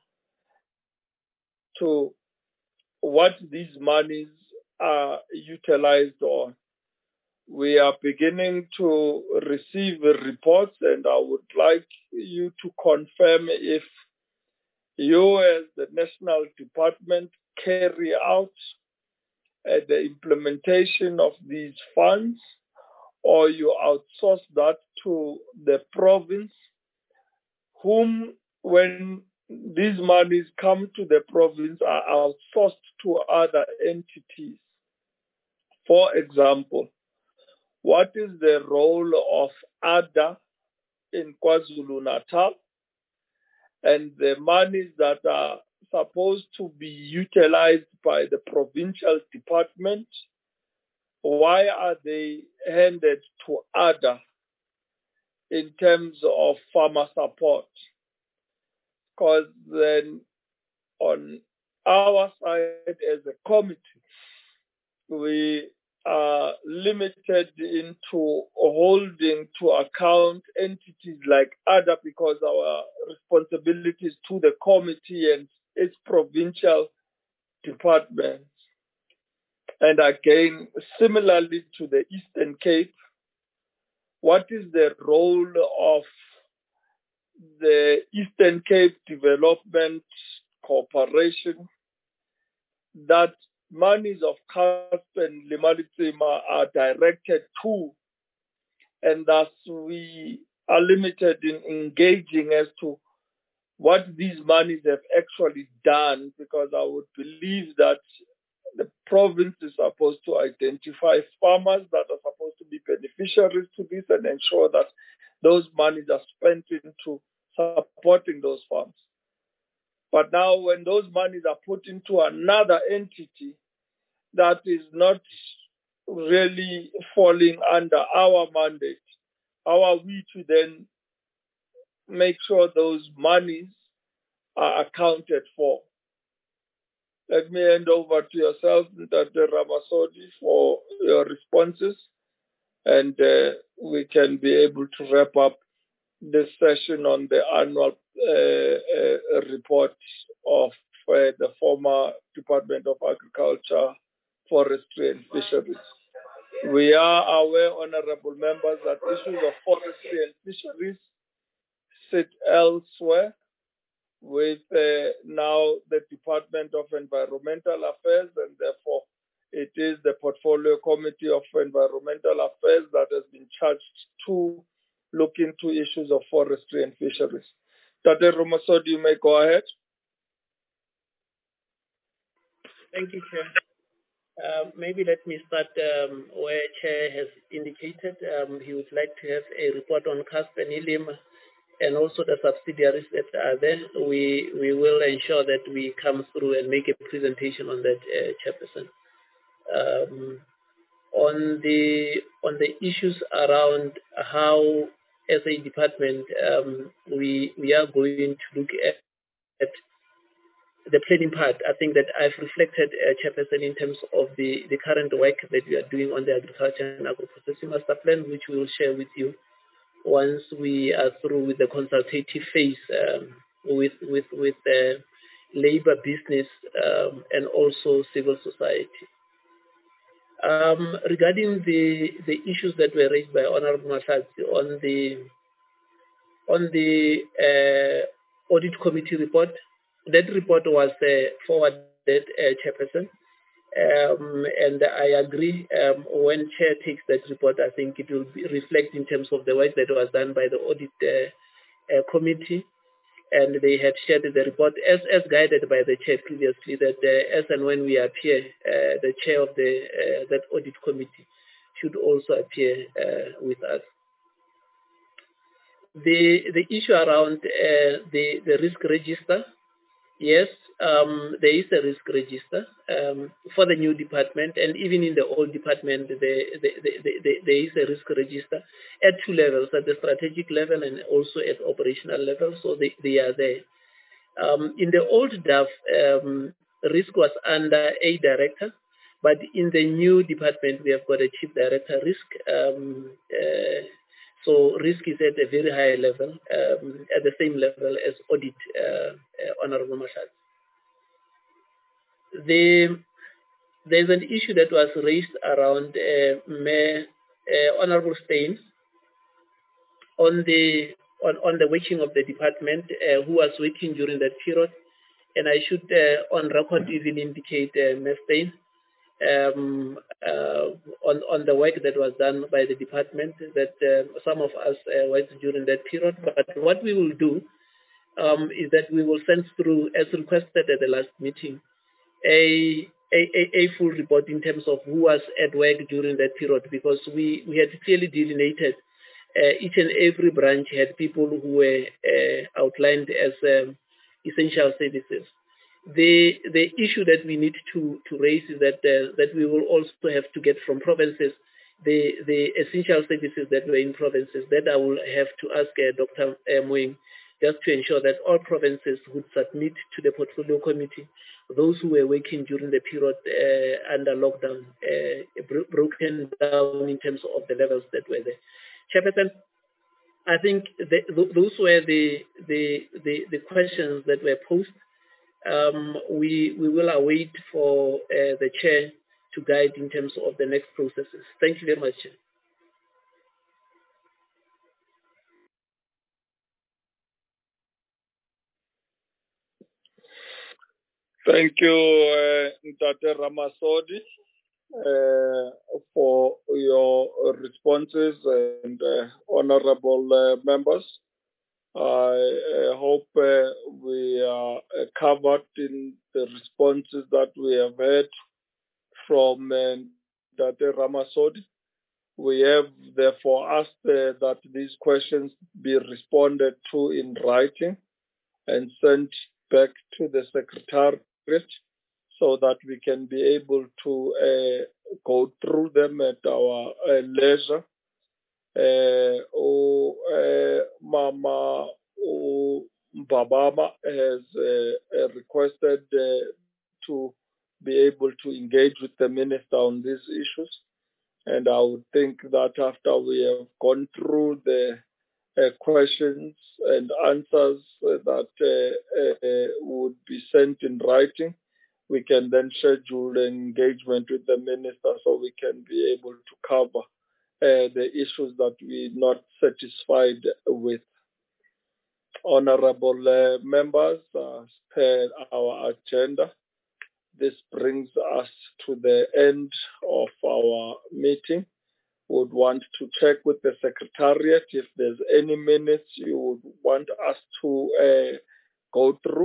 to what these monies are utilized on. We are beginning to receive reports, and I would like you to confirm if you as the National Department carry out uh, the implementation of these funds, or you outsource that to the province, whom, when these monies come to the province, are outsourced to other entities. For example, what is the role of A D A in KwaZulu-Natal, and the monies that are supposed to be utilized by the provincial department, why are they handed to A D A in terms of farmer support? Because then on our side as a committee, we are limited into holding to account entities like A D A because our responsibilities to the committee and its provincial departments. And again, similarly to the Eastern Cape, what is the role of the Eastern Cape Development Corporation that monies of C A S P and Limali Tsima are directed to, and thus we are limited in engaging as to what these monies have actually done, because I would believe that the province is supposed to identify farmers that are supposed to be beneficiaries to this and ensure that those monies are spent into supporting those farms. But now when those monies are put into another entity that is not really falling under our mandate, how are we to then make sure those monies are accounted for? Let me hand over to yourself, Doctor Ramasodi, for your responses, and uh, we can be able to wrap up this session on the annual uh, uh, report of uh, the former Department of Agriculture, Forestry and Fisheries. We are aware, honorable members, that issues of forestry and fisheries sit elsewhere with uh, now the Department of Environmental Affairs, and therefore it is the Portfolio Committee of Environmental Affairs that has been charged to look into issues of forestry and fisheries. Tate Ramasodi, you may go ahead. Thank you, Chair. Uh, maybe let me start um, where Chair has indicated. Um, he would like to have a report on C A S P and ILIMA and also the subsidiaries that are there. We we will ensure that we come through and make a presentation on that, uh, Chairperson. Um, on the on the issues around how, as a department, um, we we are going to look at, at the planning part. I think that I've reflected, uh, Chairperson, in terms of the, the current work that we are doing on the Agriculture and Agro-Processing Master Plan, which we will share with you once we are through with the consultative phase um, with with with the labor, business, um, and also civil society. Um, regarding the the issues that were raised by Honorable Mahlatsi on the on the uh, audit committee report, that report was uh, forwarded, uh, Chairperson, Um, and I agree, um, when Chair takes that report, I think it will be reflect in terms of the work that was done by the audit uh, uh, committee. And they had shared the report as, as guided by the Chair previously, that uh, as and when we appear, uh, the Chair of the uh, that audit committee should also appear uh, with us. The, the issue around uh, the, the risk register, yes, um, there is a risk register um, for the new department, and even in the old department, the, the, the, the, the, there is a risk register at two levels, at the strategic level and also at operational level, so they, they are there. Um, in the old D A F, um, risk was under a director, but in the new department, we have got a chief director risk. Um, uh, so risk is at a very high level, um, at the same level as audit, uh, uh, Honorable Mashad. The, there's an issue that was raised around uh, Mayor, uh, Honorable Stein on the on, on the working of the department, uh, who was working during that period. And I should, uh, on record, even indicate, uh, Miz Stein, um, uh, on, on the work that was done by the department, that uh, some of us uh, worked during that period. But what we will do um, is that we will send through, as requested at the last meeting, a, a, a, a full report in terms of who was at work during that period, because we, we had clearly delineated uh, each and every branch had people who were uh, outlined as um, essential services. The the issue that we need to, to raise is that uh, that we will also have to get from provinces the the essential services that were in provinces. That I will have to ask uh, Doctor Moeng, just to ensure that all provinces would submit to the portfolio committee those who were working during the period uh, under lockdown, uh, bro- broken down in terms of the levels that were there. Chairperson, I think the, those were the, the the the questions that were posed. Um, we we will await for uh, the chair to guide in terms of the next processes. Thank you very much, Chair. Thank you, uh, Ntate Ramasodi, uh, for your responses, and uh, honorable uh, members. I uh, hope uh, we are uh, covered in the responses that we have heard from uh, Ntate Ramasodi. We have therefore asked uh, that these questions be responded to in writing and sent back to the Secretariat so that we can be able to uh, go through them at our uh, leisure. Uh, oh, uh, Mama oh, Babama has uh, uh, requested uh, to be able to engage with the minister on these issues. And I would think that after we have gone through the uh, questions and answers uh, that uh, uh, would be sent in writing, we can then schedule an engagement with the minister so we can be able to cover uh, the issues that we're not satisfied with. Honorable uh, members, as per our agenda, this brings us to the end of our meeting. Would want to check with the Secretariat if there's any minutes you would want us to uh, go through.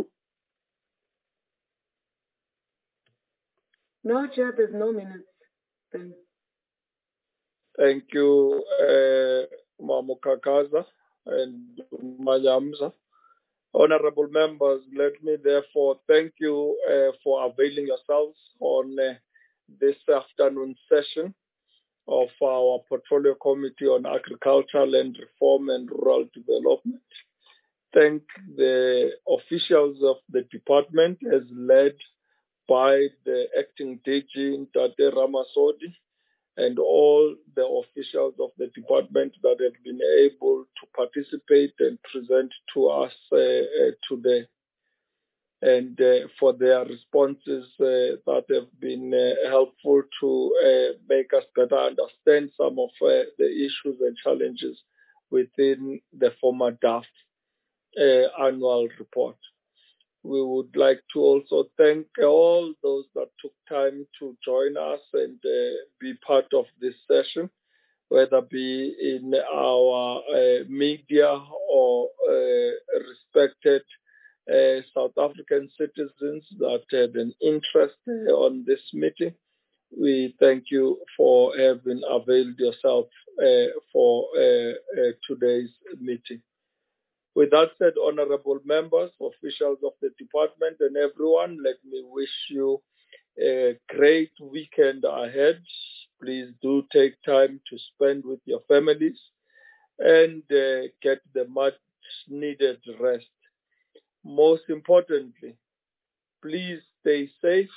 No, Chair, there's no minutes. Thanks. Thank you, uh, Mamukakaza and Mayamza. Honorable members, let me therefore thank you uh, for availing yourselves on uh, this afternoon session of our Portfolio Committee on Agriculture, Land Reform and Rural Development. Thank the officials of the department as led by the acting D G, Ntate Ramasodi, and all the officials of the department that have been able to participate and present to us uh, uh, today, and uh, for their responses uh, that have been uh, helpful to uh, make us better understand some of uh, the issues and challenges within the former D A F uh, annual report. We would like to also thank all those that took time to join us and uh, be part of this session, whether be in our uh, media or uh, respected uh, South African citizens that had an interest uh, on this meeting. We thank you for having availed yourself uh, for uh, uh, today's meeting. With that said, honorable members, officials of the department, and everyone, let me wish you a great weekend ahead. Please do take time to spend with your families and uh, get the much needed rest. Most importantly, please stay safe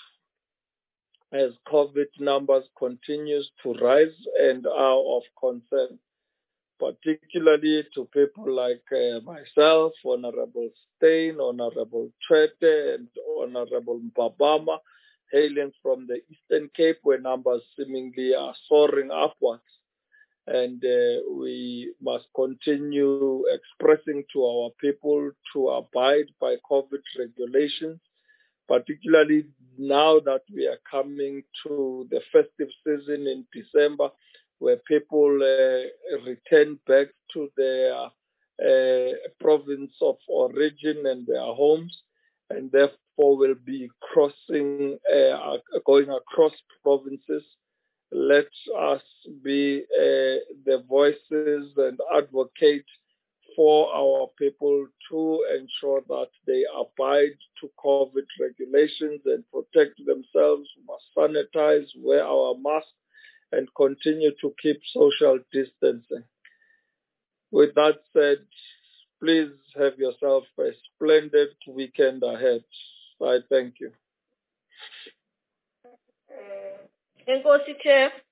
as COVID numbers continues to rise and are of concern, particularly to people like uh, myself, Honorable Steyn, Honorable Tshwete, and Honorable Mbabama, hailing from the Eastern Cape, where numbers seemingly are soaring upwards. And uh, we must continue expressing to our people to abide by COVID regulations, particularly now that we are coming to the festive season in December, where people uh, return back to their uh, province of origin and their homes, and therefore will be crossing, uh, going across provinces. Let us be uh, the voices and advocate for our people to ensure that they abide to COVID regulations and protect themselves, must sanitize, wear our masks, and continue to keep social distancing. With that said, please have yourself a splendid weekend ahead. I thank you. Enkosi Chair.